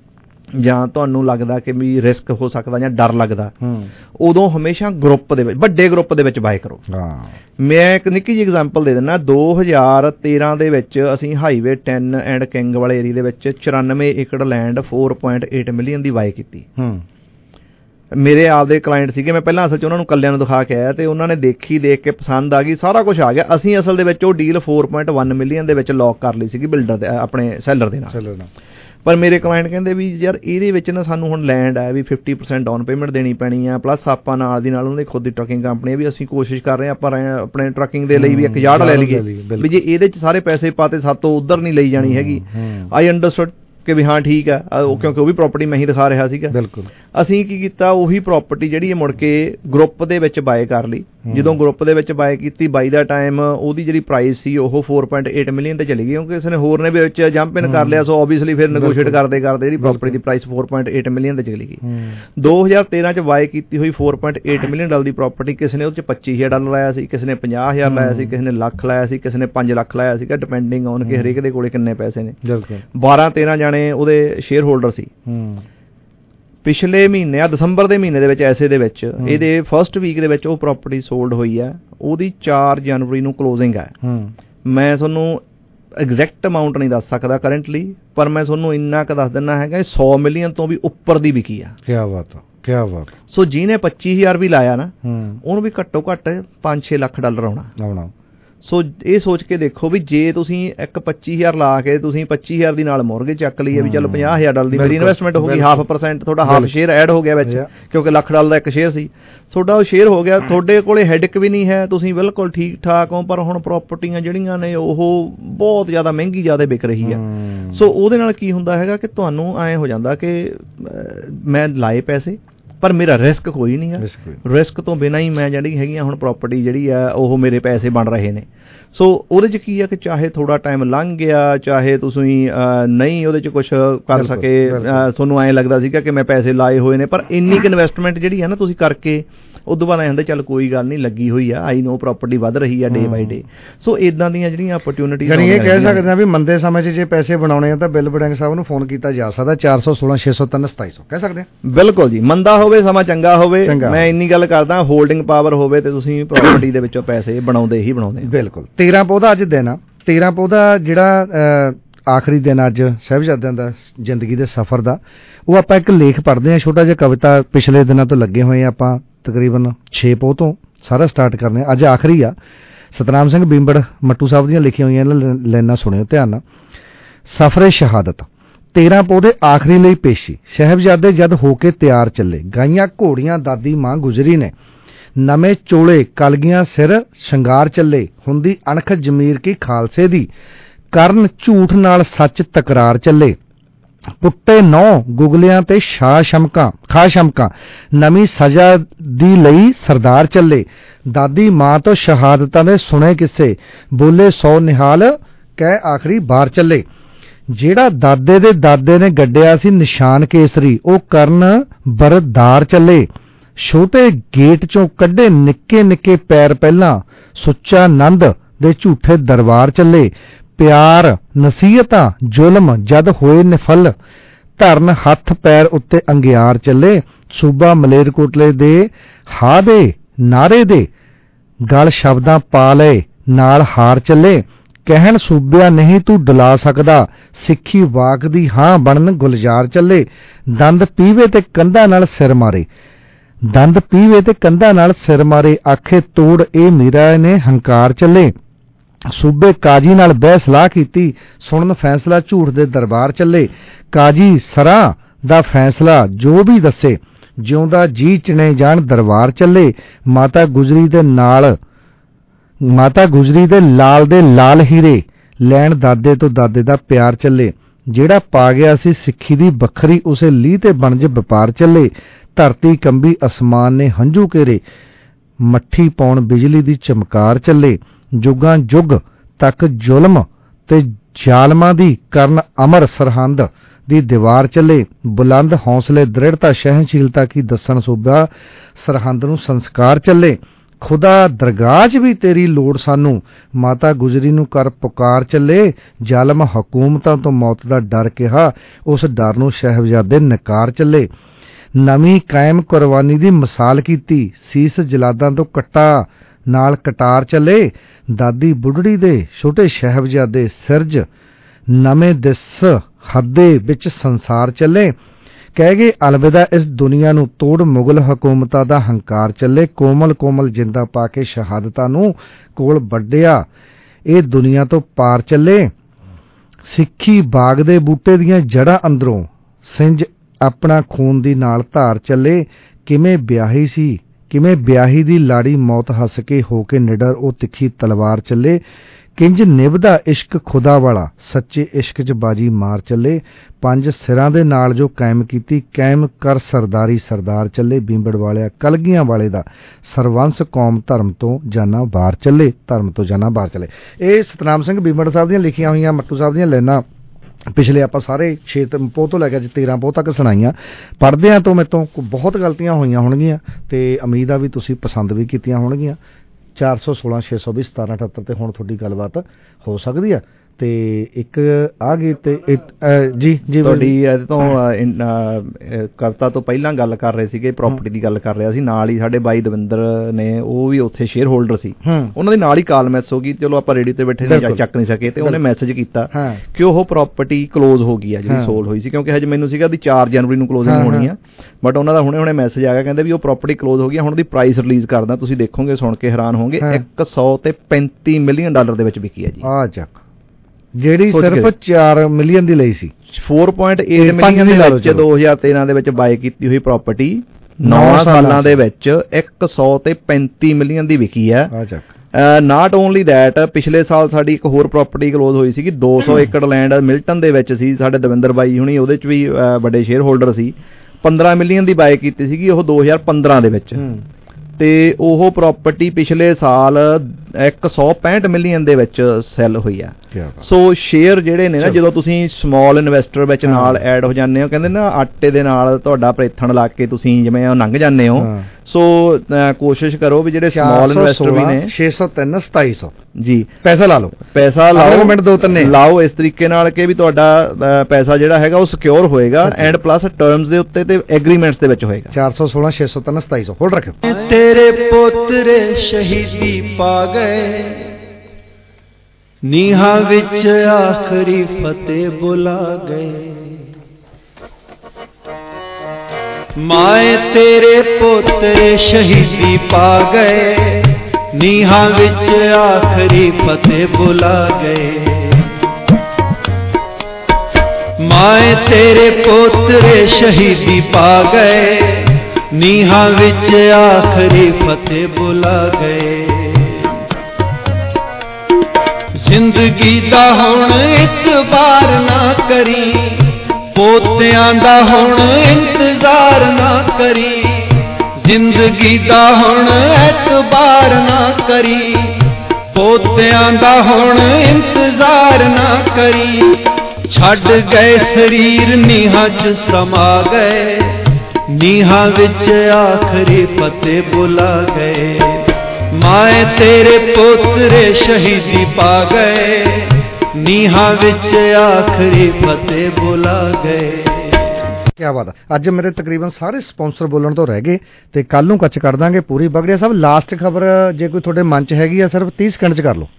ਜਾਂ ਤੁਹਾਨੂੰ ਲੱਗਦਾ ਕਿ ਵੀ ਰਿਸਕ ਹੋ ਸਕਦਾ ਜਾਂ ਡਰ ਲੱਗਦਾ, ਉਦੋਂ ਹਮੇਸ਼ਾ ਗਰੁੱਪ ਦੇ ਵਿੱਚ, ਵੱਡੇ ਗਰੁੱਪ ਦੇ ਵਿੱਚ ਬਾਏ ਕਰੋ। ਮੈਂ ਇੱਕ ਨਿੱਕੀ ਜਿਹੀ ਐਗਜ਼ਾਮਪਲ ਦੇ ਦਿੰਦਾ। ਦੋ ਹਜ਼ਾਰ ਤੇਰਾਂ ਦੇ ਵਿੱਚ ਅਸੀਂ ਹਾਈਵੇ ਟੈਨ ਐਂਡ ਕਿੰਗ ਵਾਲੇ ਏਰੀਆ ਦੇ ਵਿੱਚ ਚੁਰਾਨਵੇਂ ਏਕੜ ਲੈਂਡ ਚਾਰ ਪੁਆਇੰਟ ਅੱਠ ਮਿਲੀਅਨ ਦੀ ਬਾਏ ਕੀਤੀ। ਮੇਰੇ ਆਪਦੇ ਕਲਾਇੰਟ ਸੀਗੇ, ਮੈਂ ਪਹਿਲਾਂ ਅਸਲ 'ਚ ਉਹਨਾਂ ਨੂੰ ਕੱਲਿਆਂ ਨੂੰ ਦਿਖਾ ਕੇ ਆਇਆ ਤੇ ਉਹਨਾਂ ਨੇ ਦੇਖੀ, ਦੇਖ ਕੇ ਪਸੰਦ ਆ ਗਈ, ਸਾਰਾ ਕੁਝ ਆ ਗਿਆ। ਅਸੀਂ ਅਸਲ ਦੇ ਵਿੱਚ ਉਹ ਡੀਲ ਚਾਰ ਪੁਆਇੰਟ ਇੱਕ ਮਿਲੀਅਨ ਦੇ ਵਿੱਚ ਲੌਕ ਕਰ ਲਈ ਸੀਗੀ ਬਿਲਡਰ ਦੇ, ਆਪਣੇ ਸੈਲਰ ਦੇ ਨਾਲ। ਪਰ ਮੇਰੇ ਕਲਾਇੰਟ ਕਹਿੰਦੇ ਵੀ ਯਾਰ ਇਹਦੇ ਵਿੱਚ ਨਾ ਸਾਨੂੰ ਹੁਣ ਲੈਂਡ ਹੈ ਵੀ ਫਿਫਟੀ ਪਰਸੈਂਟ ਡਾਊਨ ਪੇਮੈਂਟ ਦੇਣੀ ਪੈਣੀ ਆ, ਪਲੱਸ ਆਪਾਂ ਨਾਲ ਦੀ ਨਾਲ ਉਹਨਾਂ ਦੀ ਖੁਦ ਦੀ ਟਰੱਕਿੰਗ ਕੰਪਨੀ ਵੀ ਅਸੀਂ ਕੋਸ਼ਿਸ਼ ਕਰ ਰਹੇ ਹਾਂ ਆਪਾਂ ਆਪਣੇ ਟਰੱਕਿੰਗ ਦੇ ਲਈ ਵੀ ਇੱਕ ਯਾਰਡ ਲੈ ਲਈਏ ਵੀ ਜੇ ਇਹਦੇ 'ਚ ਸਾਰੇ ਪੈਸੇ ਪਾਤੇ ਸਾਤੋਂ ਉੱਧਰ ਨਹੀਂ ਲਈ ਜਾਣੀ ਹੈਗੀ। ਆਈ ਅੰਡਰਸਟੂਡ ਕਿ ਵੀ ਹਾਂ ਠੀਕ ਆ, ਕਿਉਂਕਿ ਉਹ ਵੀ ਪ੍ਰਾਪਰਟੀ ਮੈਂ ਹੀ ਦਿਖਾ ਰਿਹਾ ਸੀਗਾ। ਬਿਲਕੁਲ। ਅਸੀਂ ਕੀ ਕੀਤਾ, ਉਹੀ ਪ੍ਰਾਪਰਟੀ ਜਿਹੜੀ ਹੈ ਮੁੜ ਕੇ ਗਰੁੱਪ ਦੇ ਵਿੱਚ ਬਾਏ ਕਰ ਲਈ। ਜਦੋਂ ਗਰੁੱਪ ਦੇ ਵਿੱਚ ਬਾਏ ਕੀਤੀ, ਬਾਈ ਦਾ ਟਾਈਮ ਉਹਦੀ ਜਿਹੜੀ ਪ੍ਰਾਈਸ ਸੀ ਉਹ ਚਾਰ ਪੁਆਇੰਟ ਅੱਠ ਮਿਲੀਅਨ ਤੇ ਚਲੀ ਗਈ, ਕਿਉਂਕਿ ਕਿਸੇ ਨੇ ਹੋਰ ਨੇ ਵੀ ਵਿੱਚ ਜੰਪ ਇਨ ਕਰ ਲਿਆ। ਸੋ ਆਬਵੀਅਸਲੀ ਫਿਰ ਨੈਗੋਸ਼ੀਏਟ ਕਰਦੇ ਕਰਦੇ ਜਿਹੜੀ ਪ੍ਰਾਪਰਟੀ ਦੀ ਪ੍ਰਾਈਸ ਚਾਰ ਪੁਆਇੰਟ ਅੱਠ ਮਿਲੀਅਨ ਤੇ ਚਲੀ ਗਈ। ਦੋ ਹਜ਼ਾਰ ਤੇਰਾਂ 'ਚ ਬਾਏ ਕੀਤੀ ਹੋਈ ਚਾਰ ਪੁਆਇੰਟ ਅੱਠ ਮਿਲੀਅਨ ਡਾਲਰ ਦੀ ਪ੍ਰਾਪਰਟੀ ਕਿਸੇ ਨੇ ਉਹਦੇ 'ਚ ਪੱਚੀ ਹਜ਼ਾਰ ਡਾਲਰ ਲਾਇਆ ਸੀ, ਕਿਸੇ ਨੇ ਪੰਜਾਹ ਹਜ਼ਾਰ ਲਾਇਆ ਸੀ, ਕਿਸੇ ਨੇ ਲੱਖ ਲਾਇਆ ਸੀ, ਕਿਸੇ ਨੇ ਪੰਜ ਲੱਖ ਲਾਇਆ ਸੀਗਾ, ਡਿਪੈਂਡਿੰਗ ਔਨ ਕਿ ਹਰੇਕ ਦੇ ਕੋਲੇ ਕਿੰਨੇ ਪੈਸੇ ਨੇ। ਬਾਰਾਂ ਤੇਰਾਂ ਜਾਣੇ ਉਹਦੇ ਸ਼ੇਅਰ ਹੋਲਡਰ ਸੀ। ਪਿਛਲੇ ਮਹੀਨੇ ਆ ਦਸੰਬਰ ਦੇ ਮਹੀਨੇ ਦੇ ਵਿੱਚ ਐਸੇ ਦੇ ਵਿੱਚ ਇਹਦੇ ਫਸਟ ਵੀਕ ਦੇ ਵਿੱਚ ਉਹ ਪ੍ਰਾਪਰਟੀ ਸੋਲਡ ਹੋਈ ਆ। ਉਹਦੀ ਚਾਰ ਜਨਵਰੀ ਨੂੰ ਕਲੋਜ਼ਿੰਗ ਹੈ। ਮੈਂ ਤੁਹਾਨੂੰ ਐਗਜ਼ੈਕਟ ਅਮਾਊਂਟ ਨਹੀਂ ਦੱਸ ਸਕਦਾ ਕਰੰਟਲੀ, ਪਰ ਮੈਂ ਤੁਹਾਨੂੰ ਇੰਨਾ ਕੁ ਦੱਸ ਦਿੰਦਾ ਹੈਗਾ ਸੌ ਮਿਲੀਅਨ ਤੋਂ ਵੀ ਉੱਪਰ ਦੀ ਵਿਕੀ ਆ। ਕਿਆ ਬਾਤ ਆ, ਕਿਆ ਬਾਤ। ਸੋ ਜਿਹਨੇ ਪੱਚੀ ਹਜ਼ਾਰ ਵੀ ਲਾਇਆ ਨਾ ਉਹਨੂੰ ਵੀ ਘੱਟੋ ਘੱਟ ਪੰਜ ਛੇ ਲੱਖ ਡਾਲਰ ਆਉਣਾ ਆਉਣਾ ਸੋ ਇਹ ਸੋਚ ਕੇ ਦੇਖੋ ਵੀ ਜੇ ਤੁਸੀਂ ਇੱਕ ਪੱਚੀ ਹਜ਼ਾਰ ਲਾ ਕੇ ਤੁਸੀਂ ਪੱਚੀ ਹਜ਼ਾਰ ਦੀ ਨਾਲ ਮੋਰਗੇਜ ਚੱਕ ਲਈ ਹੈ ਵੀ ਚਲੋ ਪੰਜਾਹ ਹਜ਼ਾਰ ਡਾਲਰ ਦੀ ਮੇਰੀ ਇਨਵੈਸਟਮੈਂਟ ਹੋ ਗਈ, ਹਾਫ ਪਰਸੈਂਟ ਤੁਹਾਡਾ ਹਾਫ ਸ਼ੇਅਰ ਐਡ ਹੋ ਗਿਆ ਵਿੱਚ, ਕਿਉਂਕਿ ਲੱਖ ਡਾਲਰ ਦਾ ਇੱਕ ਸ਼ੇਅਰ ਸੀ ਤੁਹਾਡਾ, ਉਹ ਸ਼ੇਅਰ ਹੋ ਗਿਆ। ਤੁਹਾਡੇ ਕੋਲੇ ਹੈਡਕ ਵੀ ਨਹੀਂ ਹੈ, ਤੁਸੀਂ ਬਿਲਕੁਲ ਠੀਕ ਠਾਕ ਹੋ। ਪਰ ਹੁਣ ਪ੍ਰਾਪਰਟੀਆਂ ਜਿਹੜੀਆਂ ਨੇ ਉਹ ਬਹੁਤ ਜ਼ਿਆਦਾ ਮਹਿੰਗੀ ਜ਼ਿਆਦਾ ਵਿਕ ਰਹੀ ਆ। ਸੋ ਉਹਦੇ ਨਾਲ ਕੀ ਹੁੰਦਾ ਹੈਗਾ ਕਿ ਤੁਹਾਨੂੰ ਐਂ ਹੋ ਜਾਂਦਾ ਕਿ ਮੈਂ ਲਾਏ ਪੈਸੇ ਪਰ ਮੇਰਾ ਰਿਸਕ ਕੋਈ ਨਹੀਂ ਆ, ਰਿਸਕ ਤੋਂ ਬਿਨਾਂ ਹੀ ਮੈਂ ਜਿਹੜੀ ਹੈਗੀਆਂ ਹੁਣ ਪ੍ਰਾਪਰਟੀ ਜਿਹੜੀ ਆ ਉਹ ਮੇਰੇ ਪੈਸੇ ਬਣ ਰਹੇ ਨੇ। ਸੋ ਉਹਦੇ 'ਚ ਕੀ ਆ ਕਿ ਚਾਹੇ ਥੋੜਾ ਟਾਈਮ ਲੰਘ ਗਿਆ, ਚਾਹੇ ਤੁਸੀਂ ਨਹੀਂ ਉਹਦੇ 'ਚ ਕੁਛ ਕਰ ਸਕੇ, ਤੁਹਾਨੂੰ ਐਂ ਲੱਗਦਾ ਸੀਗਾ ਕਿ ਮੈਂ ਪੈਸੇ ਲਾਏ ਹੋਏ ਨੇ, ਪਰ ਇੰਨੀ ਕੁ ਇਨਵੈਸਟਮੈਂਟ ਜਿਹੜੀ ਆ ਨਾ ਤੁਸੀਂ ਕਰਕੇ ਉਦੋਂ ਬਾਅਦ ਐਂ ਹੁੰਦਾ ਚੱਲ ਕੋਈ ਗੱਲ ਨਹੀਂ ਲੱਗੀ ਹੋਈ ਆ, ਆਈ ਨੋ ਪ੍ਰਾਪਰਟੀ ਵੱਧ ਰਹੀ ਆ ਡੇ ਬਾਈ ਡੇ। ਸੋ ਇਦਾਂ ਦੀਆਂ ਜਿਹੜੀਆਂ ਓਪਰਚੁਨਿਟੀਜ਼ ਇਹ ਕਹਿ ਸਕਦੇ ਹਾਂ ਵੀ ਮੰਦੇ ਸਮੇਂ 'ਚ ਜੇ ਪੈਸੇ ਬਣਾਉਣੇ ਆ ਤਾਂ ਬਿੱਲ ਬੜਿੰਗ ਸਾਹਿਬ ਨੂੰ ਫੋਨ ਕੀਤਾ ਜਾ ਸਕਦਾ ਚਾਰ ਸੌ ਸੋਲਾਂ ਛੇ ਸੌ ਤਿੰਨ ਸਤਾਈ ਸੌ ਕਹਿ ਸਕਦੇ ਹਾਂ। ਬਿਲਕੁਲ ਜੀ, ਮੰਦਾ ਹੋਵੇ ਸਮਾਂ ਚੰਗਾ ਹੋਵੇ, ਮੈਂ ਇੰਨੀ ਗੱਲ ਕਰਦਾ, ਹੋਲਡਿੰਗ ਪਾਵਰ ਹੋਵੇ ਤੇ ਤੁਸੀਂ ਪ੍ਰਾਪਰਟੀ ਦੇ ਵਿੱਚੋਂ ਪੈਸੇ ਬਣਾਉਂਦੇ ਹੀ ਬਣਾਉਂਦੇ। ਬਿਲਕੁਲ। ਤੇਰਾਂ ਪੌਦਾ ਅੱਜ ਦਿਨ ਆ, ਤੇਰਾਂ ਪੌਦਾ ਜਿਹੜਾ ਆਖਰੀ ਦਿਨ ਅੱਜ ਸਾਹਿਬਜ਼ਾਦਿਆਂ ਦਾ ਜ਼ਿੰਦਗੀ ਦੇ ਸਫ਼ਰ ਦਾ, ਉਹ ਆਪਾਂ ਇੱਕ ਲੇਖ ਪੜ੍ਹਦੇ ਹਾਂ, ਛੋਟਾ ਜਿਹਾ ਕਵਿਤਾ ਪਿਛਲੇ ਦਿਨਾਂ ਤੋਂ ਲੱਗੇ ਹੋਏ ਆਪਾਂ, ਤਕਰੀਬਨ ਛੇ ਪੋਹ ਤੋਂ ਸਾਰਾ ਸਟਾਰਟ ਕਰਨੇ, ਅੱਜ ਆਖਰੀ ਆ। ਸਤਨਾਮ ਸਿੰਘ ਬੀਂਬੜ ਮੱਟੂ ਸਾਹਿਬ ਦੀਆਂ ਲਿਖੀਆਂ ਹੋਈਆਂ ਲਾਈਨਾਂ ਸੁਣਿਓ ਧਿਆਨ ਨਾਲ। ਸਫਰੇ ਸ਼ਹਾਦਤ, ਤੇਰਾਂ ਪੋਹ ਦੇ ਆਖਰੀ ਲਈ ਪੇਸ਼ੀ। ਸਾਹਿਬਜ਼ਾਦੇ ਜਦ ਹੋ ਕੇ ਤਿਆਰ ਚੱਲੇ, ਗਾਈਆਂ ਘੋੜੀਆਂ ਦਾਦੀ ਮਾਂ ਗੁਜਰੀ ਨੇ, ਨਵੇਂ ਚੋਲੇ ਕਲਗੀਆਂ ਸਿਰ ਸ਼ਿੰਗਾਰ ਚੱਲੇ, ਹੁੰਦੀ ਅਣਖ ਜ਼ਮੀਰ ਕੀ ਖਾਲਸੇ ਦੀ, ਕਰਨ ਝੂਠ ਨਾਲ ਸੱਚ ਤਕਰਾਰ ਚੱਲੇ, ਪੁੱਟੇ ਨੌ ਗੁਗਲਿਆਂ ਤੇ ਸ਼ਾਹ ਸ਼ਮਕਾਂ ਖਾ ਸ਼ਮਕਾਂ, ਨਵੀਂ ਸਜ਼ਾ ਦੀ ਲਈ ਸਰਦਾਰ ਚੱਲੇ, ਦਾਦੀ ਮਾਂ ਤੋਂ ਸ਼ਹਾਦਤਾਂ ਦੇ ਸੁਣੇ ਕਿੱਸੇ, ਬੋਲੇ ਸੌ ਨਿਹਾਲ ਕਹਿ ਆਖਰੀ ਬਾਰ ਚੱਲੇ। ਜਿਹੜਾ ਦਾਦੇ ਦੇ ਦਾਦੇ ਨੇ ਗੱਡਿਆ ਸੀ ਨਿਸ਼ਾਨ ਕੇਸਰੀ, ਉਹ ਕਰਨ ਬਰਦਾਰ ਚੱਲੇ, ਛੋਟੇ ਗੇਟ ਚੋਂ ਕੱਢੇ ਨਿੱਕੇ ਨਿੱਕੇ ਪੈਰ ਪਹਿਲਾਂ, ਸੁੱਚਾ ਨੰਦ ਦੇ ਝੂਠੇ ਦਰਬਾਰ ਚੱਲੇ, ਪਿਆਰ ਨਸੀਹਤਾਂ ਜ਼ੁਲਮ ਜਦ ਹੋਏ ਨਿਫਲ, ਧਰਨ ਹੱਥ ਪੈਰ ਉੱਤੇ ਅੰਗਿਆਰ ਚੱਲੇ, ਸੂਬਾ ਮਲੇਰਕੋਟਲੇ ਦੇ ਹਾ ਦੇ ਨਾਰੇ ਦੇ, ਗਲ ਸ਼ਬਦਾਂ ਪਾ ਲਏ ਨਾਲ ਹਾਰ ਚੱਲੇ, ਕਹਿਣ ਸੂਬਿਆ ਨਹੀਂ ਤੂੰ ਡੁਲਾ ਸਕਦਾ, ਸਿੱਖੀ ਵਾਕ ਦੀ ਹਾਂ ਬਣਨ ਗੁਲਜ਼ਾਰ ਚੱਲੇ, ਦੰਦ ਪੀਵੇ ਤੇ ਕੰਧਾਂ ਨਾਲ ਸਿਰ ਮਾਰੇ, ਦੰਦ ਪੀਵੇ ਤੇ ਕੰਧਾਂ ਨਾਲ ਸਿਰ ਮਾਰੇ, ਆਖੇ ਤੋੜ ਇਹ ਮੀਰਾ ਨੇ ਹੰਕਾਰ ਚੱਲੇ, ਸੂਬੇ ਕਾਜੀ ਨਾਲ ਬਹਿ ਸਲਾਹ ਕੀਤੀ, ਸੁਣਨ ਫੈਸਲਾ ਝੂਠ ਦੇ ਦਰਬਾਰ ਚੱਲੇ, ਕਾਜੀ ਸਰਾਂ ਦਾ ਫੈਸਲਾ ਜੋ ਵੀ ਦੱਸੇ, ਜਿਉਂਦਾ ਜੀ ਚਿਣੇ ਜਾਣ ਦਰਬਾਰ ਚੱਲੇ, ਮਾਤਾ ਗੁਜਰੀ ਦੇ ਨਾਲ ਮਾਤਾ ਗੁਜਰੀ ਦੇ ਲਾਲ ਦੇ ਲਾਲ ਹੀਰੇ, ਲੈਣ ਦਾਦੇ ਤੋਂ ਦਾਦੇ ਦਾ ਪਿਆਰ ਚੱਲੇ, ਜਿਹੜਾ ਪਾ ਗਿਆ ਸੀ ਸਿੱਖੀ ਦੀ ਵੱਖਰੀ, ਉਸੇ ਲੀਹ ਤੇ ਬਣਜ ਵਪਾਰ ਚੱਲੇ, ਧਰਤੀ ਕੰਬੀ ਅਸਮਾਨ ਨੇ ਹੰਝੂ ਘੇਰੇ, ਮੱਠੀ ਪਾਉਣ ਬਿਜਲੀ ਦੀ ਚਮਕਾਰ ਚੱਲੇ, ਜੁਗਾਂ ਜੁਗ ਤੱਕ ਜ਼ੁਲਮ ਤੇ ਜ਼ਾਲਮਾਂ ਦੀ ਕਰਨ ਅਮਰ ਸਰਹੰਦ ਦੀ ਦੀਵਾਰ ਚੱਲੇ, ਬੁਲੰਦ ਹੌਸਲੇ ਦ੍ਰਿੜਤਾ ਸਹਿਣਸ਼ੀਲਤਾ ਕੀ ਦੱਸਣ ਸੂਬਾ ਸਰਹੰਦ ਨੂੰ ਸੰਸਕਾਰ ਚੱਲੇ, ਖੁਦਾ ਦਰਗਾਹ 'ਚ ਵੀ ਤੇਰੀ ਲੋੜ ਸਾਨੂੰ, ਮਾਤਾ ਗੁਜਰੀ ਨੂੰ ਕਰ ਪੁਕਾਰ ਚੱਲੇ, ਜ਼ਾਲਮ ਹਕੂਮਤਾਂ ਤੋਂ ਮੌਤ ਦਾ ਡਰ ਕਿਹਾ, ਉਸ ਡਰ ਨੂੰ ਸਾਹਿਬਜ਼ਾਦੇ ਨਕਾਰ ਚੱਲੇ, ਨਵੀਂ ਕਾਇਮ ਕੁਰਬਾਨੀ ਦੀ ਮਿਸਾਲ ਕੀਤੀ, ਸੀਸ ਜਲਾਦਾਂ ਤੋਂ ਕੱਟਾ ਨਾਲ ਕਟਾਰ ਚੱਲੇ, ਦਾਦੀ ਬੁੱਢੜੀ ਦੇ ਛੋਟੇ ਸਾਹਿਬਜ਼ਾਦੇ ਸਿਰਜ, ਨਵੇਂ ਦਿਸ ਹੱਦੇ ਵਿੱਚ ਸੰਸਾਰ ਚੱਲੇ, ਕਹਿ ਗਏ ਅਲਵਿਦਾ ਇਸ ਦੁਨੀਆ ਨੂੰ, ਤੋੜ ਮੁਗਲ ਹਕੂਮਤਾਂ ਦਾ ਹੰਕਾਰ ਚੱਲੇ, ਕੋਮਲ ਕੋਮਲ ਜਿੰਦਾ ਪਾ ਕੇ ਸ਼ਹਾਦਤਾਂ ਨੂੰ ਕੋਲ ਵੱਢਿਆ, ਇਹ ਦੁਨੀਆ ਤੋਂ ਪਾਰ ਚੱਲੇ, ਸਿੱਖੀ ਬਾਗ ਦੇ ਬੂਟੇ ਦੀਆਂ ਜੜ੍ਹਾਂ ਅੰਦਰੋਂ ਸਿੰਜ ਆਪਣਾ ਖੂਨ ਦੀ ਨਾਲ ਧਾਰ ਚੱਲੇ, ਕਿਵੇਂ ਵਿਆਹੀ ਸੀ ਕਿਵੇਂ ਵਿਆਹੀ ਦੀ ਲਾੜੀ ਮੌਤ ਹੱਸ ਕੇ ਹੋ ਕੇ ਨਿਡਰ, ਉਹ ਤਿੱਖੀ ਤਲਵਾਰ ਚੱਲੇ, ਕਿੰਜ ਨਿਭਦਾ ਇਸ਼ਕ ਖੁਦਾ ਵਾਲਾ, ਸੱਚੇ ਇਸ਼ਕ 'ਚ ਬਾਜੀ ਮਾਰ ਚੱਲੇ, ਪੰਜ ਸਿਰਾਂ ਦੇ ਨਾਲ ਜੋ ਕਾਇਮ ਕੀਤੀ, ਕਾਇਮ ਕਰ ਸਰਦਾਰੀ ਸਰਦਾਰ ਚੱਲੇ, ਬੀਂਬੜ ਵਾਲਿਆ ਕਲਗੀਆਂ ਵਾਲੇ ਦਾ ਸਰਵੰਸ ਕੌਮ ਧਰਮ ਤੋਂ ਜਾਨਾ ਬਾਹਰ ਚੱਲੇ, ਧਰਮ ਤੋਂ ਜਾਨਾ ਬਾਹਰ ਚੱਲੇ। ਇਹ ਸਤਨਾਮ ਸਿੰਘ ਬੀਂਬੜ ਸਾਹਿਬ ਦੀਆਂ ਲਿਖੀਆਂ ਹੋਈਆਂ ਮੱਟੂ ਸਾਹਿਬ ਦੀਆਂ ਲਾਈਨਾਂ ਪਿਛਲੇ ਆਪਾਂ ਸਾਰੇ ਛੇ ਪੋਹ ਤੋਂ ਲੈ ਕੇ ਅੱਜ ਤੇਰਾਂ ਪੋਹ ਤੱਕ ਸੁਣਾਈਆਂ। ਪੜ੍ਹਦਿਆਂ ਤੋਂ ਮੇਰੇ ਤੋਂ ਬਹੁਤ ਗਲਤੀਆਂ ਹੋਈਆਂ ਹੋਣਗੀਆਂ ਤੇ ਉਮੀਦ ਆ ਵੀ ਤੁਸੀਂ ਪਸੰਦ ਵੀ ਕੀਤੀਆਂ ਹੋਣਗੀਆਂ। ਚਾਰ ਸੌ ਸੋਲਾਂ ਛੇ ਸੌ ਵੀਹ ਸਤਾਰਾਂ ਅਠੱਤਰ ਤੇ ਹੁਣ ਤੁਹਾਡੀ ਗੱਲਬਾਤ ਹੋ ਸਕਦੀ ਆ। ਤੇ ਇੱਕ ਆ ਗਈ ਤੇ ਜੀ ਜੀ ਤੁਹਾਡੀ ਇਹਦੇ ਤੋਂ ਕਵਿਤਾ ਤੋਂ ਪਹਿਲਾਂ ਗੱਲ ਕਰ ਰਹੇ ਸੀਗੇ, ਪ੍ਰਾਪਰਟੀ ਦੀ ਗੱਲ ਕਰ ਰਿਹਾ ਸੀ, ਨਾਲ ਹੀ ਸਾਡੇ ਬਾਈ ਦਵਿੰਦਰ ਨੇ, ਉਹ ਵੀ ਉੱਥੇ ਸ਼ੇਅਰ ਹੋਲਡਰ ਸੀ, ਉਹਨਾਂ ਦੇ ਨਾਲ ਹੀ ਕਾਲ ਮਿਸ ਹੋ ਗਈ। ਚਲੋ ਆਪਾਂ ਰੇਡੀਓ ਤੇ ਬੈਠੇ ਨਹੀਂ ਚੱਕ ਨਹੀਂ ਸਕੇ, ਤੇ ਉਹਨੇ ਮੈਸੇਜ ਕੀਤਾ ਕਿ ਉਹ ਪ੍ਰਾਪਰਟੀ ਕਲੋਜ਼ ਹੋ ਗਈ ਆ ਜਿਹੜੀ ਸੋਲ ਹੋਈ ਸੀ, ਕਿਉਂਕਿ ਹਜੇ ਮੈਨੂੰ ਸੀਗਾ ਦੀ ਚਾਰ ਜਨਵਰੀ ਨੂੰ ਕਲੋਜ਼ਿੰਗ ਹੋਣੀ ਆ, ਬਟ ਉਹਨਾਂ ਦਾ ਹੁਣੇ ਹੁਣੇ ਮੈਸੇਜ ਆ ਗਿਆ, ਕਹਿੰਦੇ ਵੀ ਉਹ ਪ੍ਰਾਪਰਟੀ ਕਲੋਜ਼ ਹੋ ਗਈ, ਹੁਣ ਉਹਦੀ ਪ੍ਰਾਈਸ ਰਿਲੀਜ਼ ਕਰਦਾ, ਤੁਸੀਂ ਦੇਖੋਗੇ ਸੁਣ ਕੇ ਹੈਰਾਨ ਹੋਵੋਗੇ, ਇੱਕ ਸੌ ਤੇ ਪੈਂਤੀ ਮਿਲੀਅਨ ਡਾਲਰ ਦੇ ਵਿੱਚ ਵਿਕੀ ਹੈ ਜੀ। ਆ ਚੱਕ ਜਿਹੜੀ ਸਿਰਫ ਚਾਰ ਮਿਲੀਅਨ ਦੀ ਲਈ ਸੀ, ਚਾਰ ਪੁਆਇੰਟ ਅੱਠ ਮਿਲੀਅਨ ਦੇ ਵਿੱਚ ਦੋ ਹਜ਼ਾਰ ਤੇਰਾਂ ਦੇ ਵਿੱਚ ਬਾਏ ਕੀਤੀ ਹੋਈ ਪ੍ਰਾਪਰਟੀ ਨੌਂ ਸਾਲਾਂ ਦੇ ਵਿੱਚ ਇੱਕ ਸੌ ਤੇ ਪੈਂਤੀ ਮਿਲੀਅਨ ਦੀ ਵਿਕੀ ਹੈ। ਨਾਟ ਓਨਲੀ ਦੈਟ, ਪਿਛਲੇ ਸਾਲ ਸਾਡੀ ਇੱਕ ਹੋਰ ਪ੍ਰਾਪਰਟੀ ਕਲੋਜ਼ ਹੋਈ ਸੀਗੀ, ਦੋ ਸੌ ਏਕੜ ਲੈਂਡ ਮਿਲਟਨ ਦੇ ਵਿੱਚ ਸੀ, ਸਾਡੇ ਦਵਿੰਦਰ ਬਾਈ ਹੁਣੀ ਉਹਦੇ ਚ ਵੀ ਵੱਡੇ ਸ਼ੇਅਰ ਹੋਲਡਰ ਸੀ, ਪੰਦਰਾਂ ਮਿਲੀਅਨ ਦੀ ਬਾਏ ਕੀਤੀ ਸੀਗੀ ਉਹ ਦੋ ਹਜ਼ਾਰ ਪੰਦਰਾਂ ਦੇ ਵਿੱਚ, ਤੇ ਉਹ ਪ੍ਰਾਪਰਟੀ ਪਿਛਲੇ ਸਾਲ ਇੱਕ ਸੌ ਪੈਂਹਠ ਮਿਲੀਅਨ ਦੇ ਵਿੱਚ ਸੈੱਲ ਹੋਈ ਆ। ਸੋ ਸ਼ੇਅਰ ਜਿਹੜੇ ਨੇ ਨਾ, ਜਦੋਂ ਤੁਸੀਂ ਸਮਾਲ ਇਨਵੈਸਟਰ ਵਿੱਚ ਨਾਲ ਐਡ ਹੋ ਜਾਂਦੇ ਹੋ, ਕਹਿੰਦੇ ਨਾ ਆਟੇ ਦੇ ਨਾਲ ਤੁਹਾਡਾ ਪ੍ਰੇਥਣ ਲਾ ਕੇ ਤੁਸੀਂ ਜਿਵੇਂ ਲੰਘ ਜਾਂਦੇ ਹੋ, ਸੋ ਕੋਸ਼ਿਸ਼ ਕਰੋ ਵੀ ਜਿਹੜੇ ਸਮਾਲ ਇਨਵੈਸਟਰ ਵੀ ਨੇ, ਛੇ ਸੌ ਤਿੰਨ ਸਤਾਈ ਸੌ ਜੀ ਪੈਸਾ ਲਾ ਲਓ, ਪੈਸਾ ਲਾਓ ਮਿੰਟ ਦੋ ਤਿੰਨ ਲਾਓ ਇਸ ਤਰੀਕੇ ਨਾਲ ਕਿ ਵੀ ਤੁਹਾਡਾ ਪੈਸਾ ਜਿਹੜਾ ਹੈਗਾ ਉਹ ਸਿਕਿਉਰ ਹੋਏਗਾ, ਐਂਡ ਪਲੱਸ ਟਰਮਸ ਦੇ ਉੱਤੇ ਤੇ ਐਗਰੀਮੈਂਟਸ ਦੇ ਵਿੱਚ ਹੋਏਗਾ। ਚਾਰ ਸੌ ਸੋਲਾਂ ਛੇ ਸੌ ਤਿੰਨ ਸਤਾਈ ਸੌ ਹੋਲਡ ਰੱਖਿਓ। ਤੇਰੇ ਪੋਤਰੇ ਸ਼ਹੀਦੀ ਪਾ ਗਏ, ਨੀਹਾਂ ਵਿੱਚ ਆਖਰੀ ਫਤਿਹ ਬੁਲਾ ਗਏ। ਮਾਏ ਤੇਰੇ ਪੋਤਰੇ ਸ਼ਹੀਦੀ ਪਾ ਗਏ, ਨੀਹਾਂ ਵਿੱਚ ਆਖਰੀ ਫਤਿਹ ਬੁਲਾ ਗਏ। ਮਾਏ ਤੇਰੇ ਪੋਤਰੇ ਸ਼ਹੀਦੀ ਪਾ ਗਏ, ਨੀਹਾਂ ਵਿੱਚ ਆਖਰੀ ਫਤਿਹ ਬੁਲਾ ਗਏ। ਜ਼ਿੰਦਗੀ ਦਾ ਹੁਣ ਇਤਬਾਰ ਨਾ ਕਰੀ, ਪੋਤਿਆਂ ਦਾ ਹੁਣ ਇੰਤਜ਼ਾਰ ਨਾ ਕਰੀ। ਜ਼ਿੰਦਗੀ ਦਾ ਹੁਣ ਇਤਬਾਰ ਨਾ ਕਰੀ, ਪੋਤਿਆਂ ਦਾ ਹੁਣ ਇੰਤਜ਼ਾਰ ਨਾ ਕਰੀ। ਛੱਡ ਗਏ ਸਰੀਰ ਨੀਹਾਂ 'ਚ ਸਮਾ ਗਏ, ਨੀਹਾਂ ਵਿੱਚ ਆਖਰੀ ਫਤਿਹ ਬੁਲਾ ਗਏ। ਮਾਏ ਤੇਰੇ ਪੋਤਰੇ ਸ਼ਹੀਦੀ ਪਾ ਗਏ, ਨੀਹਾਂ ਵਿੱਚ ਆਖਰੀ ਫਤਿਹ ਬੁਲਾ ਗਏ। ਕਿਆ ਬਾਤ ਹੈ। ਅੱਜ ਮੇਰੇ ਤਕਰੀਬਨ ਸਾਰੇ ਸਪਾਂਸਰ ਬੋਲਣ ਤੋਂ ਰਹਿ ਗਏ ਤੇ ਕੱਲ ਨੂੰ ਕੱਚ ਕਰ ਦਾਂਗੇ ਪੂਰੀ। ਬਗੜੀਆ ਸਾਹਿਬ ਲਾਸਟ ਖਬਰ ਜੇ ਕੋਈ ਤੁਹਾਡੇ ਮਨ 'ਚ ਹੈਗੀ ਆ ਸਿਰਫ ਤੀਹ ਸਕਿੰਟ 'ਚ ਕਰ ਲਓ।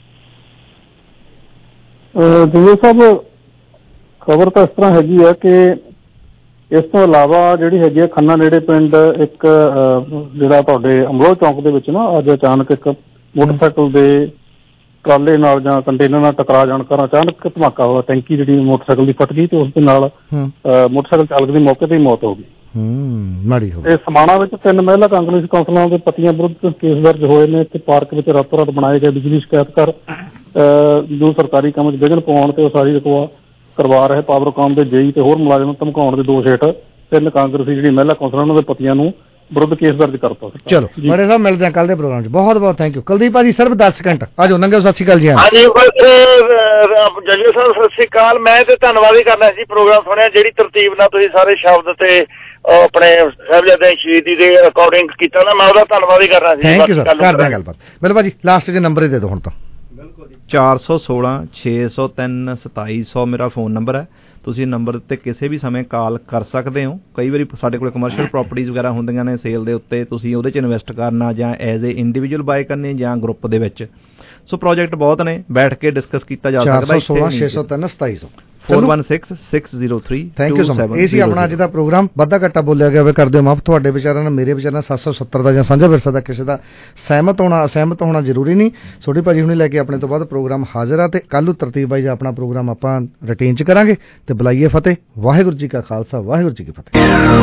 ਦਿਵਿਆ ਸਾਹਿਬ ਖਬਰ ਤਾਂ ਇਸ ਤਰ੍ਹਾਂ ਹੈਗੀ ਆ ਕਿ ਇਸ ਤੋਂ ਇਲਾਵਾ ਜਿਹੜੀ ਹੈਗੀ ਆ ਖੰਨਾ ਨੇੜੇ ਪਿੰਡ ਇੱਕ ਜਿਹੜਾ ਤੁਹਾਡੇ ਅਮਲੋਹ ਚੌਂਕ ਦੇ ਵਿੱਚ ਨਾ ਅੱਜ ਅਚਾਨਕ ਇੱਕ ਮੋਟਰਸਾਈਕਲ ਦੇ ਟਰਾਲੇ ਨਾਲ ਜਾਂ ਕੰਟੇਨਰ ਨਾਲ ਟਕਰਾ ਜਾਣ ਕਾਰਨ ਅਚਾਨਕ ਧਮਾਕਾ ਹੋਇਆ। ਟੈਂਕੀ ਜਿਹੜੀ ਮੋਟਰਸਾਈਕਲ ਦੀ ਫਟ ਗਈ ਤੇ ਉਸ ਦੇ ਨਾਲ ਮੋਟਰਸਾਈਕਲ ਚਾਲਕ ਦੀ ਮੌਕੇ ਤੇ ਹੀ ਮੌਤ ਹੋ ਗਈ। ਮਾੜੀ ਹੋ ਤੇ ਸਮਾਣਾ ਵਿੱਚ ਤਿੰਨ ਮਹਿਲਾ ਕਾਂਗਰਸੀ ਕੌਂਸਲਰਾਂ ਦੇ ਪਤੀਆਂ ਵਿਰੁੱਧ ਕੇਸ ਦਰਜ ਹੋਏ ਨੇ ਤੇ ਪਾਰਕ ਵਿੱਚ ਰਾਤੋਂ ਰਾਤ ਬਣਾਏ ਗਏ ਬਿਜਲੀ ਸ਼ਿਕਾਇਤਕਾਰ ਜੋ ਸਰਕਾਰੀ ਕੰਮ 'ਚ ਵਿਘਨ ਪਾਉਣ ਤੇ ਉਸਾਰੀ ਰਕਵਾ ਕਰਵਾ ਰਹੇ ਪਾਵਰਕਾਮ ਦੇ ਜੇਈ ਤੇ ਹੋਰ ਮੁਲਾਜ਼ਮ ਨੂੰ ਧਮਕਾਉਣ ਦੇ ਦੋਸ਼ ਹੇਠ ਤਿੰਨ ਕਾਂਗਰਸੀ ਜਿਹੜੀ ਮਹਿਲਾ ਕੌਂਸਲਰਾਂ ਉਹਨਾਂ ਦੇ ਪਤੀਆਂ ਨੂੰ ਵਿਰੁੱਧ ਕੇਸ ਦਰਜ ਕਰਤਾ। ਚਲੋ ਬੜੇ ਸਾਹਿਬ ਮਿਲਦੇ ਹਾਂ ਕੱਲ ਦੇ ਪ੍ਰੋਗਰਾਮ 'ਚ। ਬਹੁਤ ਬਹੁਤ ਥੈਂਕ ਯੂ। ਕੁਲਦੀਪ ਭਾਜੀ ਸਿਰਫ ਦਸ ਸਕਿੰਟ ਆ ਜਾਓ ਨੰਗੇ। ਸਤਿ ਸ਼੍ਰੀ ਅਕਾਲ ਜੀ। ਹਾਂਜੀ ਜੱਜੂ ਸਾਹਿਬ ਸਤਿ ਸ਼੍ਰੀ ਅਕਾਲ। ਮੈਂ ਤੇ ਧੰਨਵਾਦ ਹੀ ਕਰਨਾ ਸੀ ਪ੍ਰੋਗਰਾਮ ਸੁਣਿਆ, ਜਿਹੜੀ ਤਰਤੀਬ ਨਾਲ ਤੁਸੀਂ ਸਾਰੇ ਸ਼ਬਦ ਤੇ ਆਪਣੇ ਸਾਹਿਬਜ਼ਾਦੇ ਸ਼ਹੀਦੀ ਦੇ ਅਕੋਰਡਿੰਗ ਕੀਤਾ ਨਾ, ਮੈਂ ਉਹਦਾ ਧੰਨਵਾਦ ਹੀ ਕਰਨਾ ਸੀ। Thank you sir. ਕਰਦੇ ਹਾਂ ਗੱਲਬਾਤ। ਬਿਲਕੁਲ ਭਾਜੀ ਲਾਸਟ 'ਚ ਨੰਬਰ ਹੀ ਦੇ ਦਿਓ ਹੁਣ ਤਾਂ। ਚਾਰ ਸੌ ਸੋਲਾਂ ਛੇ ਸੌ ਤਿੰਨ ਸਤਾਈ ਸੌ ਮੇਰਾ ਫੋਨ ਨੰਬਰ ਹੈ। ਤੁਸੀਂ ਨੰਬਰ 'ਤੇ ਕਿਸੇ ਵੀ ਸਮੇਂ ਕਾਲ ਕਰ ਸਕਦੇ ਹੋ। ਕਈ ਵਾਰੀ ਸਾਡੇ ਕੋਲ ਕਮਰਸ਼ੀਅਲ ਪ੍ਰੋਪਰਟੀਜ਼ ਵਗੈਰਾ ਹੁੰਦੀਆਂ ਨੇ ਸੇਲ ਦੇ ਉੱਤੇ, ਤੁਸੀਂ ਉਹਦੇ 'ਚ ਇਨਵੈਸਟ ਕਰਨਾ ਜਾਂ ਐਜ਼ ਏ ਇੰਡੀਵਿਜੂਅਲ ਬਾਏ ਕਰਨੀ ਜਾਂ ਗਰੁੱਪ ਦੇ ਵਿੱਚ। ਸੋ ਪ੍ਰੋਜੈਕਟ ਬਹੁਤ ਨੇ, ਬੈਠ ਕੇ ਡਿਸਕਸ ਕੀਤਾ ਜਾ ਸਕਦਾ। ਚਾਰ ਸੌ ਸੋਲਾਂ ਛੇ ਸੌ ਤਿੰਨ ਸਤਾਈ ਸੌ four one six six zero three thank you so much. ਇਹ ਸੀ ਆਪਣਾ ਅੱਜ ਦਾ ਪ੍ਰੋਗਰਾਮ। ਵੱਧਾ ਘੱਟਾ ਬੋਲਿਆ ਗਿਆ ਹੋਵੇ ਕਰਦੇ ਹੋ ਮਾਫ। ਤੁਹਾਡੇ ਵਿਚਾਰਾਂ ਨਾਲ ਮੇਰੇ ਵਿਚਾਰਾਂ ਸੱਤ ਸੌ ਸੱਤਰ ਦਾ ਜਾਂ ਸਾਂਝਾ ਵਿਰਸਾ ਦਾ ਕਿਸੇ ਦਾ ਸਹਿਮਤ ਹੋਣਾ ਅਸਹਿਮਤ ਹੋਣਾ ਜ਼ਰੂਰੀ ਨਹੀਂ। ਛੋਟੀ ਭਾਜੀ ਹੁਣੇ ਲੈ ਕੇ ਆਪਣੇ ਤੋਂ ਬਾਅਦ ਪ੍ਰੋਗਰਾਮ ਹਾਜ਼ਰ ਆ ਤੇ ਕੱਲ੍ਹ ਨੂੰ ਤਰਤੀਬ ਬਾਈ ਆਪਣਾ ਪ੍ਰੋਗਰਾਮ ਆਪਾਂ ਰੂਟੀਨ 'ਚ ਕਰਾਂਗੇ ਤੇ ਬੁਲਾਈਏ ਫਤਿਹ। ਵਾਹਿਗੁਰੂ ਜੀ ਕਾ ਖਾਲਸਾ, ਵਾਹਿਗੁਰੂ ਜੀ ਕੀ ਫਤਿਹ।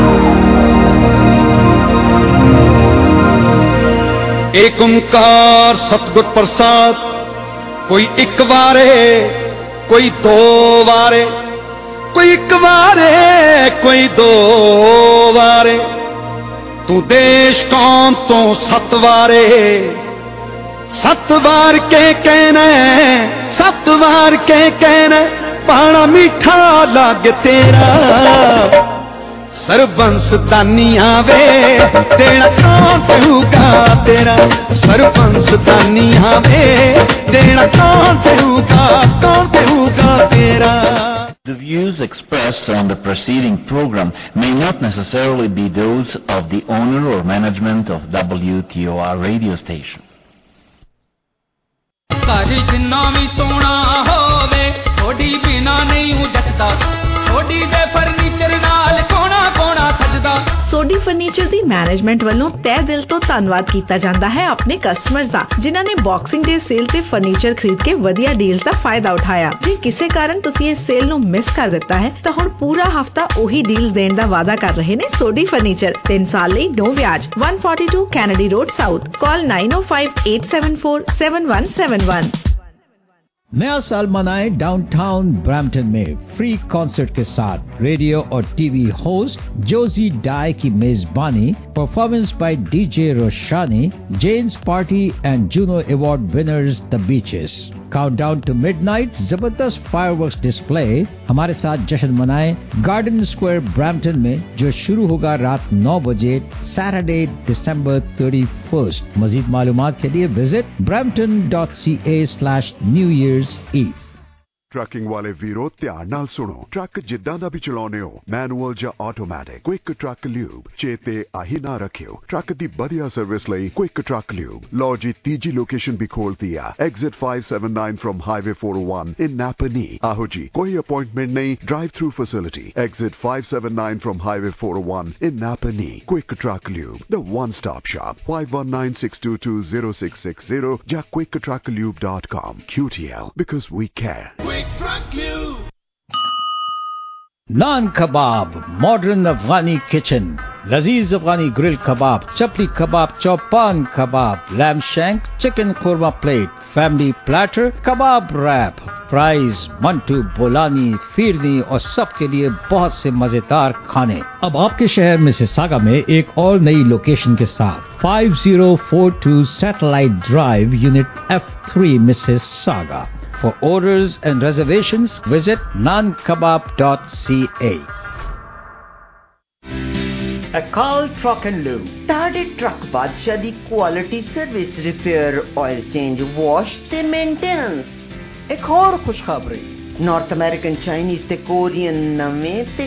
ਏਕ ਓੰਕਾਰ ਸਤਿਗੁਰ ਪ੍ਰਸਾਦ, ਕੋਈ ਇੱਕ ਵਾਰੇ ਕੋਈ ਦੋ ਵਾਰੇ, ਕੋਈ ਇੱਕ ਵਾਰੇ ਕੋਈ ਦੋ ਵਾਰੇ, ਤੂੰ ਦੇਸ਼ ਕੌਮ ਤੋਂ ਸੱਤ ਵਾਰੇ, ਸੱਤ ਵਾਰ ਕੇ ਕਹਿਣਾ ਸੱਤ ਵਾਰ ਕੇ ਕਹਿਣਾ ਪਾਣਾ ਮਿੱਠਾ ਲੱਗ ਤੇਰਾ। ਸਰਬੰਸ ਦਾਨੀਆਂ ਵੇ ਦੇਣਾ ਕੌਣ ਦੇਊਗਾ ਤੇਰਾ, ਸਰਬੰਸ ਦਾਨੀਆਂ ਵੇ ਦੇਣਾ ਕੌਣ ਦੇਊਗਾ, ਕੌਣ ਦੇਊਗਾ ਤੇਰਾ। The views expressed on the preceding program may not necessarily be those of the owner or management of W T O R radio station. ਘਰ ਜਿੰਨਾ ਵੀ ਸੋਹਣਾ ਹੋਵੇ ਥੋੜੀ ਬਿਨਾ ਨਹੀਂ ਜੱਟਦਾ, ਥੋੜੀ ਦੇ ਫਰਨੀਚਰ ਨਾਲ ਕੋਣਾ ਕੋਣਾ ਸਜਦਾ। ਸੋਡੀ ਫਰਨੀਚਰ ਦੀ ਮੈਨੇਜਮੈਂਟ ਵੱਲੋਂ ਤਹਿ ਦਿਲ ਤੋਂ ਧੰਨਵਾਦ ਕੀਤਾ ਜਾਂਦਾ ਹੈ ਆਪਣੇ ਕਸਟਮਰਸ ਦਾ, ਜਿਨ੍ਹਾਂ ਨੇ ਬਾਕਸਿੰਗ ਡੇ ਸੇਲ ਤੇ ਫਰਨੀਚਰ ਖਰੀਦ ਕੇ ਵਧੀਆ ਡੀਲਸ ਦਾ ਫਾਇਦਾ ਉਠਾਇਆ। ਜੇ ਕਿਸੇ ਕਾਰਨ ਤੁਸੀਂ ਇਸ ਸੇਲ ਨੂੰ ਮਿਸ ਕਰ ਦਿੱਤਾ ਹੈ ਤਾਂ ਹੁਣ ਪੂਰਾ ਹਫਤਾ ਉਹੀ ਡੀਲਸ ਦੇਣ ਦਾ ਵਾਅਦਾ ਕਰ ਰਹੇ ਨੇ ਸੋਡੀ ਫਰਨੀਚਰ। ਤਿੰਨ ਸਾਲ ਲਈ ਨੋ ਵਿਆਜ। one forty-two Kennedy Road South. Call nine oh five eight seven four seven one seven one। नया साल मनाए डाउनटाउन ब्रैम्पटन में फ्री कॉन्सर्ट के साथ रेडियो और टीवी होस्ट जोजी डाई की मेजबानी, performance by DJ Roshani, Jane's Party and Juno award winners the Beaches. Countdown to midnight, जबरदस्त फायरवर्क्स डिस्प्ले। हमारे साथ जश्न मनाएं गार्डन स्क्वायर ब्रैम्पटन में, जो शुरू होगा रात नौ बजे सैटरडे दिसंबर थर्टी फर्स्ट। मजीद मालूमात के लिए visit Brampton dot C A slash new year's eve. Trucking वाले वीरो ध्यान नाल सुनो। ट्रक जिद्दां दा भी चलाउने हो, मैनुअल या ऑटोमैटिक, क्विक ट्रक ल्यूब चेते आही ना रखियो। ट्रक दी बढ़िया सर्विस लई क्विक ट्रक ल्यूब। लो जी तीजी लोकेशन भी खोल दिया, exit five seven nine from highway four O one in Napanee. आहो जी, कोई अपॉइंटमेंट नहीं, drive through facility. Exit five seven nine from highway four O one in Napanee. Quick truck lube, the one stop shop. Five one nine six two two zero six six zero या quick truck lube dot com. Q T L, because we care. Naan kebab, modern Afghani kitchen, लजीज Afghani grill kebab, chapli kebab, chopan kebab, lamb shank, chicken korma plate, family platter, kebab wrap, fries, mantu, bolani, phirni और सबके लिए बहुत से मजेदार खाने। अब आपके शहर मिसिसागा में एक और नई लोकेशन के साथ five zero four two Satellite Drive, Unit F three, Mississauga. For orders and reservations, visit naan kebab dot c a. Akal Truck and Lube. ਤੁਹਾਡੇ ਟਰੱਕ ਬਾਦਸ਼ਾਹ ਦੀ quality service, repair, oil change, wash ਤੇ maintenance. ਇੱਕ ਹੋਰ ਖੁਸ਼ਖਬਰੀ, North American, Chinese ਤੇ Korean ਨਵੇਂ ਤੇ